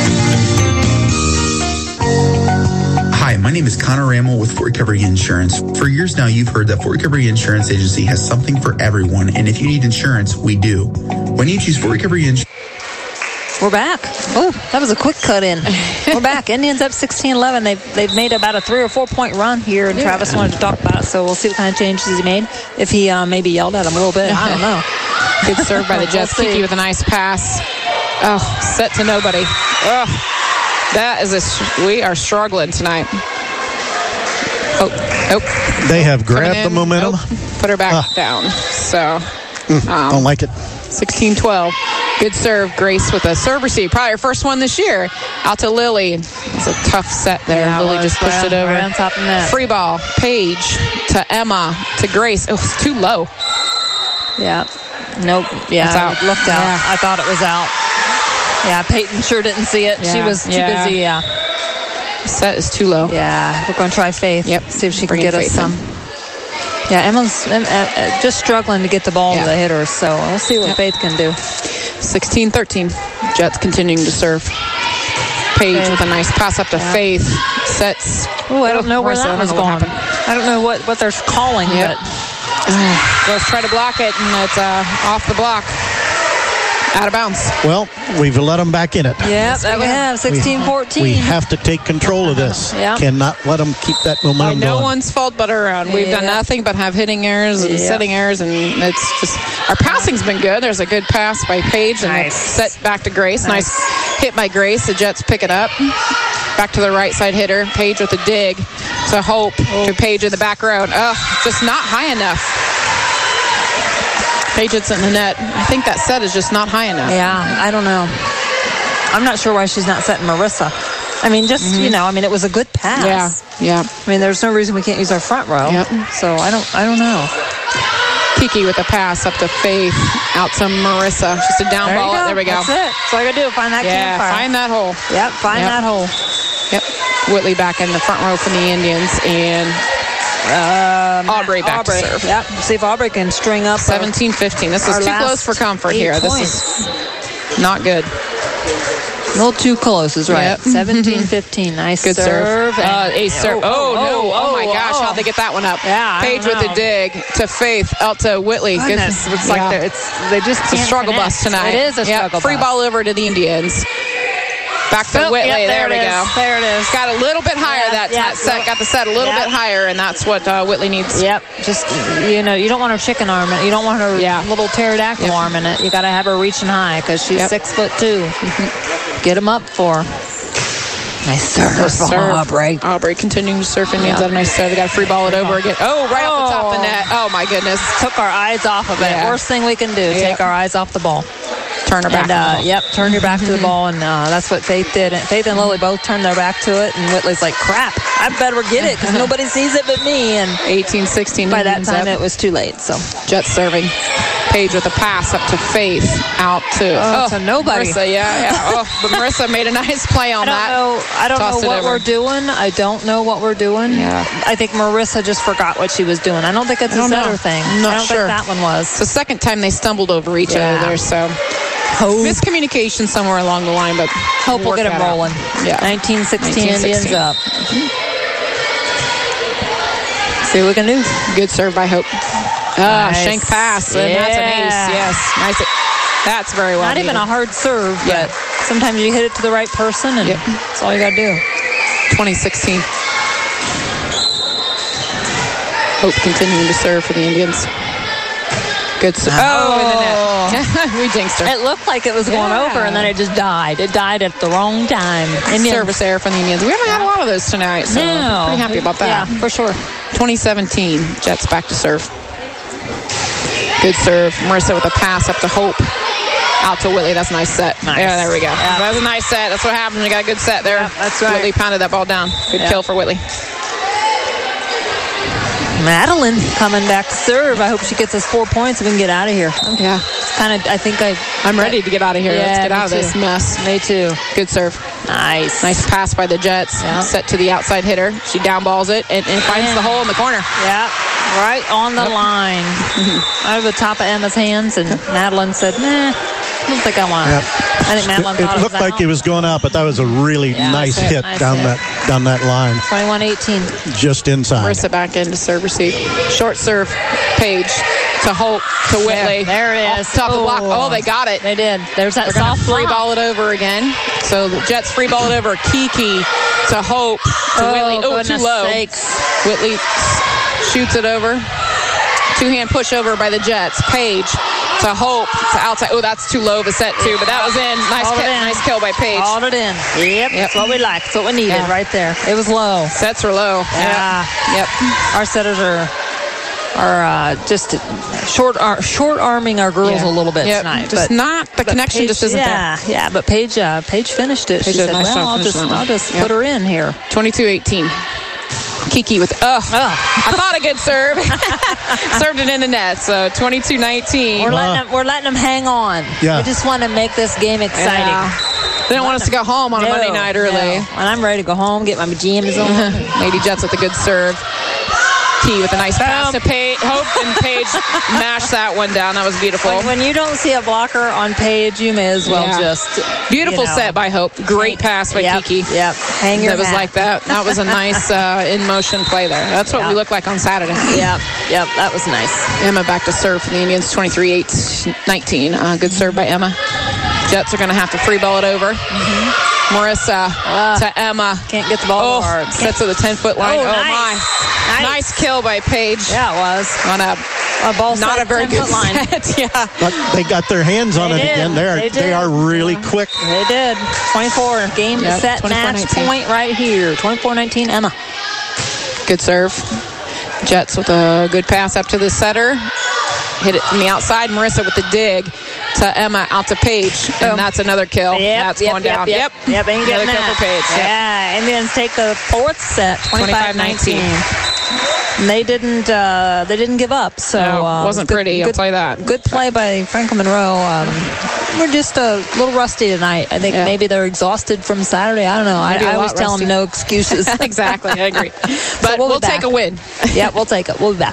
Hi, my name is Connor Rammel with Fort Recovery Insurance. For years now, you've heard that Fort Recovery Insurance Agency has something for everyone, and if you need insurance, we do. When you choose Fort Recovery Insurance... We're back. Oh, that was a quick cut in. We're back. Indians up 16-11. They've made about a 3 or 4 point run here, and Travis wanted to talk about it, so we'll see what kind of changes he made. If he maybe yelled at him a little bit, I don't know. Good serve by the Jets. Kiki with a nice pass. Oh, set to nobody. Oh, that is we are struggling tonight. Oh. They have grabbed the momentum. Put her back down. So, don't like it. 16-12. Good serve. Grace with a serve receive. Probably her first one this year. Out to Lily. It's a tough set there. Yeah, Lily just pushed it over. Right on top of that. Free ball. Paige to Emma to Grace. Oh, it's too low. Yeah. Nope. Yeah, it looked out. Yeah. I thought it was out. Yeah, Peyton sure didn't see it. Yeah. She was too busy. Yeah. Set is too low. Yeah, we're going to try Faith. Yep. See if she can get us some. Yeah, Emma's just struggling to get the ball to the hitters, so we'll see what Faith can do. 16-13. Jets continuing to serve. Paige with a nice pass up to Faith. Sets. Oh, I don't know where that one's going. I don't know what they're calling, but let's try to block it, and it's off the block. Out of bounds. Well, we've let them back in it. Yeah, that we have. 16-14. We have to take control of this. Cannot let them keep that momentum going. No one's fault but our own. We've done nothing but have hitting errors and setting errors, and it's just our passing's been good. There's a good pass by Paige, and it's set back to Grace. Nice hit by Grace. The Jets pick it up. Back to the right side hitter. Paige with a dig to Hope. To Paige in the back row. Just not high enough. Paige hits it in the net. I think that set is just not high enough. Yeah, I don't know. I'm not sure why she's not setting Marissa. I mean, just, it was a good pass. Yeah. I mean, there's no reason we can't use our front row. Yep. So I don't know. Kiki with a pass up to Faith. Out to Marissa. Just a down ball. There we go. That's it. That's all I got to do. Find that campfire. Find that hole. Yep, find that hole. Yep. Whitley back in the front row for the Indians. And Aubrey back to serve. Yep. See if Aubrey can string up 17-15. This is too close for comfort here. This is not good. A little too close is right. Yep. 17-15. Nice. Good serve. Ace serve. Oh, my gosh. How'd they get that one up? Yeah. Paige with the dig to Faith. Out to Whitley. Goodness. It's like they just can't a struggle bus tonight. It is a struggle Free ball over to the Indians. Back to Whitley. There we go. There it is. Got a little bit higher that set. Got the set a little bit higher, and that's what Whitley needs. Yep. Just, you don't want her chicken arm in it. You don't want her little pterodactyl arm in it. You got to have her reaching high because she's 6'2". Get them up for her. Nice serve from Aubrey. Aubrey continuing to serve Indians. That nice serve. They got to free ball it over again. Oh, right off the top of the net. Oh, my goodness. Took our eyes off of it. Worst thing we can do, take our eyes off the ball. Turn her back. Turn your back to the ball, and that's what Faith did. And Faith and Lily both turned their back to it, and Whitley's like, crap, I better get it because nobody sees it but me. And 18-16. By that time, it was too late. So Jets serving. Paige with a pass up to Faith. Out to nobody. Marissa, but Marissa made a nice play on that. I don't know what we're doing. I don't know what we're doing. Yeah. I think Marissa just forgot what she was doing. I don't think it's a setter thing. I'm not sure. Think that one was. It's the second time they stumbled over each other there, so miscommunication somewhere along the line, but Hope we'll get them rolling. Yeah. 19-16 Indians up. See what we can do. Good serve by Hope. Nice. Shank pass. And that's an ace. Yes. Nice. That's very well. Not even a hard serve, but sometimes you hit it to the right person, and that's all you got to do. 2016. Hope continuing to serve for the Indians. Good serve. In the net. We jinxed her. It looked like it was going over, and then it just died. It died at the wrong time. Service error from the Indians. We haven't had a lot of those tonight, so I'm pretty happy about that. Yeah, for sure. 2017. Jets back to serve. Good serve. Marissa with a pass up to Hope. Out to Whitley. That's a nice set. Nice. Yeah, there we go. That was a nice set. That's what happens when you got a good set there. That's right. Whitley pounded that ball down. Good kill for Whitley. Madeline coming back to serve. I hope she gets us 4 points so we can get out of here. Yeah. I'm ready to get out of here. Yeah, let's get out of too. this mess. Me too. Good serve. Nice pass by the Jets. Yeah. Set to the outside hitter. She down balls it and finds the hole in the corner. Yeah, right on the line. Out of the top of Emma's hands, and Madeline said, nah, I don't think I want it. I think Madeline thought it looked like it was going out, but that was a really nice hit down that line. 21-18. Just inside. Marissa back into serve receive. Short serve. Page to Hope to Whitley. There it is. Top of the block. Oh, they got it. They did. There's that soft free ball it over again. So the Jets free ball it over. Kiki to Hope to Whitley. Oh, too low. Sakes. Whitley shoots it over. Two-hand push over by the Jets. Page to Hope to outside. Oh, that's too low of a set too, but that was in. Nice kill by Page. Hauled it in. Yep. That's what we like. That's what we needed right there. It was low. Sets are low. Yeah. Yep. Our setters are just short arming our girls a little bit tonight. Just not the connection. Paige, just isn't there. Yeah. But Paige finished it. She said, "Well, I'll just put her in here." 22-18. Kiki with I thought a good serve. Served it in the net. So 22-19. We're letting them hang on. Yeah. We just want to make this game exciting. Yeah. They don't want us to go home on a Monday night early. No. And I'm ready to go home, get my pajamas on. Lady Jets with a good serve. Key with a nice pass to Paige. Hope and Paige mashed that one down. That was beautiful. When you don't see a blocker on Paige, you may as well just beautiful set by Hope. Great pass by Kiki. Yep. Hang your That was like that. That was a nice in motion play there. That's what we look like on Saturday. Yep. That was nice. Emma back to serve for the Indians. 23-19. Good serve by Emma. Jets are going to have to free ball it over. Marissa to Emma. Can't get the ball hard. Sets to the 10-foot line. Nice. Nice kill by Paige. Yeah, it was. On a ball not a very good line. set. But they got their hands on it again. They are really quick. They did. 24 game set match point right here. 24-19 Emma. Good serve. Jets with a good pass up to the setter. Hit it from the outside. Marissa with the dig to Emma out to Paige. And that's another kill. That's going down. Yep. Ain't another getting kill for Paige. Yeah. Indians take the fourth set, 25-19. And they didn't give up. So wasn't pretty. I'll tell you that. Good play by Franklin Monroe. We're just a little rusty tonight. I think maybe they're exhausted from Saturday. I don't know. I always tell them no excuses. Exactly. I agree. But we'll take a win. Yeah, we'll take it. We'll be back.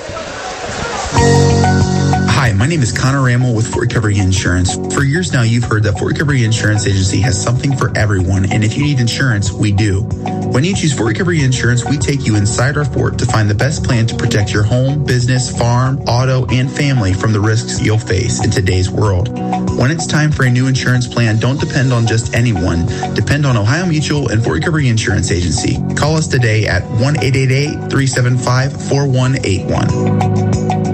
Hi, my name is Connor Rammel with Fort Recovery Insurance. For years now, you've heard that Fort Recovery Insurance Agency has something for everyone, and if you need insurance, we do. When you choose Fort Recovery Insurance, we take you inside our fort to find the best plan to protect your home, business, farm, auto, and family from the risks you'll face in today's world. When it's time for a new insurance plan, don't depend on just anyone. Depend on Ohio Mutual and Fort Recovery Insurance Agency. Call us today at 1-888-375-4181.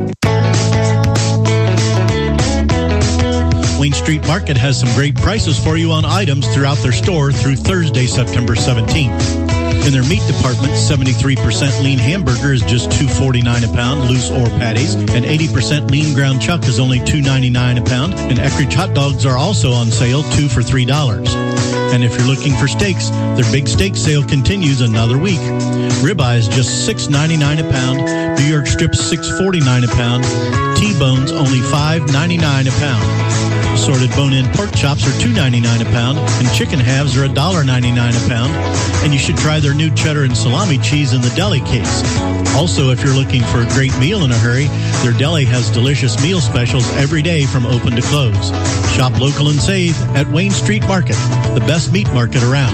Wayne Street Market has some great prices for you on items throughout their store through Thursday, September 17th. In their meat department, 73% lean hamburger is just $2.49 a pound, loose or patties, and 80% lean ground chuck is only $2.99 a pound, and Eckrich hot dogs are also on sale, 2 for $3. And if you're looking for steaks, their big steak sale continues another week. Ribeye is just $6.99 a pound, New York strips $6.49 a pound, T-bones only $5.99 a pound. Assorted bone-in pork chops are $2.99 a pound, and chicken halves are $1.99 a pound. And you should try their new cheddar and salami cheese in the deli case. Also, if you're looking for a great meal in a hurry, their deli has delicious meal specials every day from open to close. Shop local and save at Wayne Street Market, the best meat market around.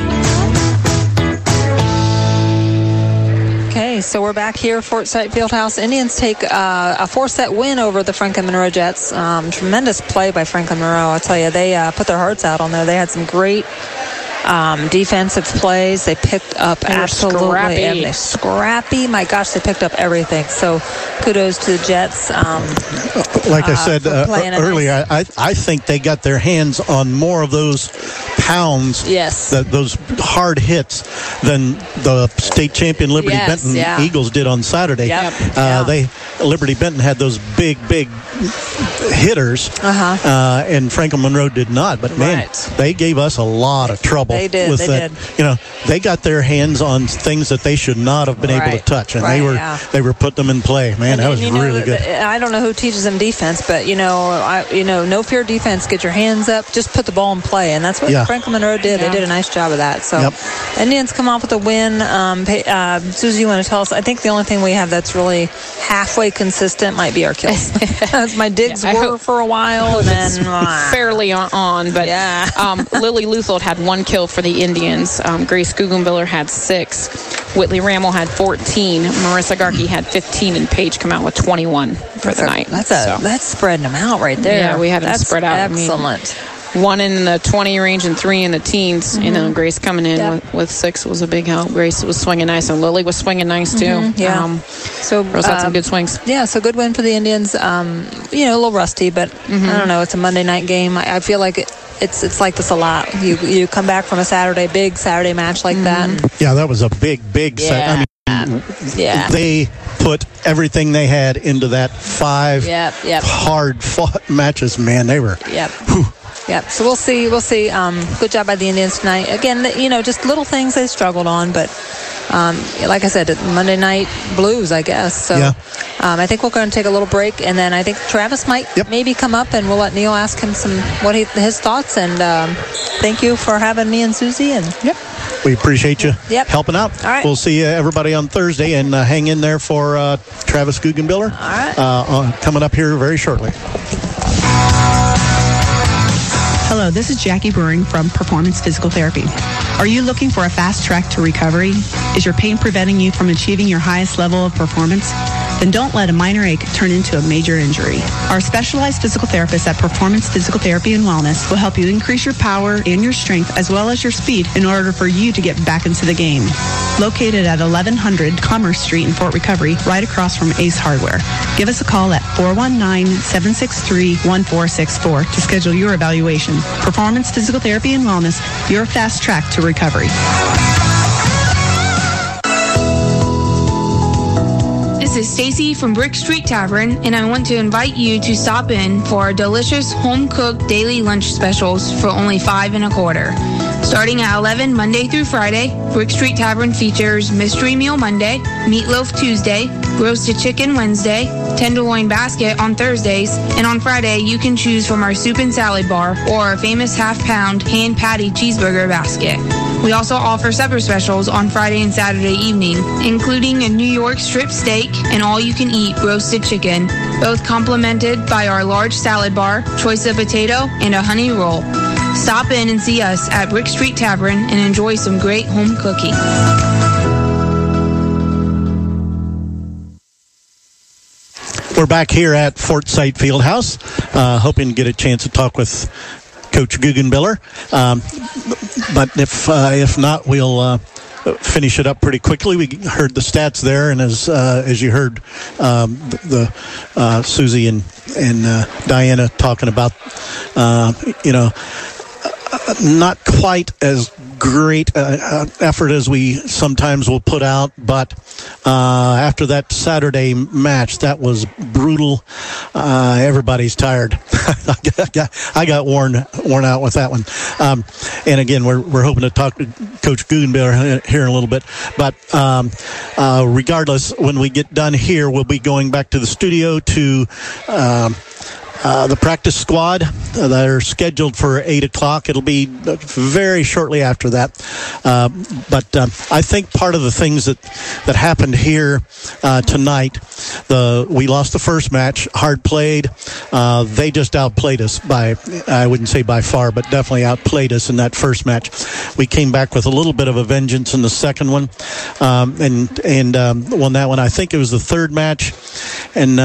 Okay, so we're back here, Fort Sight Fieldhouse. Indians take a 4-set win over the Franklin Monroe Jets. Tremendous play by Franklin Monroe. I'll tell you, they put their hearts out on there. They had some great defensive plays. They picked up absolutely everything. Scrappy. My gosh, they picked up everything. So kudos to the Jets. Like I said earlier, I think they got their hands on more of those pounds, those hard hits, than the state champion Liberty Benton Eagles did on Saturday. Liberty Benton had those big hitters, and Franklin Monroe did not. But man, they gave us a lot of trouble. They did. With that. You know, they got their hands on things that they should not have been able to touch, and they were putting them in play. Man, that was really good. I don't know who teaches them defense, but no fear defense. Get your hands up, just put the ball in play, and that's what Franklin Monroe did. They did a nice job of that. So, Indians come off with a win. Susie, you want to tell us? I think the only thing we have that's really halfway consistent might be our kills. My digs were for a while, and then fairly on. But Lily Luthold had 1 kill for the Indians. Grace Guggenbiller had 6. Whitley Rammel had 14. Marissa Garkey had 15, and Paige come out with 21 for the night. That's spreading them out right there. Yeah, we had them spread out. Excellent. 1 in the 20 range and 3 in the teens. You know, Grace coming in with 6 was a big help. Grace was swinging nice, and Lily was swinging nice too. So Rose had some good swings. Yeah, so good win for the Indians. A little rusty, but I don't know. It's a Monday night game. I feel like it's like this a lot. You come back from a big Saturday match like that. Yeah, that was a big set. I mean, they put everything they had into that 5 hard-fought matches. Man, they were. So we'll see. Good job by the Indians tonight. Again, just little things they struggled on, but like I said, Monday night blues, I guess. So I think we're going to take a little break, and then I think Travis might maybe come up, and we'll let Neil ask him his thoughts. And thank you for having me and Susie. And we appreciate you helping out. All right. We'll see everybody on Thursday, and hang in there for Travis Guggenbiller. All right. Coming up here very shortly. Hello, this is Jackie Brewing from Performance Physical Therapy. Are you looking for a fast track to recovery? Is your pain preventing you from achieving your highest level of performance? Then don't let a minor ache turn into a major injury. Our specialized physical therapists at Performance Physical Therapy and Wellness will help you increase your power and your strength as well as your speed in order for you to get back into the game. Located at 1100 Commerce Street in Fort Recovery, right across from Ace Hardware. Give us a call at 419-763-1464 to schedule your evaluation. Performance Physical Therapy and Wellness, your fast track to recovery. This is Stacy from Brick Street Tavern, and I want to invite you to stop in for our delicious home-cooked daily lunch specials for only $5 1/4. Starting at 11 Monday through Friday, Brick Street Tavern features Mystery Meal Monday, Meatloaf Tuesday, Roasted Chicken Wednesday, Tenderloin Basket on Thursdays, and on Friday you can choose from our soup and salad bar or our famous half-pound hand patty cheeseburger basket. We also offer supper specials on Friday and Saturday evening, including a New York strip steak and all-you-can-eat roasted chicken, both complemented by our large salad bar, choice of potato, and a honey roll. Stop in and see us at Brick Street Tavern and enjoy some great home cooking. We're back here at Fort Sight Fieldhouse, hoping to get a chance to talk with Coach Guggenbiller. But if not, we'll finish it up pretty quickly. We heard the stats there, and as you heard, the Susie and Diana talking about, not quite as great effort as we sometimes will put out, but after that Saturday match, that was brutal. Everybody's tired. I got worn out with that one. And again, we're hoping to talk to Coach Guggenbiller here in a little bit. But regardless, when we get done here, we'll be going back to the studio to the practice squad. They're scheduled for 8 o'clock. It'll be very shortly after that. But I think part of the things that happened here tonight, we lost the first match, hard played. They just outplayed us I wouldn't say by far, but definitely outplayed us in that first match. We came back with a little bit of a vengeance in the second one, and won that one. I think it was the third match, and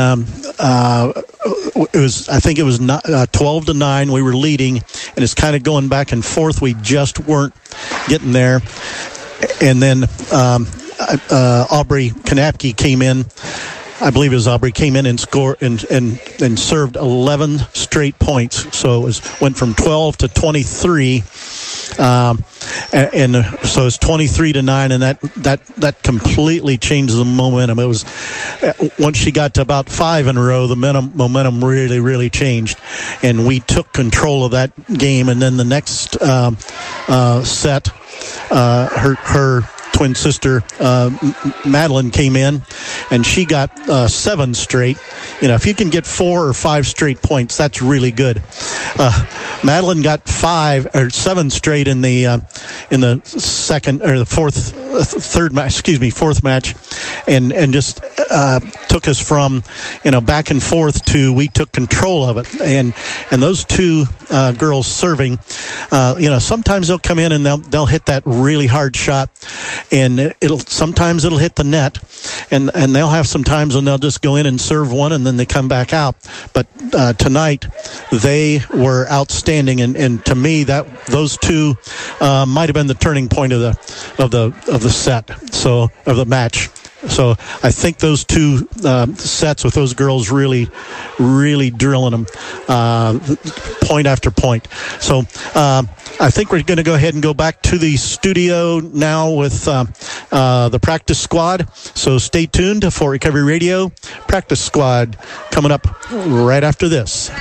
I think it was 12-9. We were leading, and it's kind of going back and forth. We just weren't getting there. And then Aubrey Kanapke came in. I believe it was Aubrey came in and scored and served 11 straight points. So it went from 12 to 23. And so it's 23-9, and that completely changed the momentum. It was once she got to about 5 in a row, the momentum really, really changed, and we took control of that game. And then the next set, her twin sister Madeline came in, and she got 7 straight. If you can get 4 or 5 straight points, that's really good. Madeline got 5 or 7 straight in the second or the fourth match, and just took us from back and forth to we took control of it. And those two girls serving, sometimes they'll come in and they'll hit that really hard shot, and sometimes it'll hit the net, and they'll have some times when they'll just go in and serve one and then they come back out. But tonight they were outstanding, and to me those two might have been the turning point of the set, so of the match. So I think those two sets with those girls really, really drilling them point after point. So I think we're going to go ahead and go back to the studio now with the practice squad. So stay tuned to Fort Recovery Radio. Practice squad coming up right after this.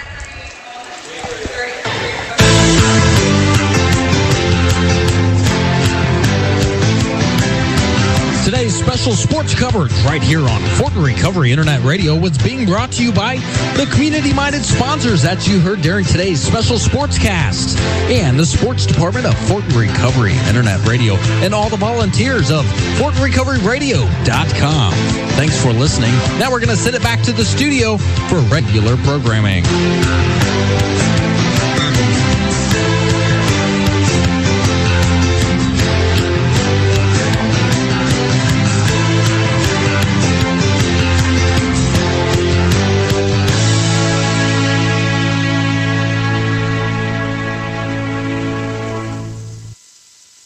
Today's special sports coverage right here on Fort Recovery Internet Radio was being brought to you by the community-minded sponsors that you heard during today's special sportscast, and the sports department of Fort Recovery Internet Radio, and all the volunteers of FortRecoveryRadio.com. Thanks for listening. Now we're going to send it back to the studio for regular programming.